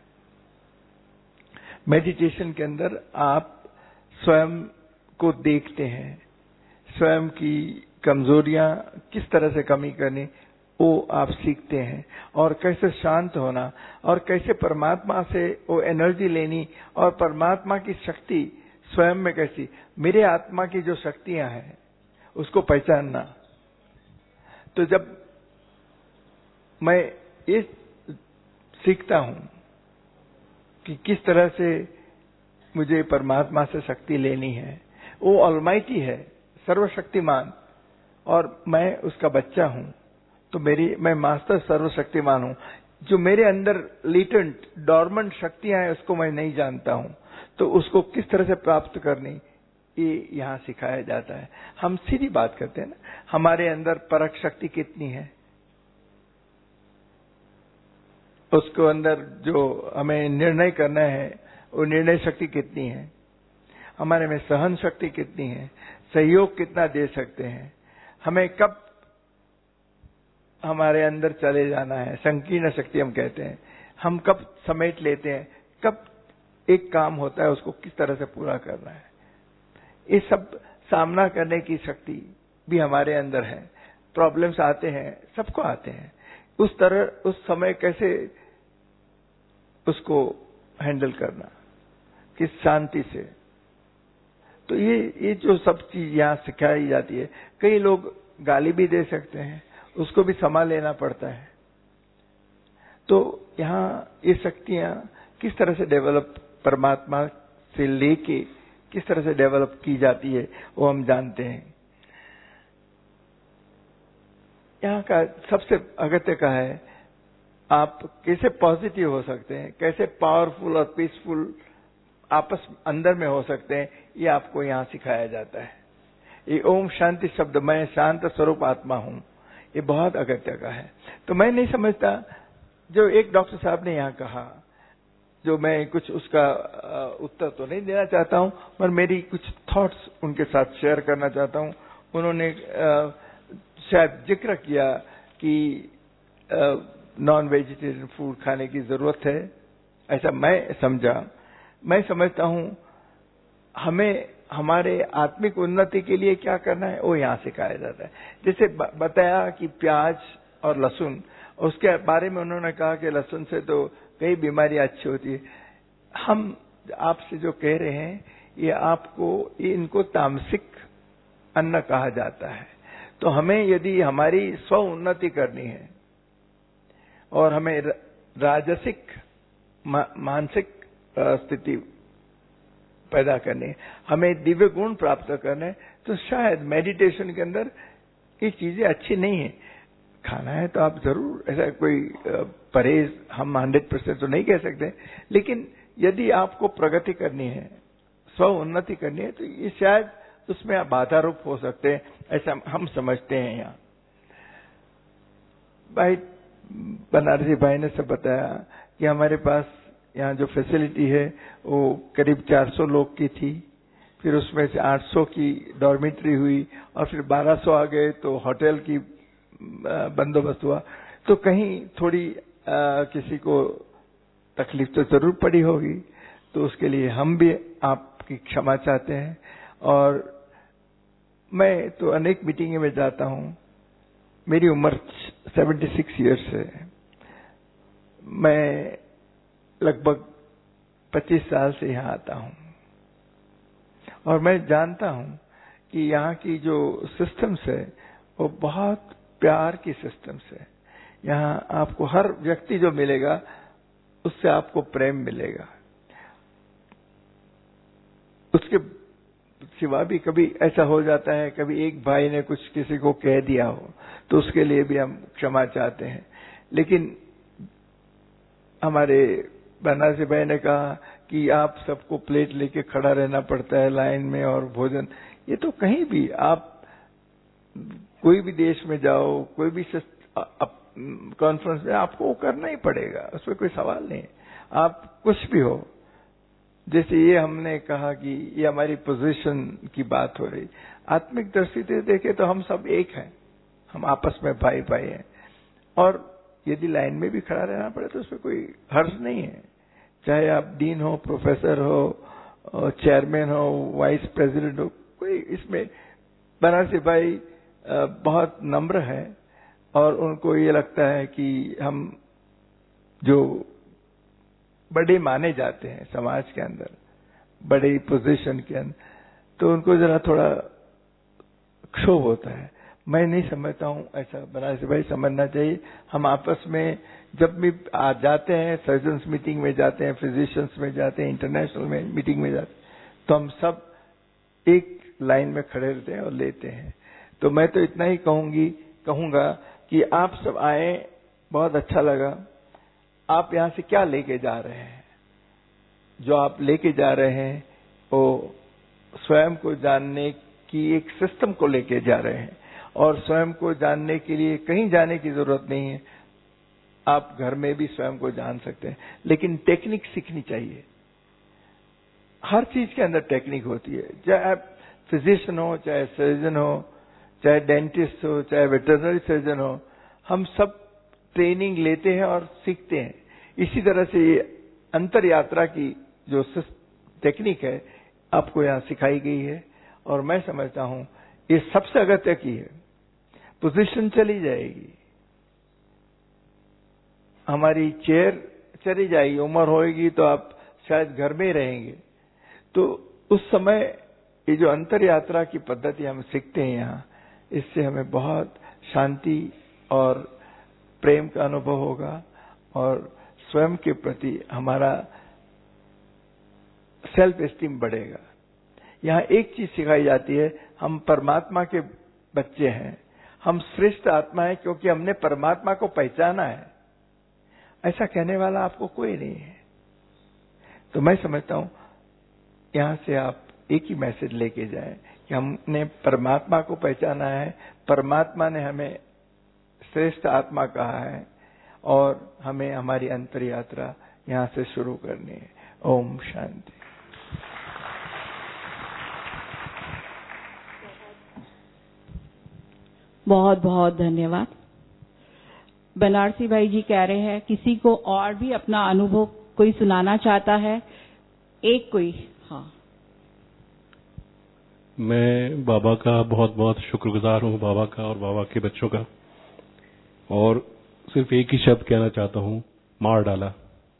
मेडिटेशन के अंदर आप स्वयं को देखते हैं, स्वयं की कमजोरियां किस तरह से कमी करनी वो आप सीखते हैं, और कैसे शांत होना, और कैसे परमात्मा से वो एनर्जी लेनी, और परमात्मा की शक्ति स्वयं में कैसी, मेरे आत्मा की जो शक्तियां हैं उसको पहचानना। तो जब मैं ये सीखता हूं कि किस तरह से मुझे परमात्मा से शक्ति लेनी है, वो ऑलमाइटी है, सर्वशक्तिमान, और मैं उसका बच्चा हूं, तो मेरी मैं मास्टर सर्वशक्तिमान हूं। जो मेरे अंदर लेटेंट डॉर्मेंट शक्तियां हैं उसको मैं नहीं जानता हूं, तो उसको किस तरह से प्राप्त करनी ये यहाँ सिखाया जाता है। हम सीधी बात करते हैं ना, हमारे अंदर परख शक्ति कितनी है, उसको अंदर जो हमें निर्णय करना है वो निर्णय शक्ति कितनी है, हमारे में सहन शक्ति कितनी है, सहयोग कितना दे सकते हैं, हमें कब हमारे अंदर चले जाना है, संकीर्ण शक्ति हम कहते हैं, हम कब समेट लेते हैं, कब एक काम होता है उसको किस तरह से पूरा करना है, ये सब सामना करने की शक्ति भी हमारे अंदर है। प्रॉब्लम्स आते हैं, सबको आते हैं, उस तरह उस समय कैसे उसको हैंडल करना, किस शांति से। तो ये ये जो सब चीज यहाँ सिखाई जाती है। कई लोग गाली भी दे सकते हैं, उसको भी संभाल लेना पड़ता है। तो यहाँ ये शक्तियां किस तरह से डेवलप परमात्मा से लेके किस तरह से डेवलप की जाती है वो हम जानते हैं। यहाँ का सबसे अगत्य का है आप कैसे पॉजिटिव हो सकते हैं, कैसे पावरफुल और पीसफुल आपस अंदर में हो सकते हैं, ये आपको यहाँ सिखाया जाता है। ये ओम शांति शब्द, मैं शांत स्वरूप आत्मा हूं, ये बहुत अगत्य का है। तो मैं नहीं समझता, जो एक डॉक्टर साहब ने यहाँ कहा, जो मैं कुछ उसका उत्तर तो नहीं देना चाहता हूं, पर मेरी कुछ थॉट्स उनके साथ शेयर करना चाहता हूं। उन्होंने शायद जिक्र किया कि नॉन वेजिटेरियन फूड खाने की जरूरत है, ऐसा मैं समझा। मैं समझता हूं हमें हमारे आत्मिक उन्नति के लिए क्या करना है वो यहाँ सिखाया जाता है। जैसे बताया कि प्याज और लहसुन, उसके बारे में उन्होंने कहा कि लहसुन से तो कई बीमारियां अच्छी होती है। हम आपसे जो कह रहे हैं ये आपको ये इनको तामसिक अन्न कहा जाता है। तो हमें यदि हमारी स्व उन्नति करनी है और हमें राजसिक मा, मानसिक स्थिति पैदा करनी है, हमें दिव्य गुण प्राप्त करने हैं, तो शायद मेडिटेशन के अंदर ये चीजें अच्छी नहीं है। खाना है तो आप जरूर, ऐसा कोई परहेज हम हंड्रेड परसेंट तो नहीं कह सकते, लेकिन यदि आपको प्रगति करनी है, स्व उन्नति करनी है, तो ये शायद उसमें आप बाधा रूप हो सकते हैं, ऐसा हम समझते हैं। यहाँ भाई बनारसी भाई ने सब बताया कि हमारे पास यहाँ जो फैसिलिटी है वो करीब चार सौ लोग की थी, फिर उसमें से आठ सौ की डॉर्मेट्री हुई और फिर बारह सौ आ गए तो होटल की बंदोबस्त हुआ। तो कहीं थोड़ी आ, किसी को तकलीफ तो जरूर पड़ी होगी, तो उसके लिए हम भी आपकी क्षमा चाहते हैं। और मैं तो अनेक मीटिंगें में जाता हूँ, मेरी उम्र छिहत्तर इयर्स है, मैं लगभग पच्चीस साल से यहाँ आता हूँ और मैं जानता हूँ कि यहाँ की जो सिस्टम्स है वो बहुत प्यार की सिस्टम्स है। यहाँ आपको हर व्यक्ति जो मिलेगा उससे आपको प्रेम मिलेगा। उसके सिवा भी कभी ऐसा हो जाता है, कभी एक भाई ने कुछ किसी को कह दिया हो तो उसके लिए भी हम क्षमा चाहते हैं। लेकिन हमारे बनारसी भाई ने कहा कि आप सबको प्लेट लेके खड़ा रहना पड़ता है लाइन में और भोजन, ये तो कहीं भी आप कोई भी देश में जाओ, कोई भी कॉन्फ्रेंस में आपको वो करना ही पड़ेगा, उसमें कोई सवाल नहीं। आप कुछ भी हो, जैसे ये हमने कहा कि ये हमारी पोजीशन की बात हो रही, आत्मिक दृष्टि से देखे तो हम सब एक हैं, हम आपस में भाई भाई हैं। और यदि लाइन में भी खड़ा रहना पड़े तो उसमें कोई हर्ज नहीं है, चाहे आप डीन हो, प्रोफेसर हो, चेयरमैन हो, वाइस प्रेसिडेंट हो, कोई इसमें। बनारसी भाई बहुत नम्र है और उनको ये लगता है कि हम जो बड़े माने जाते हैं समाज के अंदर, बड़े पोजीशन के अंदर, तो उनको जरा थोड़ा क्षोभ होता है। मैं नहीं समझता हूँ ऐसा, बनारसी भाई समझना चाहिए। हम आपस में जब भी आ जाते हैं, सर्जन्स मीटिंग में जाते हैं, फिजिशियंस में जाते हैं, इंटरनेशनल में मीटिंग में जाते हैं, तो हम सब एक लाइन में खड़े रहते हैं और लेते हैं। तो मैं तो इतना ही कहूंगी कहूंगा कि आप सब आए, बहुत अच्छा लगा। आप यहाँ से क्या लेके जा रहे हैं? जो आप लेके जा रहे हैं वो स्वयं को जानने की एक सिस्टम को लेके जा रहे हैं, और स्वयं को जानने के लिए कहीं जाने की जरूरत नहीं है, आप घर में भी स्वयं को जान सकते हैं। लेकिन टेक्निक सीखनी चाहिए, हर चीज के अंदर टेक्निक होती है, चाहे आप फिजिशियन हो, चाहे सर्जन हो, चाहे डेंटिस्ट हो, चाहे वेटरनरी सर्जन हो, हम सब ट्रेनिंग लेते हैं और सीखते हैं। इसी तरह से ये अंतर यात्रा की जो टेक्निक है आपको यहाँ सिखाई गई है, और मैं समझता हूँ ये सबसे अगत्य की है। पोजीशन चली जाएगी, हमारी चेयर चली जाएगी, उम्र होएगी तो आप शायद घर में रहेंगे, तो उस समय ये जो अंतर यात्रा की पद्धति हम सीखते हैं यहाँ, इससे हमें बहुत शांति और प्रेम का अनुभव होगा, और स्वयं के प्रति हमारा सेल्फ एस्टीम बढ़ेगा। यहाँ एक चीज सिखाई जाती है, हम परमात्मा के बच्चे हैं, हम श्रेष्ठ आत्मा है क्योंकि हमने परमात्मा को पहचाना है। ऐसा कहने वाला आपको कोई नहीं है। तो मैं समझता हूं यहां से आप एक ही मैसेज लेके जाएं कि हमने परमात्मा को पहचाना है, परमात्मा ने हमें श्रेष्ठ आत्मा कहा है, और हमें हमारी अंतर यात्रा यहां से शुरू करनी है। ओम शांति। बहुत बहुत धन्यवाद। बनारसी भाई जी कह रहे हैं किसी को और भी अपना अनुभव कोई सुनाना चाहता है, एक कोई। हाँ, मैं बाबा का बहुत बहुत शुक्रगुजार हूँ, बाबा का और बाबा के बच्चों का, और सिर्फ एक ही शब्द कहना चाहता हूँ, मार डाला।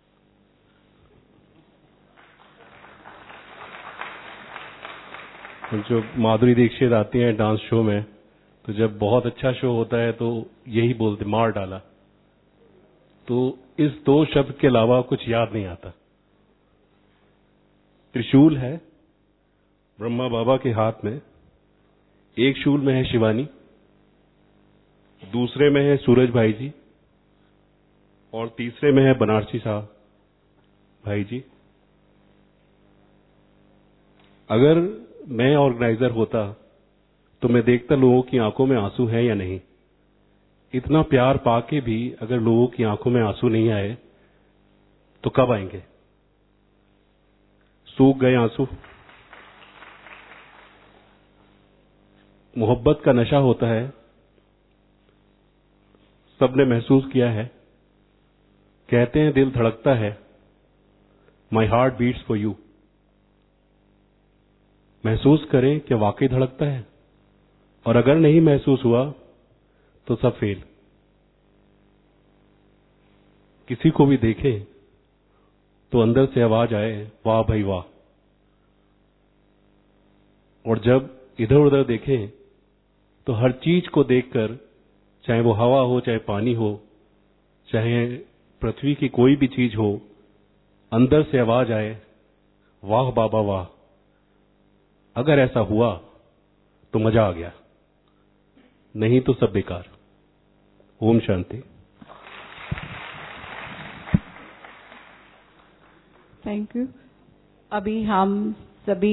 जो माधुरी दीक्षित आती हैं डांस शो में, तो जब बहुत अच्छा शो होता है तो यही बोलते, मार डाला। तो इस दो शब्द के अलावा कुछ याद नहीं आता। त्रिशूल है ब्रह्मा बाबा के हाथ में, एक शूल में है शिवानी, दूसरे में है सूरज भाई जी, और तीसरे में है बनारसी साहब भाई जी, अगर मैं ऑर्गेनाइजर होता तो मैं देखता लोगों की आंखों में आंसू है या नहीं। इतना प्यार पाके भी अगर लोगों की आंखों में आंसू नहीं आए तो कब आएंगे? सूख गए आंसू। मोहब्बत का नशा होता है, सबने महसूस किया है। कहते हैं दिल धड़कता है, my heart beats for you. महसूस करें कि वाकई धड़कता है, और अगर नहीं महसूस हुआ तो सब फेल। किसी को भी देखें तो अंदर से आवाज आए, वाह भाई वाह। और जब इधर उधर देखें तो हर चीज को देखकर, चाहे वो हवा हो, चाहे पानी हो, चाहे पृथ्वी की कोई भी चीज हो, अंदर से आवाज आए, वाह बाबा वाह। अगर ऐसा हुआ तो मजा आ गया, नहीं तो सब बेकार। ओम शांति। Thank you. अभी हम सभी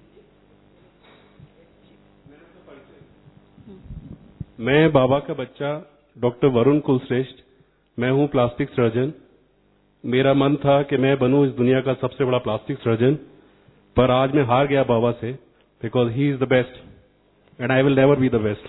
मैं बाबा का बच्चा डॉक्टर वरुण कुलश्रेष्ठ, मैं हूं प्लास्टिक सर्जन। मेरा मन था कि मैं बनूं इस दुनिया का सबसे बड़ा प्लास्टिक सर्जन, पर आज मैं हार गया बाबा से, because he is the best and I will never be the best.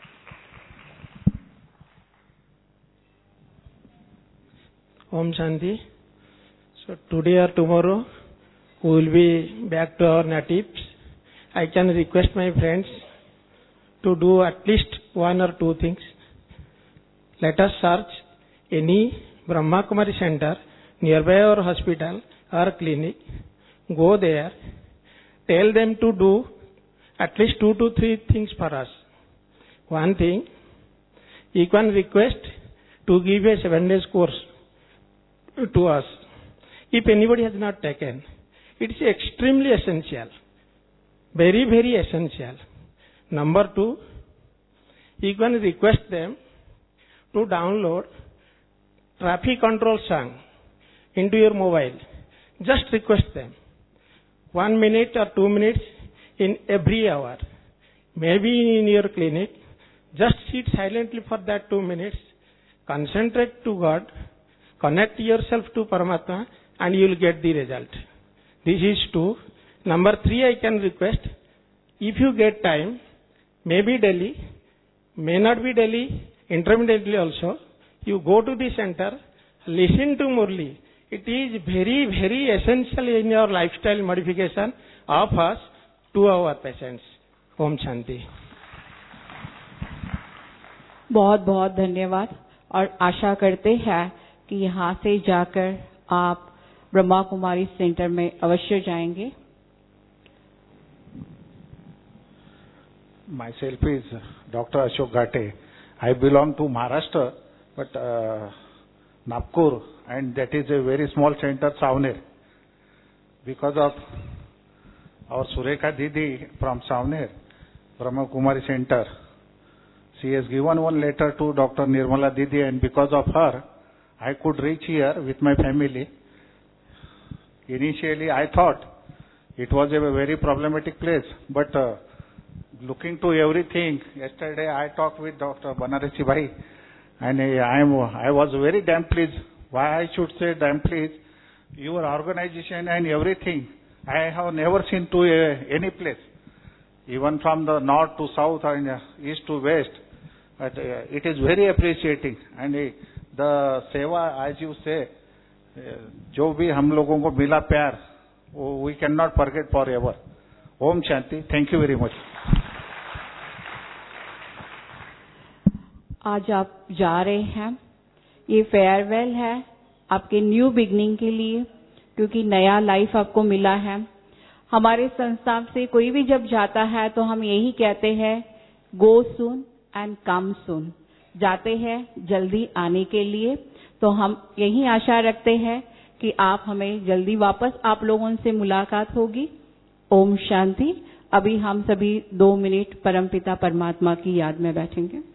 Om Shanti. So today or tomorrow we will be back to our natives. I can request my friends to do at least one or two things. Let us search any Brahma Kumari center nearby our hospital or clinic. Go there. Tell them to do at least two to three things for us. One thing, you can request to give a seven days course to us. If anybody has not taken, it is extremely essential. Very, very essential. Number two, you can request them to download traffic control song into your mobile. Just request them. One minute or two minutes in every hour. Maybe in your clinic, just sit silently for that two minutes. Concentrate to God. Connect yourself to Paramatma and you will get the result. This is two. Number three, I can request, if you get time, maybe daily, may not be daily, intermittently also, you go to the center, listen to Murli. It is very, very essential in your lifestyle modification of us to our patients. Om Shanti. बहुत बहुत धन्यवाद। और आशा करते हैं कि यहाँ से जाकर आप ब्रह्मा कुमारी सेंटर में अवश्य जाएंगे। Myself is Doctor Ashok Ghate. I belong to Maharashtra, but uh, Nagpur, and that is a very small center, Savner. Because of our Sureka Didi from Savner, Brahma Kumari Center, she has given one letter to Doctor Nirmala Didi, and because of her, I could reach here with my family. Initially, I thought it was a very problematic place, but uh, looking to everything, yesterday I talked with Doctor Banarasi Bhai, and I, am, I was very damn pleased. Why I should say damn pleased? Your organization and everything, I have never seen to a, any place, even from the north to south and uh, east to west. But uh, it is very appreciating, and uh, the seva, as you say, जो भी हम लोगों को मिला प्यार, वो we cannot forget forever. Om Shanti. Thank you very much. आज आप जा रहे हैं, ये फेयरवेल है आपके न्यू बिगनिंग के लिए, क्योंकि नया लाइफ आपको मिला है। हमारे संस्था से कोई भी जब जाता है तो हम यही कहते हैं, गो सून एंड कम सून। जाते हैं जल्दी आने के लिए, तो हम यही आशा रखते हैं कि आप हमें जल्दी वापस आप लोगों से मुलाकात होगी। ओम शांति। अभी हम सभी दो मिनट परमपिता परमात्मा की याद में बैठेंगे।